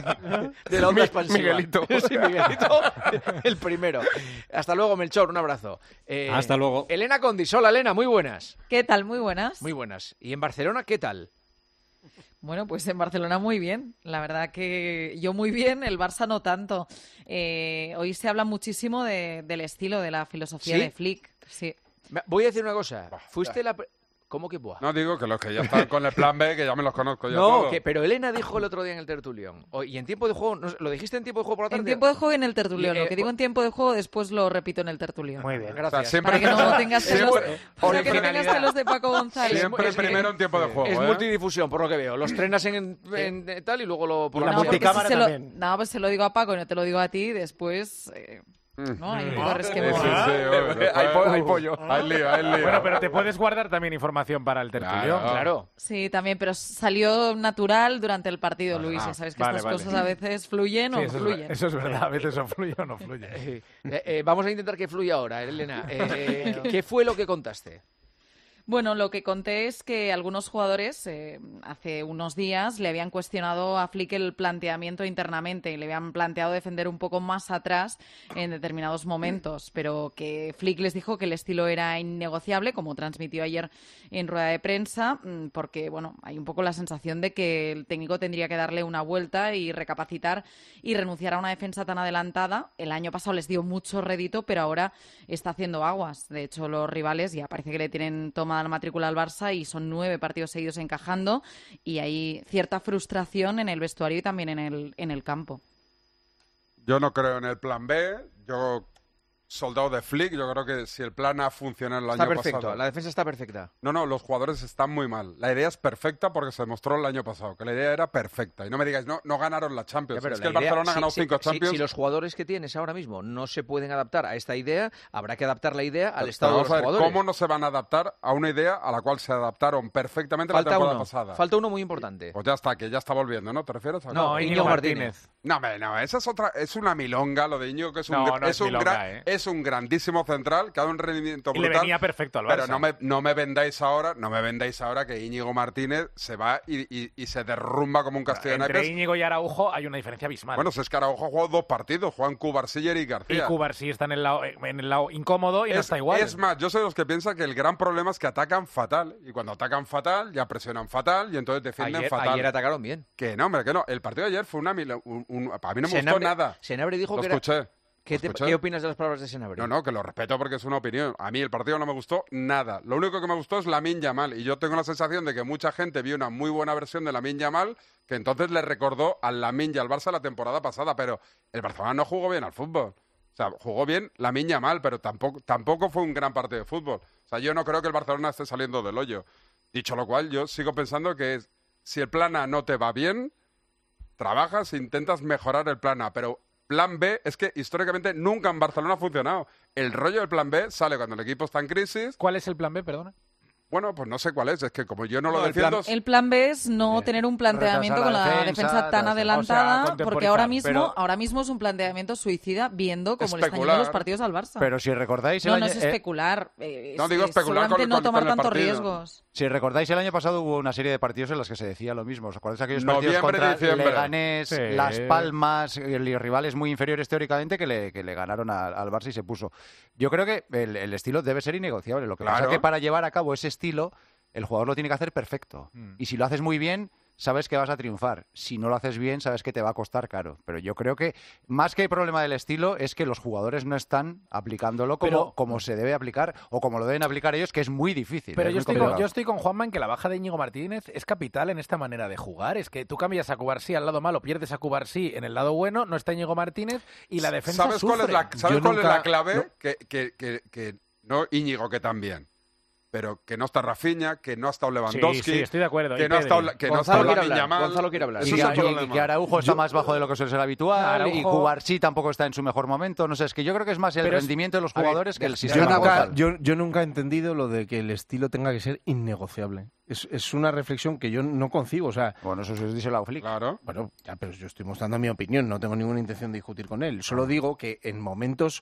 De la onda Mi- expansiva. Miguelito. Sí, Miguelito, el primero. Hasta luego, Melchor, un abrazo. Eh, Hasta luego. Elena Condis, hola Elena, muy buenas. ¿Qué tal? Muy buenas. Muy buenas. ¿Y en Barcelona qué tal? Bueno, pues en Barcelona muy bien. La verdad que yo muy bien, el Barça no tanto. Eh, hoy se habla muchísimo de- del estilo, de la filosofía ¿Sí? de Flick. Sí. Me- Voy a decir una cosa. Fuiste la... pr- ¿Cómo que buah? No digo que los que ya están con el plan B, que ya me los conozco ya No, todos. que, pero Elena dijo el otro día en el tertulión. O- y en tiempo de juego, no sé, ¿lo dijiste en tiempo de juego por la tarde? En tiempo de juego y en el tertulión. Y, eh, Lo que digo en tiempo de juego después lo repito en el tertulión. Muy bien. Gracias. O sea, siempre- Para que no tengas celos, siempre- para que no tengas celos de Paco González. Siempre Es- primero en tiempo de juego, Es ¿eh? multidifusión, por lo que veo. Los trenas en, en- en tal y luego lo por Y la la No, noche. porque si multicámara se lo, también. no, pues se lo digo a Paco y no te lo digo a ti, después... eh, ¿no? Hay un poco de Sí, resquemor. sí, sí, oye, Hay po- hay uh, pollo. Hay lío, hay lío. Bueno, pero te puedes guardar también información para el tertulión. Claro. Claro. Sí, también, pero salió natural durante el partido, Luis. Ah, Ya sabes que vale, estas vale. cosas a veces fluyen o Sí, no eso, es, fluyen. ver- eso es verdad, a veces o fluye o no fluye. Eh, eh, eh, vamos a intentar que fluya ahora, Elena. Eh, ¿Qué fue lo que contaste? Bueno, lo que conté es que algunos jugadores eh, hace unos días le habían cuestionado a Flick el planteamiento internamente y le habían planteado defender un poco más atrás en determinados momentos, pero que Flick les dijo que el estilo era innegociable, como transmitió ayer en rueda de prensa, mm, porque bueno, hay un poco la sensación de que el técnico tendría que darle una vuelta y recapacitar y renunciar a una defensa tan adelantada. El año pasado les dio mucho rédito, pero ahora está haciendo aguas. De hecho, los rivales ya parece que le tienen tomada la matrícula al Barça y son nueve partidos seguidos encajando y hay cierta frustración en el vestuario y también en el, en el campo. Yo no creo en el plan B. Yo, soldado de Flick, yo creo que si el plan A funciona el Está año perfecto, pasado... la defensa está perfecta. No, no, los jugadores están muy mal. La idea es perfecta porque se demostró el año pasado, que la idea era perfecta. Y no me digáis, no, no ganaron la Champions. Ya, pero es que la el idea- Barcelona ha si- ganado si- cinco si- Champions. Si los jugadores que tienes ahora mismo no se pueden adaptar a esta idea, habrá que adaptar la idea al Pero estado de vamos los a ver, jugadores. ¿cómo no se van a adaptar a una idea a la cual se adaptaron perfectamente Falta la temporada uno, pasada? falta uno muy importante. Pues ya está, que ya está volviendo, ¿no? ¿Te refieres a No, Íñigo Martínez. No, hombre, no, esa es otra, es una milonga, lo de Íñigo, que es un, No, gr- no es es un milonga, gran- ¿eh? es un grandísimo central que ha dado un rendimiento Y le brutal. venía perfecto al Pero Barça. no me, no me vendáis ahora, no me vendáis ahora que Íñigo Martínez se va y, y- y se derrumba como un castillo de Entre naipes. Íñigo y Araujo hay una diferencia abismal. Bueno, si es que Araujo ha jugado dos partidos, Juan Cubarsiller y y García. Cubarsí está en el lado, en el lado incómodo y no es, está igual. es más, yo soy de los que piensan que el gran problema es que atacan fatal. Y cuando atacan fatal, ya presionan fatal y entonces defienden Ayer, fatal. ayer atacaron bien. Que no, hombre, que no. El partido de ayer fue una... mil- un- un- a mí no me Senabre- gustó nada. Senabre dijo Lo que era- escuché. ¿Qué, lo te- escuché. ¿Qué opinas de las palabras de Senabre? No, no, que lo respeto porque es una opinión. A mí el partido no me gustó nada. Lo único que me gustó es Lamine Yamal. Y yo tengo la sensación de que mucha gente vio una muy buena versión de Lamine Yamal que entonces le recordó al Lamine y al Barça la temporada pasada. Pero el Barcelona no jugó bien al fútbol. O sea, jugó bien Lamine Yamal, pero tampoco, tampoco fue un gran partido de fútbol. O sea, yo no creo que el Barcelona esté saliendo del hoyo. Dicho lo cual, yo sigo pensando que es- si el plan A no te va bien, trabajas e intentas mejorar el plan A. Pero plan B es que históricamente nunca en Barcelona ha funcionado. El rollo del plan B sale cuando el equipo está en crisis. ¿Cuál es el plan B, perdona? Bueno, pues no sé cuál es. Es que como yo no, No, lo el plan- defiendo... El plan B es no tener un planteamiento Retrasar con la la defensa, defensa, tan retrasar- adelantada, o sea, porque ahora contemporizar, mismo, pero- ahora mismo es un planteamiento suicida viendo cómo le están Especular. yendo los partidos al Barça. Pero si recordáis... el no, no año- es eh, especular. eh, No, es- digo es especular solamente con- no con- tomar con el tantos partido. riesgos. Si recordáis, el año pasado hubo una serie de partidos en los que se decía lo mismo. ¿Os acordáis de aquellos Noviembre, partidos contra diciembre. Leganés, Sí. Las Palmas, eh, y rivales muy inferiores teóricamente que le, que le ganaron al, al Barça y se puso? Yo creo que el, el estilo debe ser innegociable. Lo que pasa Claro. es que para llevar a cabo ese estilo, el jugador lo tiene que hacer perfecto. Mm. Y si lo haces muy bien, sabes que vas a triunfar. Si no lo haces bien, sabes que te va a costar caro. Pero yo creo que más que el problema del estilo es que los jugadores no están aplicándolo como, Pero- como se debe aplicar o como lo deben aplicar ellos, que es muy difícil. Pero es yo muy estoy, con, complicado. yo estoy con Juanma en que la baja de Íñigo Martínez es capital en esta manera de jugar. Es que tú cambias a Cubarsí al lado malo, pierdes a Cubarsí en el lado bueno, no está Íñigo Martínez y la defensa ¿Sabes cuál es sufre. la, ¿sabes Yo cuál es nunca- la clave? no. Que, que, que, que no Íñigo, que también. Pero que no está Rafinha, que no ha estado Lewandowski. Sí, sí, estoy de acuerdo. Que Y no ha Pedri. estado, que no ha Gonzalo estado quiere Lamine hablar, Yamal. Gonzalo quiere hablar. Ese Y es que, el y- y problema. que Araujo está Yo- más bajo de lo que suele ser habitual y Araujo- Cubarsí tampoco está en su mejor momento. No sé, es que yo creo que es más el Pero es- rendimiento de los A ver, jugadores que el yo sistema. nunca, como tal. yo, yo nunca he entendido lo de que el estilo tenga que ser innegociable. Es, es una reflexión que yo no concibo. O sea, bueno, eso se dice la Flick. Claro. Bueno, ya, pero yo estoy mostrando mi opinión. No tengo ninguna intención de discutir con él. Solo digo que en momentos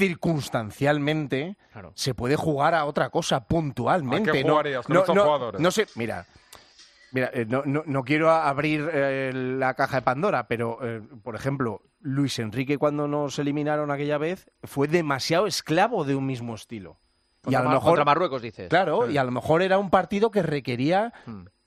circunstancialmente se puede jugar a otra cosa puntualmente. ¿A qué No- jugarías con no, estos no- jugadores? No sé, mira. Mira, eh, no, no, no quiero a- abrir eh, la caja de Pandora, pero, eh, por ejemplo, Luis Enrique cuando nos eliminaron aquella vez fue demasiado esclavo de un mismo estilo. Contra y a lo Ma- mejor, contra Marruecos, dices. Claro, Mm. y a lo mejor era un partido que requería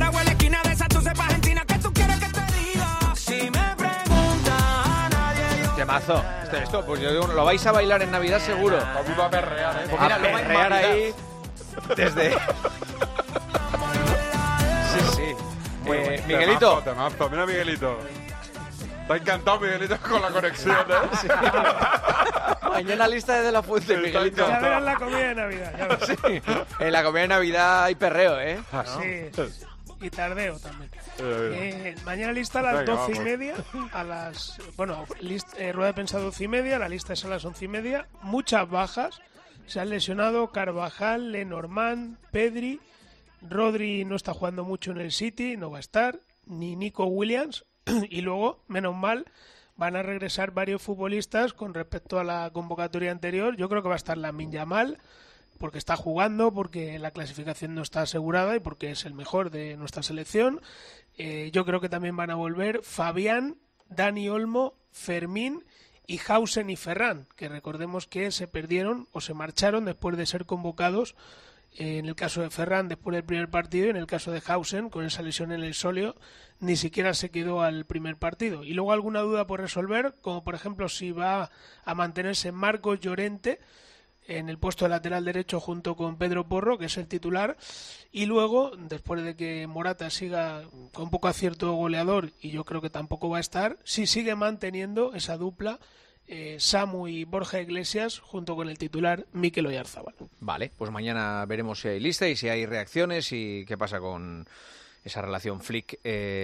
parado en la esquina de esa, tú sepas Argentina que tú quieres que te Temazo. Esto, esto, pues yo digo, lo vais a bailar en Navidad seguro. Vamos a perrear, ¿eh? Pues mira, a perrear ahí desde... Sí, sí. Eh, Miguelito. Temazo, temazo. Mira Miguelito. Está encantado Miguelito con la conexión, ¿eh? Sí. Mañana lista desde la fuente, Miguelito. Ya verás la comida de Navidad. Ya verás. Sí. En la comida de Navidad hay perreo, ¿eh? ¿No? Sí. Y tardeo también. Eh, Eh, mañana lista a las Venga, doce y vamos. media. A las, bueno, list- eh, rueda de prensa doce y media. La lista es a las once y media. Muchas bajas. Se han lesionado Carvajal, Lenormand, Pedri. Rodri no está jugando mucho en el City, no va a estar. Ni Nico Williams. Y luego, menos mal, van a regresar varios futbolistas con respecto a la convocatoria anterior. Yo creo que va a estar Lamine Yamal, porque está jugando, porque la clasificación no está asegurada y porque es el mejor de nuestra selección. Eh, yo creo que también van a volver Fabián, Dani Olmo, Fermín y Hausen y Ferran, que recordemos que se perdieron o se marcharon después de ser convocados. Eh, en el caso de Ferran, después del primer partido, y en el caso de Hausen, con esa lesión en el sóleo, ni siquiera se quedó al primer partido. Y luego alguna duda por resolver, como por ejemplo si va a mantenerse Marcos Llorente en el puesto de lateral derecho junto con Pedro Porro, que es el titular, y luego, después de que Morata siga con poco acierto goleador, y yo creo que tampoco va a estar, si sigue manteniendo esa dupla eh, Samu y Borja Iglesias junto con el titular Mikel Oyarzabal. Vale, pues mañana veremos si hay lista y si hay reacciones y qué pasa con esa relación Flick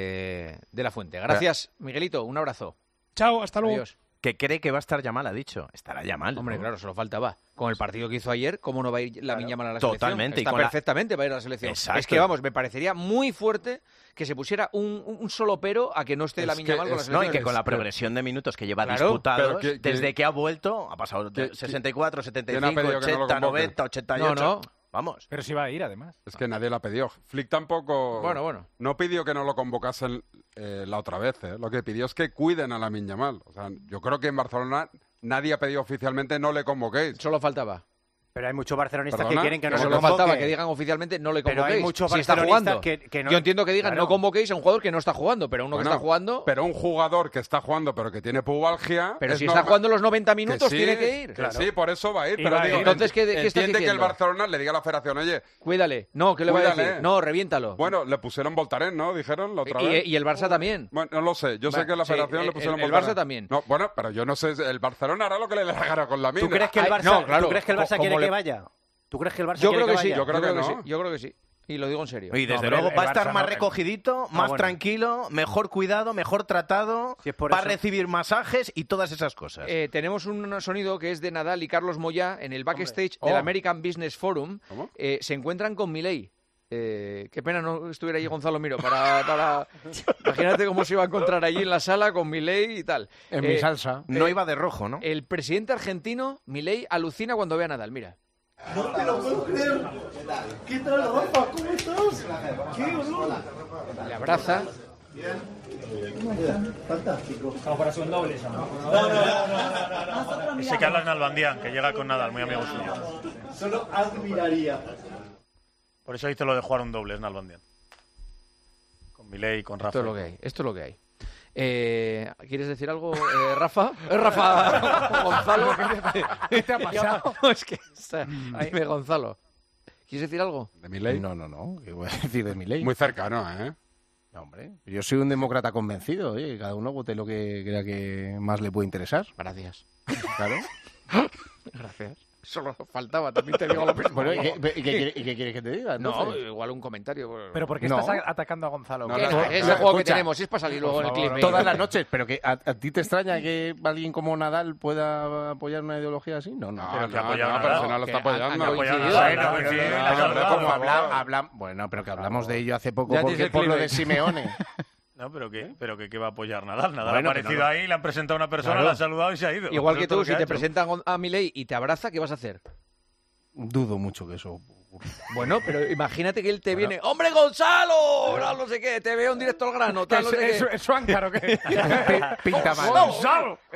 eh, de la Fuente. Gracias, Miguelito, un abrazo. Chao, hasta luego. Adiós. Que cree que va a estar Yamal, ha dicho. Estará Yamal. Hombre, ¿no? claro, solo faltaba. Con el partido que hizo ayer, ¿cómo no va a ir la Miña Yamal a la selección? Totalmente. Está y con perfectamente la... va a ir a la selección. Exacto. Es que, vamos, me parecería muy fuerte que se pusiera un, un solo pero a que no esté Es la Miña que Yamal con la es- selección. No, y que con la Es- progresión de minutos que lleva Claro, disputados, pero que- que- desde que ha vuelto, ha pasado de que- sesenta y cuatro, setenta y ¿quién ha cinco, pedido que no lo ochenta, convoque? noventa, ochenta y ocho. No, no. Vamos. Pero si va a ir, además. Es que nadie la pidió. Flick tampoco... Bueno, bueno. No pidió que no lo convocasen eh, la otra vez, ¿eh? Lo que pidió es que cuiden a Lamine Yamal. O sea, yo creo que en Barcelona nadie ha pedido oficialmente no le convoquéis. Solo faltaba. Pero hay muchos barcelonistas ¿Perdona? que quieren que no Eso se Solo convoque. faltaba que digan oficialmente no le Pero convoquéis. hay muchos si está barcelonistas jugando. que- que no- Yo entiendo que digan Claro. no convoquéis a un jugador que no está jugando, pero uno Bueno, que está jugando... Pero un jugador que está jugando pero que tiene pubalgia... Pero es si está normal- jugando los noventa minutos, sí, tiene que ir. que sí, por eso va a ir. Y Pero va a digo, ir. Entonces, ¿qué- qué estás entiende que el diciendo? Barcelona le diga a la federación, oye, Cuídale. No, ¿qué le va a Cuídale. decir? No, reviéntalo. bueno, le pusieron Voltaren, ¿no? Dijeron la otra y, vez. y el Barça también. Bueno, no lo sé. Yo sé Bueno, que la sí, federación el- le pusieron el- el Voltaren. Barça también. No, bueno, pero yo no sé. El Barcelona hará lo que le dé la gana con la mina. ¿Tú crees que el Ay, Barça, no, claro, ¿tú crees que el Barça co- quiere como que le- vaya? ¿Tú crees que el Barça Yo quiere creo que sí. vaya? Yo creo que sí. no. Yo creo que sí. Y lo digo en serio. Y desde hombre, luego el va a estar Barça más no- recogidito, más bueno. tranquilo, mejor cuidado, mejor tratado, Si es por va a eso. recibir masajes y todas esas cosas. Eh, tenemos un sonido que es de Nadal y Carlos Moyá en el backstage del Oh. American Business Forum. ¿Cómo? Eh, se encuentran con Milei. Eh, qué pena no estuviera allí Gonzalo Miro para, para... Imagínate cómo se iba a encontrar allí en la sala con Milei y tal. En Eh, mi salsa. No eh, iba de rojo, ¿no? El presidente argentino, Milei, alucina cuando ve a Nadal. Mira. No te lo puedo creer. ¿Qué tal, Rafa? ¿Cómo estás? ¡Qué honor! Le abraza. Fantástico. Como para un doble, ¿no? No, no, no, no, no. Ese Carlos Nalbandián, que llega con Nadal, muy amigo suyo. Solo admiraría. Por eso hizo lo de jugar un doble, es Nalbandián. Con Milei, con Rafa. Esto es lo que hay. Esto es lo que hay. Eh, ¿Quieres decir algo, eh, Rafa? ¿Eh, Rafa Gonzalo? ¿Qué te ha pasado? No, es que está- dime, Gonzalo. ¿Quieres decir algo? ¿De Milei? No, no, no. ¿Qué voy a decir de mi ley? Muy cercano, ¿eh? No, hombre. Yo soy un demócrata convencido. Oye, cada uno vote lo que crea que más le puede interesar. Gracias. Claro. Gracias. Solo faltaba, también te digo lo mismo. Bueno, ¿y qué, y qué quiere- y qué quieres que te diga? No, entonces? igual un comentario. Pero porque No. estás a- atacando a Gonzalo. No, Que no, no, no, es no, el juego que escucha. tenemos, es para salir luego Por en el favor, clip. Todas las noches, pero que a, a ti te extraña que alguien como Nadal pueda apoyar una ideología así. No, no. No, Pero que no, apoya no, a pero Nadal, si no lo que está han- apoyando. han Apoya a coincidido. Nadal, Bueno, no, pero- sí, pero- no, Pero no, como por habla- favor. habla- bueno, pero que hablamos de ello hace poco Ya porque dice el por lo clip. de Simeone. No, pero ¿qué? ¿Pero que, qué va a apoyar Nadal? Nadal Bueno, ha que aparecido no lo- ahí, le han presentado a una persona, Claro. le han saludado y se ha ido. Igual Eso que es todo tú, lo si ha te hecho. presentan a Milei y te abraza, ¿qué vas a hacer? Dudo mucho que eso. Bueno, pero imagínate que él te Bueno. viene, ¡hombre Gonzalo! No, no sé qué, te veo en directo al grano, tal, no sé ¿Es, qué. es, es su áncaro, ¿qué? Pinta mal. ¡Gonzalo!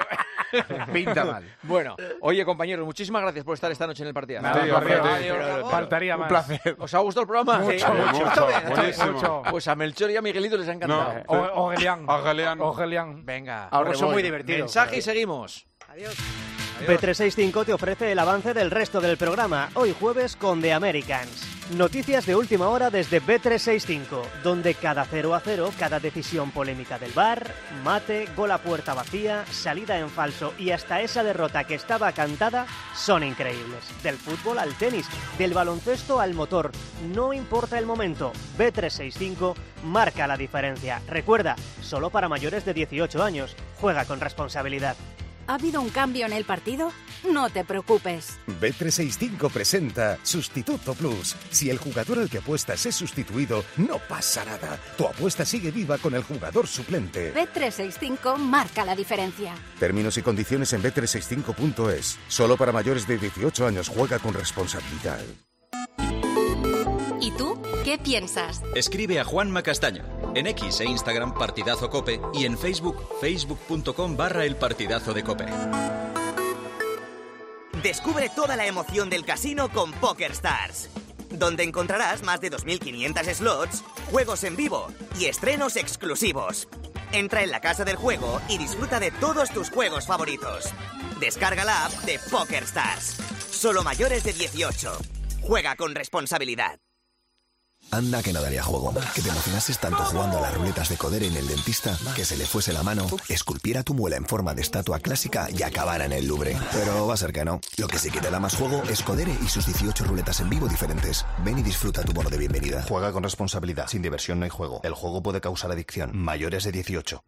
Pinta mal. Bueno, oye, compañeros, muchísimas gracias por estar esta noche en el partido. Nada, Sí, hombre, hombre, tío, adiós. faltaría Un más. placer. ¿Os ha gustado el programa? Mucho, Sí, mucho. Está bien, está bien. Buenísimo. Pues a Melchor y a Miguelito les ha encantado. No, o- Ogelian. Ogelian. Ogelian. Venga. Ahora son voy. muy divertidos. Mensaje y seguimos. Adiós. B trescientos sesenta y cinco te ofrece el avance del resto del programa, hoy jueves con The Americans. Noticias de última hora desde B trescientos sesenta y cinco, donde cada cero a cero, cada decisión polémica del V A R, mate, gol a puerta vacía, salida en falso y hasta esa derrota que estaba cantada, son increíbles. Del fútbol al tenis, del baloncesto al motor, no importa el momento, B trescientos sesenta y cinco marca la diferencia. Recuerda, solo para mayores de dieciocho años, juega con responsabilidad. ¿Ha habido un cambio en el partido? No te preocupes. B trescientos sesenta y cinco presenta Sustituto Plus. Si el jugador al que apuestas es sustituido, no pasa nada. Tu apuesta sigue viva con el jugador suplente. B trescientos sesenta y cinco marca la diferencia. Términos y condiciones en B trescientos sesenta y cinco punto es. Solo para mayores de dieciocho años. Juega con responsabilidad. ¿Y tú? ¿Qué piensas? Escribe a Juanma Castaño. En X e Instagram Partidazo Cope y en Facebook facebook.com barra el partidazo de Cope. Descubre toda la emoción del casino con PokerStars, donde encontrarás más de dos mil quinientos slots, juegos en vivo y estrenos exclusivos. Entra en la casa del juego y disfruta de todos tus juegos favoritos. Descarga la app de PokerStars. Solo mayores de dieciocho. Juega con responsabilidad. Anda que no daría juego. Que te emocionases tanto jugando a las ruletas de Codere en el dentista, que se le fuese la mano, esculpiera tu muela en forma de estatua clásica y acabara en el Louvre. Pero va a ser que no. Lo que sí que te da más juego es Codere y sus dieciocho ruletas en vivo diferentes. Ven y disfruta tu bono de bienvenida. Juega con responsabilidad. Sin diversión no hay juego. El juego puede causar adicción. Mayores de dieciocho.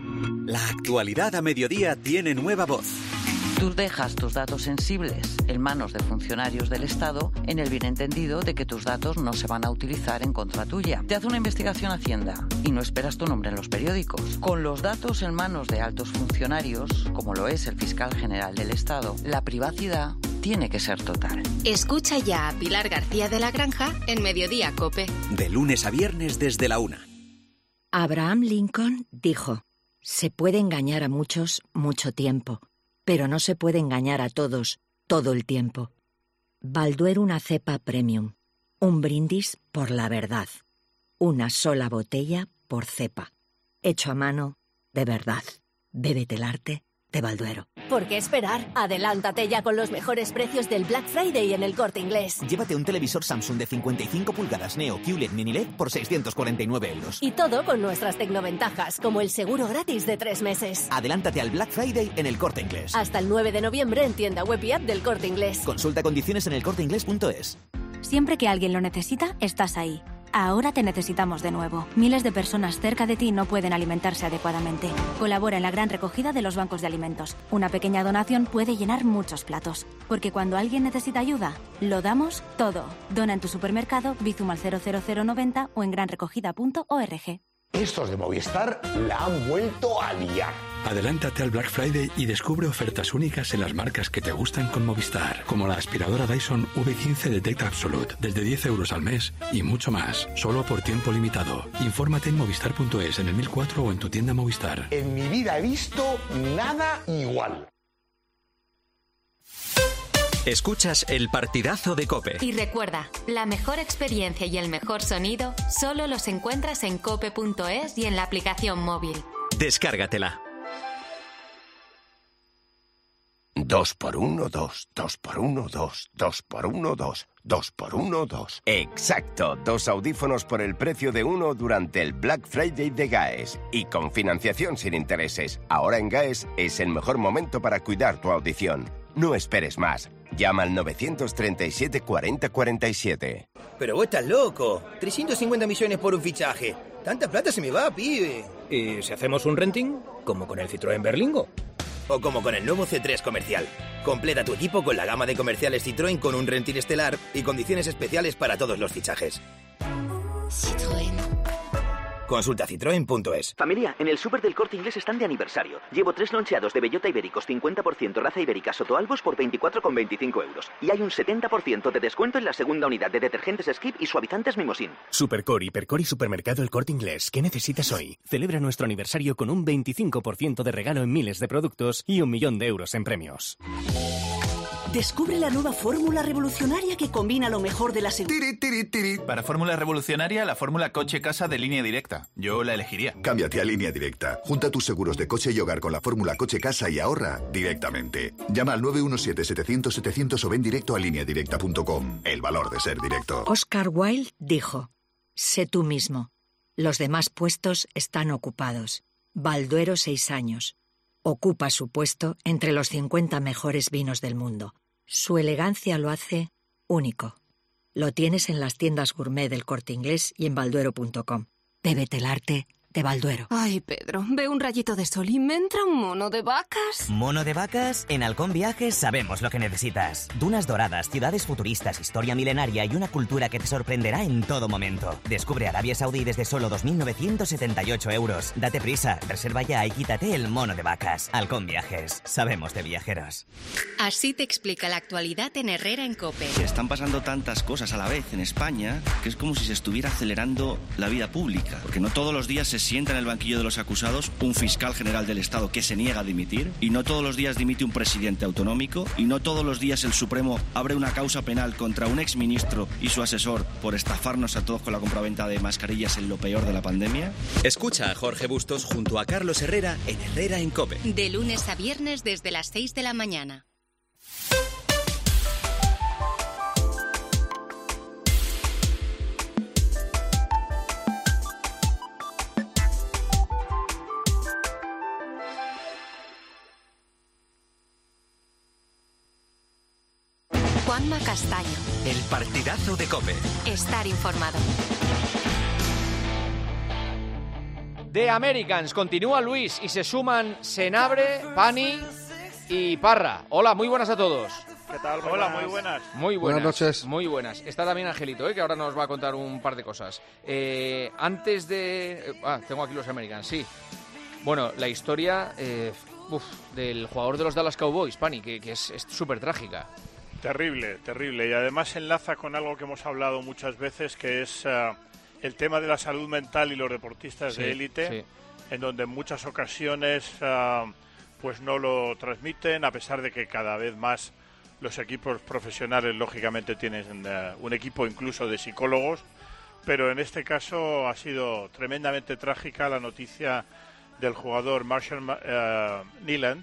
La actualidad a mediodía tiene nueva voz. Tú dejas tus datos sensibles en manos de funcionarios del Estado en el bien entendido de que tus datos no se van a utilizar en contra tuya. Te hace una investigación Hacienda y no esperas tu nombre en los periódicos. Con los datos en manos de altos funcionarios, como lo es el fiscal general del Estado, la privacidad tiene que ser total. Escucha ya a Pilar García de la Granja en Mediodía Cope. De lunes a viernes desde la una. Abraham Lincoln dijo: se puede engañar a muchos mucho tiempo, pero no se puede engañar a todos todo el tiempo. Balduero una cepa premium. Un brindis por la verdad. Una sola botella por cepa. Hecho a mano de verdad. Bébete el arte de Balduero. ¿Por qué esperar? Adelántate ya con los mejores precios del Black Friday en el Corte Inglés. Llévate un televisor Samsung de cincuenta y cinco pulgadas Neo Q L E D Mini L E D por seiscientos cuarenta y nueve euros. Y todo con nuestras tecnoventajas, como el seguro gratis de tres meses. Adelántate al Black Friday en el Corte Inglés. Hasta el nueve de noviembre en tienda web y app del Corte Inglés. Consulta condiciones en el corte inglés punto es. Siempre que alguien lo necesita, estás ahí. Ahora te necesitamos de nuevo. Miles de personas cerca de ti no pueden alimentarse adecuadamente. Colabora en la gran recogida de los bancos de alimentos. Una pequeña donación puede llenar muchos platos. Porque cuando alguien necesita ayuda, lo damos todo. Dona en tu supermercado, Bizum al cero cero cero noventa o en gran recogida punto org. Estos de Movistar la han vuelto a liar. Adelántate al Black Friday y descubre ofertas únicas en las marcas que te gustan con Movistar, como la aspiradora Dyson V quince Detect Absolute, desde diez euros al mes y mucho más, solo por tiempo limitado. Infórmate en movistar punto es, en el mil cuatro o en tu tienda Movistar. En mi vida he visto nada igual. Escuchas el partidazo de Cope. Y recuerda, la mejor experiencia y el mejor sonido solo los encuentras en cope punto es y en la aplicación móvil. Descárgatela. Dos por uno, dos, dos por uno, dos, dos por uno, dos, dos por uno, dos. Exacto, dos audífonos por el precio de uno durante el Black Friday de GAES y con financiación sin intereses. Ahora en GAES es el mejor momento para cuidar tu audición. No esperes más. Llama al novecientos treinta y siete cuarenta cuarenta y siete. Pero vos estás loco. trescientos cincuenta millones por un fichaje. Tanta plata se me va, pibe. ¿Y si hacemos un renting? Como con el Citroën Berlingo. O como con el nuevo C tres comercial. Completa tu equipo con la gama de comerciales Citroën con un renting estelar y condiciones especiales para todos los fichajes. Citroën. Consulta citroen punto es. Familia, en el súper del Corte Inglés están de aniversario. Llevo tres loncheados de bellota ibéricos cincuenta por ciento raza ibérica Sotoalbos por veinticuatro con veinticinco euros. Y hay un setenta por ciento de descuento en la segunda unidad de detergentes Skip y suavizantes Mimosin. Supercore, Hipercore y Supermercado El Corte Inglés. ¿Qué necesitas hoy? Celebra nuestro aniversario con un veinticinco por ciento de regalo en miles de productos y un millón de euros en premios. Descubre la nueva fórmula revolucionaria que combina lo mejor de la seguridad. Para fórmula revolucionaria, la fórmula coche-casa de Línea Directa. Yo la elegiría. Cámbiate a Línea Directa. Junta tus seguros de coche y hogar con la fórmula coche-casa y ahorra directamente. Llama al nueve uno siete, setecientos, setecientos o ven directo a línea directa punto com. El valor de ser directo. Oscar Wilde dijo: sé tú mismo. Los demás puestos están ocupados. Balduero, seis años. Ocupa su puesto entre los cincuenta mejores vinos del mundo. Su elegancia lo hace único. Lo tienes en las tiendas gourmet del Corte Inglés y en balduero punto com. Bébete el arte de Balduero. Ay, Pedro, veo un rayito de sol y me entra un mono de vacas. ¿Mono de vacas? En Halcón Viajes sabemos lo que necesitas. Dunas doradas, ciudades futuristas, historia milenaria y una cultura que te sorprenderá en todo momento. Descubre Arabia Saudí desde solo dos mil novecientos setenta y ocho euros. Date prisa, reserva ya y quítate el mono de vacas. Halcón Viajes, sabemos de viajeros. Así te explica la actualidad en Herrera en COPE. Están pasando tantas cosas a la vez en España que es como si se estuviera acelerando la vida pública. Porque no todos los días se sienta en el banquillo de los acusados un fiscal general del Estado que se niega a dimitir, y no todos los días dimite un presidente autonómico, y no todos los días el Supremo abre una causa penal contra un exministro y su asesor por estafarnos a todos con la compraventa de mascarillas en lo peor de la pandemia. Escucha a Jorge Bustos junto a Carlos Herrera en Herrera en COPE. De lunes a viernes desde las seis de la mañana. Juanma Castaño. El partidazo de COPE. Estar informado. The Americans continúa Luis y se suman Senabre, Pani y Parra. Hola, muy buenas a todos. ¿Qué tal? Hola, muy buenas. Muy buenas. Buenas noches. Muy buenas. Está también Angelito, ¿eh? Que ahora nos va a contar un par de cosas. Eh, antes de... Ah, tengo aquí los Americans, sí. Bueno, la historia eh, uf, del jugador de los Dallas Cowboys, Pani, que, que es súper trágica. Terrible, terrible. Y además enlaza con algo que hemos hablado muchas veces, que es uh, el tema de la salud mental y los deportistas sí, de élite, sí. En donde en muchas ocasiones uh, pues no lo transmiten, a pesar de que cada vez más los equipos profesionales lógicamente tienen uh, un equipo incluso de psicólogos, pero en este caso ha sido tremendamente trágica la noticia del jugador Marshall uh, Nyland,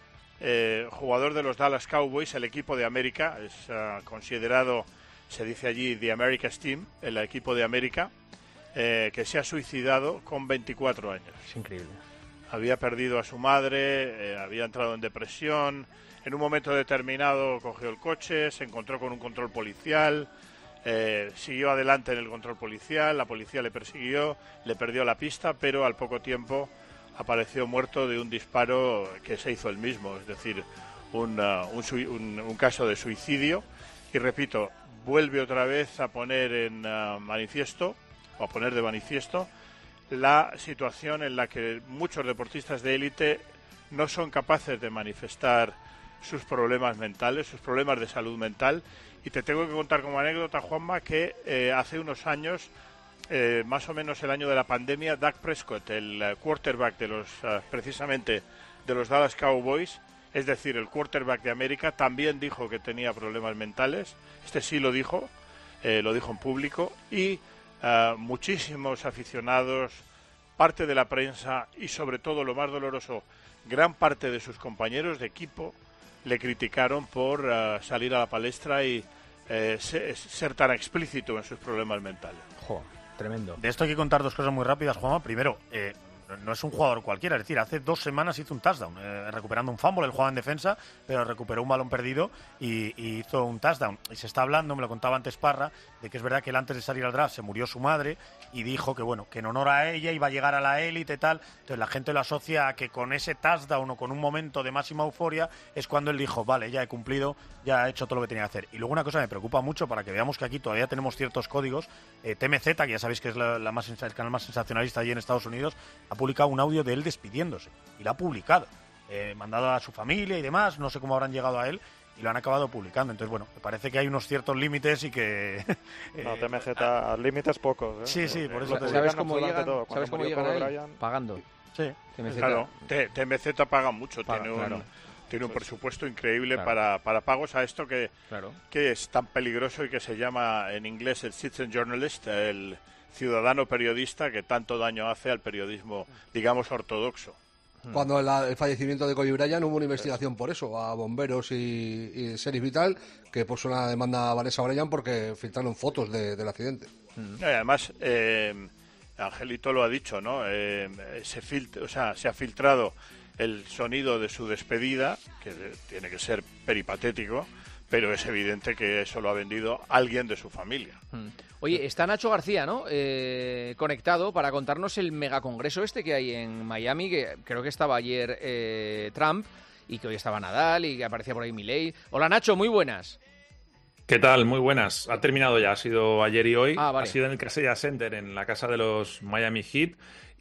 Eh, jugador de los Dallas Cowboys, el equipo de América, es uh, considerado, se dice allí, The America's Team, el equipo de América, eh, que se ha suicidado con veinticuatro años. Es increíble. Había perdido a su madre, eh, había entrado en depresión, en un momento determinado cogió el coche, se encontró con un control policial, eh, siguió adelante en el control policial, la policía le persiguió, le perdió la pista, pero al poco tiempo apareció muerto de un disparo que se hizo él mismo, es decir, un, uh, un, un, un caso de suicidio. Y repito, vuelve otra vez a poner en uh, manifiesto, o a poner de manifiesto, la situación en la que muchos deportistas de élite no son capaces de manifestar sus problemas mentales, sus problemas de salud mental. Y te tengo que contar como anécdota, Juanma, que eh, hace unos años, Eh, más o menos el año de la pandemia, Dak Prescott, el uh, quarterback de los uh, precisamente de los Dallas Cowboys, es decir, el quarterback de América, también dijo que tenía problemas mentales. Este sí lo dijo, eh, lo dijo en público, y uh, muchísimos aficionados, parte de la prensa y sobre todo, lo más doloroso, gran parte de sus compañeros de equipo le criticaron por uh, salir a la palestra y eh, ser, ser tan explícito en sus problemas mentales. Joder. Tremendo. De esto hay que contar dos cosas muy rápidas, Juanma. Primero, eh, no es un jugador cualquiera, es decir, hace dos semanas hizo un touchdown, eh, recuperando un fumble, él jugaba en defensa, pero recuperó un balón perdido y, y hizo un touchdown. Y se está hablando, me lo contaba antes Parra, de que es verdad que él antes de salir al draft se murió su madre y dijo que bueno, que en honor a ella iba a llegar a la élite y tal. Entonces la gente lo asocia a que con ese touchdown o con un momento de máxima euforia es cuando él dijo, vale, ya he cumplido, ya he hecho todo lo que tenía que hacer. Y luego una cosa me preocupa mucho para que veamos que aquí todavía tenemos ciertos códigos. eh, T M Z, que ya sabéis que es la, la más, el canal más sensacionalista allí en Estados Unidos, ha publicado un audio de él despidiéndose y lo ha publicado, eh, mandado a su familia y demás, no sé cómo habrán llegado a él y lo han acabado publicando. Entonces, bueno, me parece que hay unos ciertos límites y que... eh, no, T M Z, límites pocos, ¿eh? Sí, sí, por eso te ¿Sabes cómo llegan? ¿Sabes cómo llegan a él? Pagando. Sí, T M Z. Claro, T M Z paga mucho, paga, tiene un... Claro. Tiene un presupuesto increíble claro. para, para pagos a esto que, claro. que es tan peligroso y que se llama en inglés el citizen journalist, el ciudadano periodista que tanto daño hace al periodismo, digamos, ortodoxo. Cuando el, el fallecimiento de Kobe Bryant hubo una investigación por eso, a bomberos y, y Sheriff Vital, que puso una demanda a Vanessa Bryant porque filtraron fotos de, del accidente. Mm. Y además, eh, Angelito lo ha dicho, ¿no? Eh, se, filtra, o sea, se ha filtrado el sonido de su despedida, que tiene que ser peripatético, pero es evidente que eso lo ha vendido alguien de su familia. Oye, está Nacho García, ¿no? Eh, conectado para contarnos el megacongreso este que hay en Miami, que creo que estaba ayer eh, Trump y que hoy estaba Nadal y que aparecía por ahí Milei. Hola Nacho, muy buenas. ¿Qué tal? Muy buenas. Ha terminado ya, ha sido ayer y hoy. Ah, vale. Ha sido en el Casella Center, en la casa de los Miami Heat.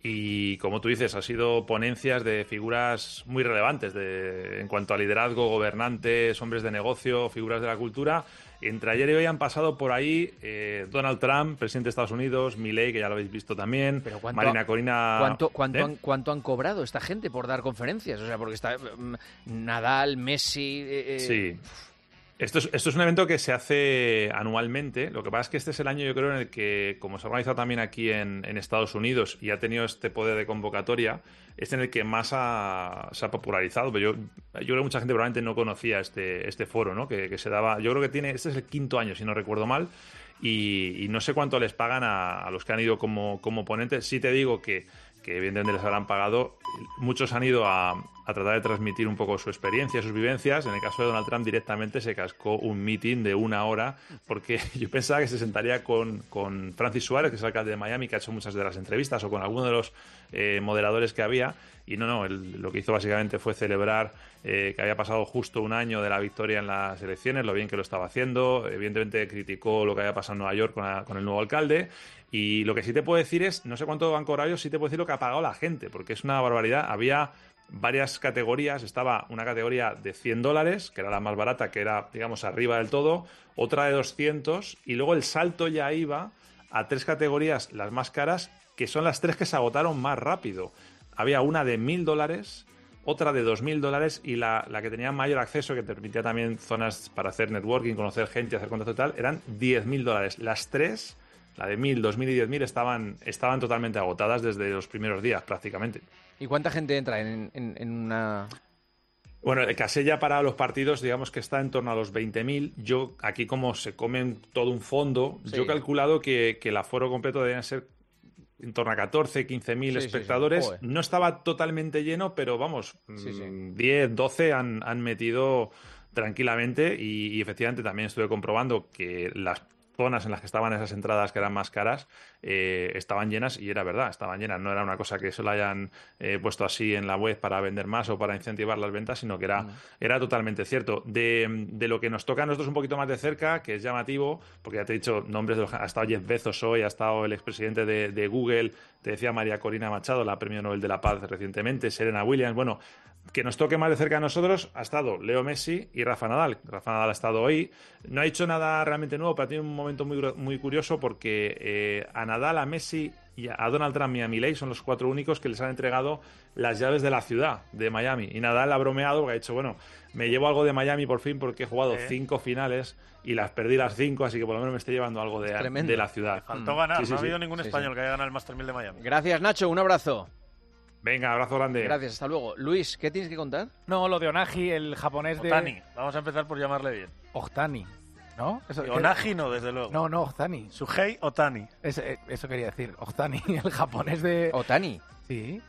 Y como tú dices, ha sido ponencias de figuras muy relevantes de, en cuanto a liderazgo, gobernantes, hombres de negocio, figuras de la cultura. Entre ayer y hoy han pasado por ahí eh, Donald Trump, presidente de Estados Unidos, Milei, que ya lo habéis visto también, Pero ¿cuánto, Marina Corina... ¿cuánto, cuánto, ¿eh? han, ¿Cuánto han cobrado esta gente por dar conferencias? O sea, porque está um, Nadal, Messi... Eh, sí. Esto es, esto es un evento que se hace anualmente. Lo que pasa es que este es el año, yo creo, en el que, como se ha organizado también aquí en, en Estados Unidos y ha tenido este poder de convocatoria, es en el que más ha, se ha popularizado. Pero yo, yo creo que mucha gente probablemente no conocía este, este foro, ¿no? Que, que se daba. Yo creo que tiene. Este es el quinto año, si no recuerdo mal. Y, y no sé cuánto les pagan a, a los que han ido como, como ponentes. Sí te digo que, que evidentemente les habrán pagado. Muchos han ido a, a tratar de transmitir un poco su experiencia, sus vivencias. En el caso de Donald Trump directamente se cascó un meeting de una hora porque yo pensaba que se sentaría con, con Francis Suárez, que es el alcalde de Miami, que ha hecho muchas de las entrevistas, o con alguno de los eh, moderadores que había. Y no, no, él, lo que hizo básicamente fue celebrar eh, que había pasado justo un año de la victoria en las elecciones, lo bien que lo estaba haciendo. Evidentemente criticó lo que había pasado en Nueva York con, la, con el nuevo alcalde. Y lo que sí te puedo decir es, no sé cuánto han cobrado ellos, sí te puedo decir lo que ha pagado la gente, porque es una barbaridad. Había varias categorías, estaba una categoría de cien dólares, que era la más barata, que era, digamos, arriba del todo, otra de doscientos, y luego el salto ya iba a tres categorías, las más caras, que son las tres que se agotaron más rápido. Había una de mil dólares, otra de dos mil dólares y la, la que tenía mayor acceso, que te permitía también zonas para hacer networking, conocer gente, hacer contacto y tal, eran diez mil dólares. Las tres, la de mil, dos mil y diez mil, estaban, estaban totalmente agotadas desde los primeros días prácticamente. ¿Y cuánta gente entra en, en, en una...? Bueno, el Casella para los partidos, digamos que está en torno a los veinte mil. Yo, aquí como se comen todo un fondo, sí. Yo he calculado que, que el aforo completo deberían ser en torno a catorce, quince mil sí, espectadores. Sí, sí. No estaba totalmente lleno, pero vamos, sí, sí. diez, doce han, han metido tranquilamente y, y efectivamente también estuve comprobando que las zonas en las que estaban esas entradas que eran más caras eh, estaban llenas y era verdad, estaban llenas, no era una cosa que solo hayan eh, puesto así en la web para vender más o para incentivar las ventas, sino que era, mm. era totalmente cierto. De, de lo que nos toca a nosotros un poquito más de cerca, que es llamativo, porque ya te he dicho nombres de los, ha estado Jeff Bezos hoy, ha estado el expresidente de, de Google, te decía María Corina Machado, la Premio Nobel de la Paz recientemente, Serena Williams, bueno, que nos toque más de cerca a nosotros ha estado Leo Messi y Rafa Nadal. Rafa Nadal ha estado hoy, no ha hecho nada realmente nuevo, pero ha tenido un momento muy, muy curioso porque eh, a Nadal, a Messi y a Donald Trump y a Milei son los cuatro únicos que les han entregado las llaves de la ciudad de Miami. Y Nadal ha bromeado porque ha dicho, bueno, me llevo algo de Miami por fin porque he jugado ¿Eh? cinco finales y las perdí las cinco, así que por lo menos me estoy llevando algo de, de la ciudad. Faltó ganar, sí, sí, no ha habido sí. ningún sí, español sí. que haya ganado el Master mil de Miami. Gracias, Nacho, un abrazo. Venga, abrazo grande. Gracias, hasta luego. Luis, ¿qué tienes que contar? No, lo de Onagi, el japonés de... Ohtani, vamos a empezar por llamarle bien. Ohtani, ¿no? Eso, Onagi no, desde luego. No, no, Ohtani. Suhei Ohtani. Es, eso quería decir, Ohtani, el japonés de... ¿Ohtani? Sí.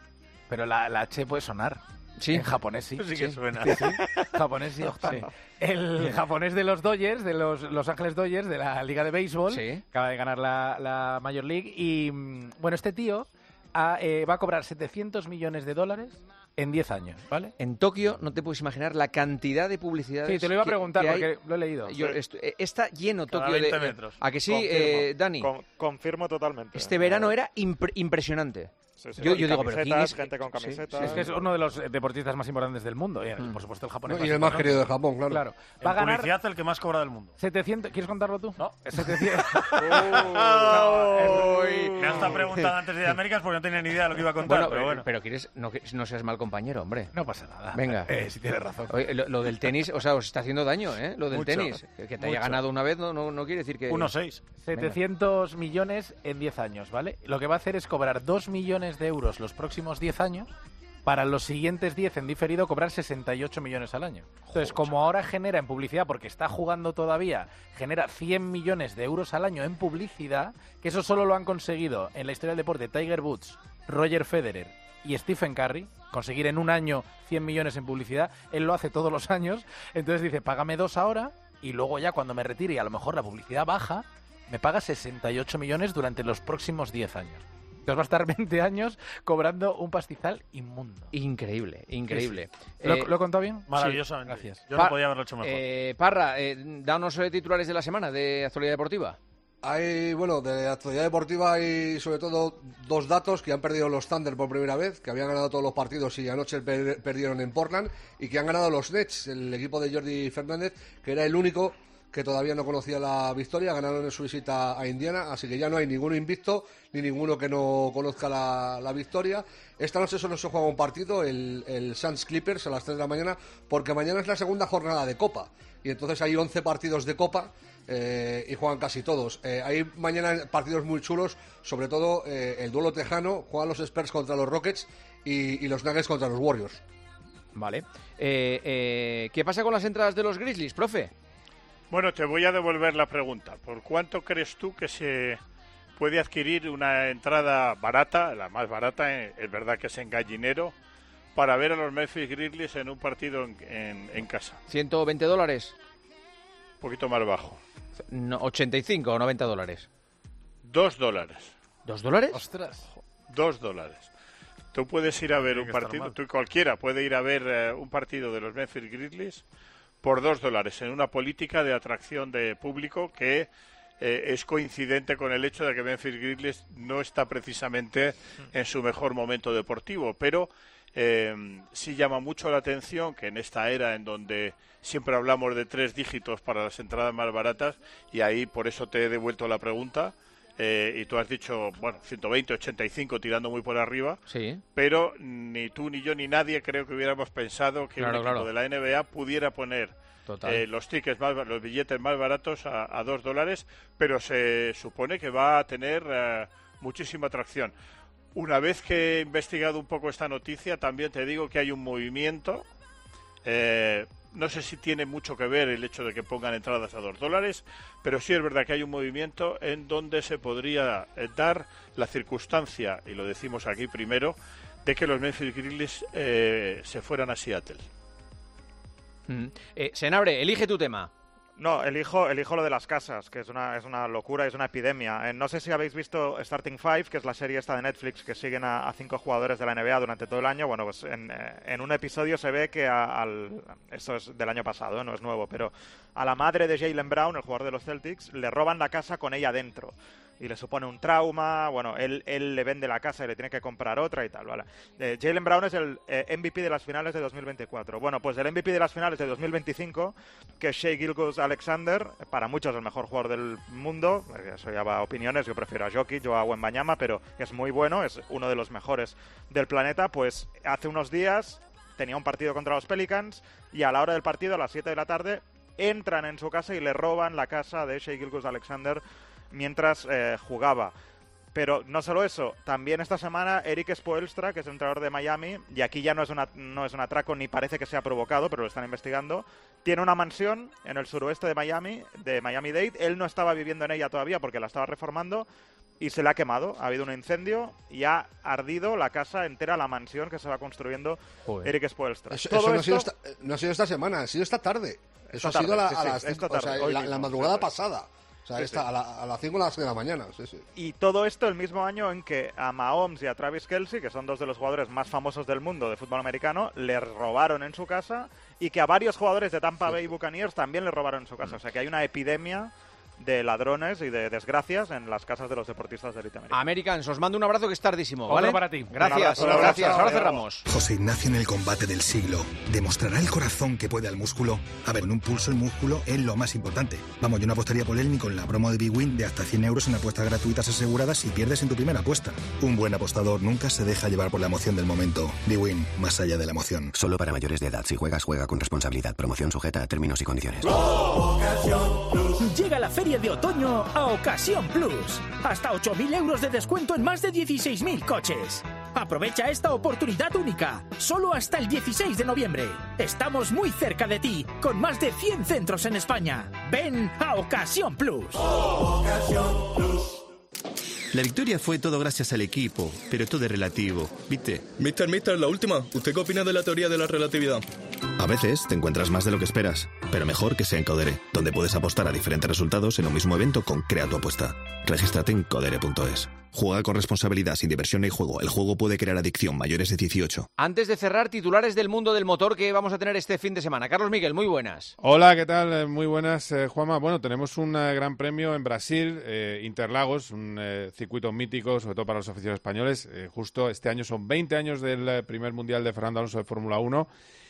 Pero la, la H puede sonar. Sí. En japonés sí. Sí que suena. Sí, sí. Japonés sí, Octán. Sí. El japonés de los Dodgers, de los Los Ángeles Dodgers, de la Liga de Béisbol, sí. acaba de ganar la, la Major League. Y, bueno, este tío a, eh, va a cobrar setecientos millones de dólares en diez años, ¿vale? En Tokio no te puedes imaginar la cantidad de publicidades. Sí, te lo iba a preguntar que, que porque hay. lo he leído. Yo, sí. esto, está lleno Cada Tokio veinte de metros. ¿A que sí, Confirmo, eh, Dani? Con, confirmo totalmente. Este verano era impre impresionante. Sí, sí, yo yo digo, pero ¿quién es? gente con camisetas. Sí, es que es uno de los deportistas más importantes del mundo. Y, Mm. por supuesto, el japonés. No, y el más querido de Japón, claro. claro. Va a ganar publicidad el que más cobra del mundo. setecientos. ¿Quieres contarlo tú? No. setecientos. oh, me has estado preguntando antes de ir a Américas porque no tenía ni idea de lo que iba a contar. Bueno, pero bueno. pero quieres, no, no seas mal compañero, hombre. No pasa nada. Venga. Eh, si tienes razón. Oye, lo, lo del tenis, o sea, os está haciendo daño, ¿eh? Lo del Mucho. tenis. Que te Mucho. haya ganado una vez no, no, no quiere decir que... uno seis. setecientos millones en diez años, ¿vale? Lo que va a hacer es cobrar dos millones de euros los próximos diez años, para los siguientes diez en diferido cobrar sesenta y ocho millones al año. Entonces, como ahora genera en publicidad, porque está jugando todavía, genera cien millones de euros al año en publicidad, que eso solo lo han conseguido en la historia del deporte Tiger Woods, Roger Federer y Stephen Curry, conseguir en un año cien millones en publicidad. Él lo hace todos los años, entonces dice, págame dos ahora y luego ya cuando me retire y a lo mejor la publicidad baja, me paga sesenta y ocho millones durante los próximos diez años. Entonces va a estar veinte años cobrando un pastizal inmundo. Increíble, increíble. Sí, sí. ¿Lo, Eh, ¿Lo he contado bien? Maravillosamente. Sí, gracias. Yo Pa no podía haberlo hecho mejor. Eh, Parra, eh, danos eh, titulares de la semana de actualidad deportiva. Hay, bueno, de actualidad deportiva hay sobre todo dos datos: que han perdido los Thunder por primera vez, que habían ganado todos los partidos y anoche per perdieron en Portland, y que han ganado los Nets, el equipo de Jordi Fernández, que era el único que todavía no conocía la victoria. Ganaron en su visita a Indiana, así que ya no hay ninguno invicto ni ninguno que no conozca la, la victoria. Esta noche solo se juega un partido, el, el Suns Clippers, a las tres de la mañana, porque mañana es la segunda jornada de Copa, y entonces hay once partidos de Copa eh, y juegan casi todos. Eh, hay mañana partidos muy chulos, sobre todo eh, el duelo tejano, juegan los Spurs contra los Rockets y, y los Nuggets contra los Warriors. Vale. Eh, eh, ¿Qué pasa con las entradas de los Grizzlies, profe? Bueno, te voy a devolver la pregunta. ¿Por cuánto crees tú que se puede adquirir una entrada barata, la más barata, es verdad que es en Gallinero, para ver a los Memphis Grizzlies en un partido en, en, en casa? ¿ciento veinte dólares? Un poquito más bajo. No, ¿ochenta y cinco o noventa dólares? Dos dólares. ¿Dos dólares? Ostras. Dos dólares. Tú puedes ir a ver un partido, tú cualquiera puede ir a ver eh, un partido de los Memphis Grizzlies por dos dólares, en una política de atracción de público que eh, es coincidente con el hecho de que Memphis Grizzlies no está precisamente en su mejor momento deportivo, pero eh, sí llama mucho la atención que en esta era en donde siempre hablamos de tres dígitos para las entradas más baratas, y ahí por eso te he devuelto la pregunta, eh, y tú has dicho, bueno, ciento veinte, ochenta y cinco, tirando muy por arriba, sí. Pero ni tú, ni yo, ni nadie creo que hubiéramos pensado que claro, un equipo claro. de la N B A pudiera poner eh, los tickets, más, los billetes más baratos a, a dos dólares, pero se supone que va a tener eh, muchísima atracción. Una vez que he investigado un poco esta noticia, también te digo que hay un movimiento, eh, no sé si tiene mucho que ver el hecho de que pongan entradas a dos dólares, pero sí es verdad que hay un movimiento en donde se podría eh, dar la circunstancia, y lo decimos aquí primero, de que los Memphis Grizzlies eh, se fueran a Seattle. Mm. Eh, Senabre, elige tu tema. No, elijo, elijo lo de las casas, que es una, es una locura, es una epidemia. Eh, no sé si habéis visto Starting Five, que es la serie esta de Netflix que siguen a, a cinco jugadores de la N B A durante todo el año. Bueno, pues en, eh, en un episodio se ve que a, al... Esto es del año pasado, ¿eh? No es nuevo, pero a la madre de Jaylen Brown, el jugador de los Celtics, le roban la casa con ella dentro. Y le supone un trauma, bueno, él, él le vende la casa y le tiene que comprar otra y tal, ¿vale? Eh, Jaylen Brown es el eh, M V P de las finales de dos mil veinticuatro. Bueno, pues el M V P de las finales de dos mil veinticinco, que es Shai Gilgeous-Alexander, para muchos el mejor jugador del mundo, eso ya va a opiniones, yo prefiero a Jokic, yo a Wembanyama, pero es muy bueno, es uno de los mejores del planeta. Pues hace unos días tenía un partido contra los Pelicans y a la hora del partido, a las siete de la tarde, entran en su casa y le roban la casa de Shai Gilgeous-Alexander mientras eh, jugaba. Pero no solo eso, también esta semana Eric Spoelstra, que es el entrenador de Miami, y aquí ya no es, una, no es un atraco ni parece que sea provocado, pero lo están investigando, tiene una mansión en el suroeste de Miami, de Miami-Dade. Él no estaba viviendo en ella todavía porque la estaba reformando, y se le ha quemado. Ha habido un incendio y ha ardido la casa entera, la mansión que se va construyendo Joder. Erik Spoelstra. Eso, Todo eso no, esto... ha sido esta, no ha sido esta semana, ha sido esta tarde. Eso Esta ha sido tarde, la, sí, a sí, las esta cinco, o sea, tarde, hoy la, mismo, la madrugada sí, sí. pasada. O sea, Sí, esta, sí. A, la, a las cinco o las seis de la mañana. Sí, sí. Y todo esto el mismo año en que a Mahomes y a Travis Kelce, que son dos de los jugadores más famosos del mundo de fútbol americano, le robaron en su casa, y que a varios jugadores de Tampa Bay Buccaneers también le robaron en su casa. O sea que hay una epidemia de ladrones y de desgracias en las casas de los deportistas de élite americana. Americans, os mando un abrazo que es tardísimo, ¿vale? Otro para ti. Gracias, Un abrazo, gracias. un abrazo. Ahora cerramos. José Ignacio en el combate del siglo. ¿Demostrará el corazón que puede al músculo? A ver, en un pulso el músculo es lo más importante. Vamos, yo no apostaría por él ni con la promo de Big Win de hasta cien euros en apuestas gratuitas aseguradas si pierdes en tu primera apuesta. Un buen apostador nunca se deja llevar por la emoción del momento. Big Win, más allá de la emoción. Solo para mayores de edad. Si juegas, juega con responsabilidad. Promoción sujeta a términos y condiciones. Llega la feria de otoño a Ocasión Plus. Hasta ocho mil euros de descuento en más de dieciséis mil coches. Aprovecha esta oportunidad única, solo hasta el dieciséis de noviembre. Estamos muy cerca de ti, con más de cien centros en España. Ven a Ocasión Plus. La victoria fue todo gracias al equipo, pero todo es relativo, ¿viste? Mister, Mister, la última. ¿Usted qué opina de la teoría de la relatividad? A veces te encuentras más de lo que esperas, pero mejor que sea en Codere, donde puedes apostar a diferentes resultados en un mismo evento con Crea tu apuesta. Regístrate en codere punto es. Juega con responsabilidad, sin diversión ni juego. El juego puede crear adicción. Mayores de dieciocho. Antes de cerrar, titulares del mundo del motor que vamos a tener este fin de semana. Carlos Miguel, muy buenas. Hola, ¿qué tal? Eh, Muy buenas, eh, Juanma. Bueno, tenemos un eh, gran premio en Brasil, eh, Interlagos, un eh, circuito mítico, sobre todo para los aficionados españoles. Eh, justo este año son veinte años del eh, primer mundial de Fernando Alonso de Fórmula uno.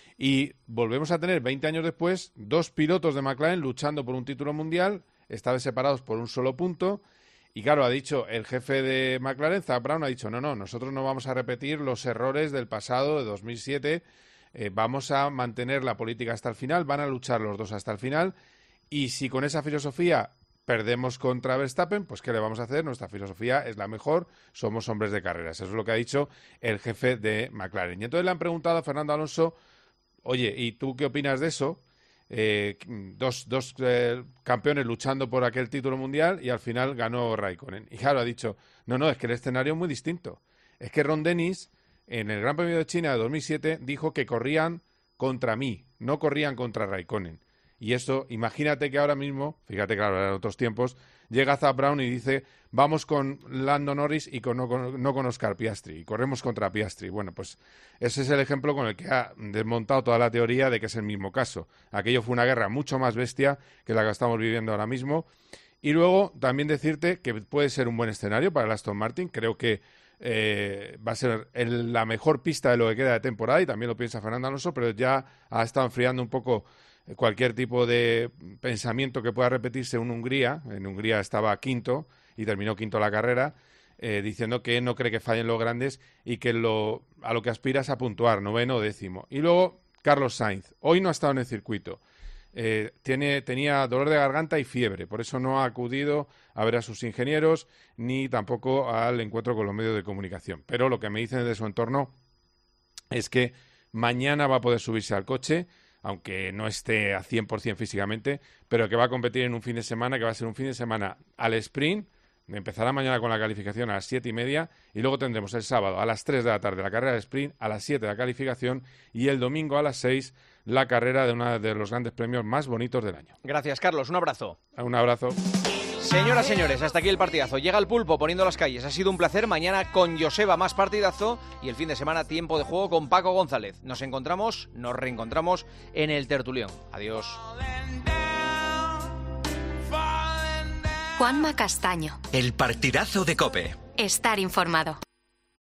Y volvemos a tener, veinte años después, dos pilotos de McLaren luchando por un título mundial, esta vez separados por un solo punto. Y claro, ha dicho el jefe de McLaren, Zak Brown, ha dicho, no, no, nosotros no vamos a repetir los errores del pasado, de dos mil siete, eh, vamos a mantener la política hasta el final, van a luchar los dos hasta el final, y si con esa filosofía perdemos contra Verstappen, pues ¿qué le vamos a hacer? Nuestra filosofía es la mejor, somos hombres de carreras. Eso es lo que ha dicho el jefe de McLaren. Y entonces le han preguntado a Fernando Alonso, oye, ¿y tú qué opinas de eso? Eh, dos dos eh, campeones luchando por aquel título mundial y al final ganó Raikkonen. Y claro, ha dicho, no, no, es que el escenario es muy distinto. Es que Ron Dennis, en el Gran Premio de China de dos mil siete, dijo que corrían contra mí, no corrían contra Raikkonen. Y esto, imagínate que ahora mismo, fíjate, claro, en otros tiempos, llega Zak Brown y dice, vamos con Lando Norris y con, no, con, no con Oscar Piastri, y corremos contra Piastri. Bueno, pues ese es el ejemplo con el que ha desmontado toda la teoría de que es el mismo caso. Aquello fue una guerra mucho más bestia que la que estamos viviendo ahora mismo. Y luego también decirte que puede ser un buen escenario para el Aston Martin. Creo que eh, va a ser el, la mejor pista de lo que queda de temporada, y también lo piensa Fernando Alonso, pero ya ha estado enfriando un poco cualquier tipo de pensamiento que pueda repetirse en Hungría. En Hungría estaba quinto y terminó quinto la carrera, eh, diciendo que no cree que fallen los grandes y que lo, a lo que aspira es a puntuar, noveno o décimo. Y luego Carlos Sainz, hoy no ha estado en el circuito. Eh, tiene, tenía dolor de garganta y fiebre, por eso no ha acudido a ver a sus ingenieros ni tampoco al encuentro con los medios de comunicación. Pero lo que me dicen de su entorno es que mañana va a poder subirse al coche, aunque no esté a cien por ciento físicamente, pero que va a competir en un fin de semana, que va a ser un fin de semana al sprint. Empezará mañana con la calificación a las siete y media, y luego tendremos el sábado a las tres de la tarde la carrera de sprint, a las siete la calificación, y el domingo a las seis la carrera de uno de los grandes premios más bonitos del año. Gracias, Carlos. Un abrazo. Un abrazo. Señoras, señores, hasta aquí el partidazo. Llega el pulpo poniendo las calles. Ha sido un placer. Mañana con Joseba más partidazo, y el fin de semana tiempo de juego con Paco González. Nos encontramos, nos reencontramos en el tertulión. Adiós. Juanma Castaño. El partidazo de COPE. Estar informado.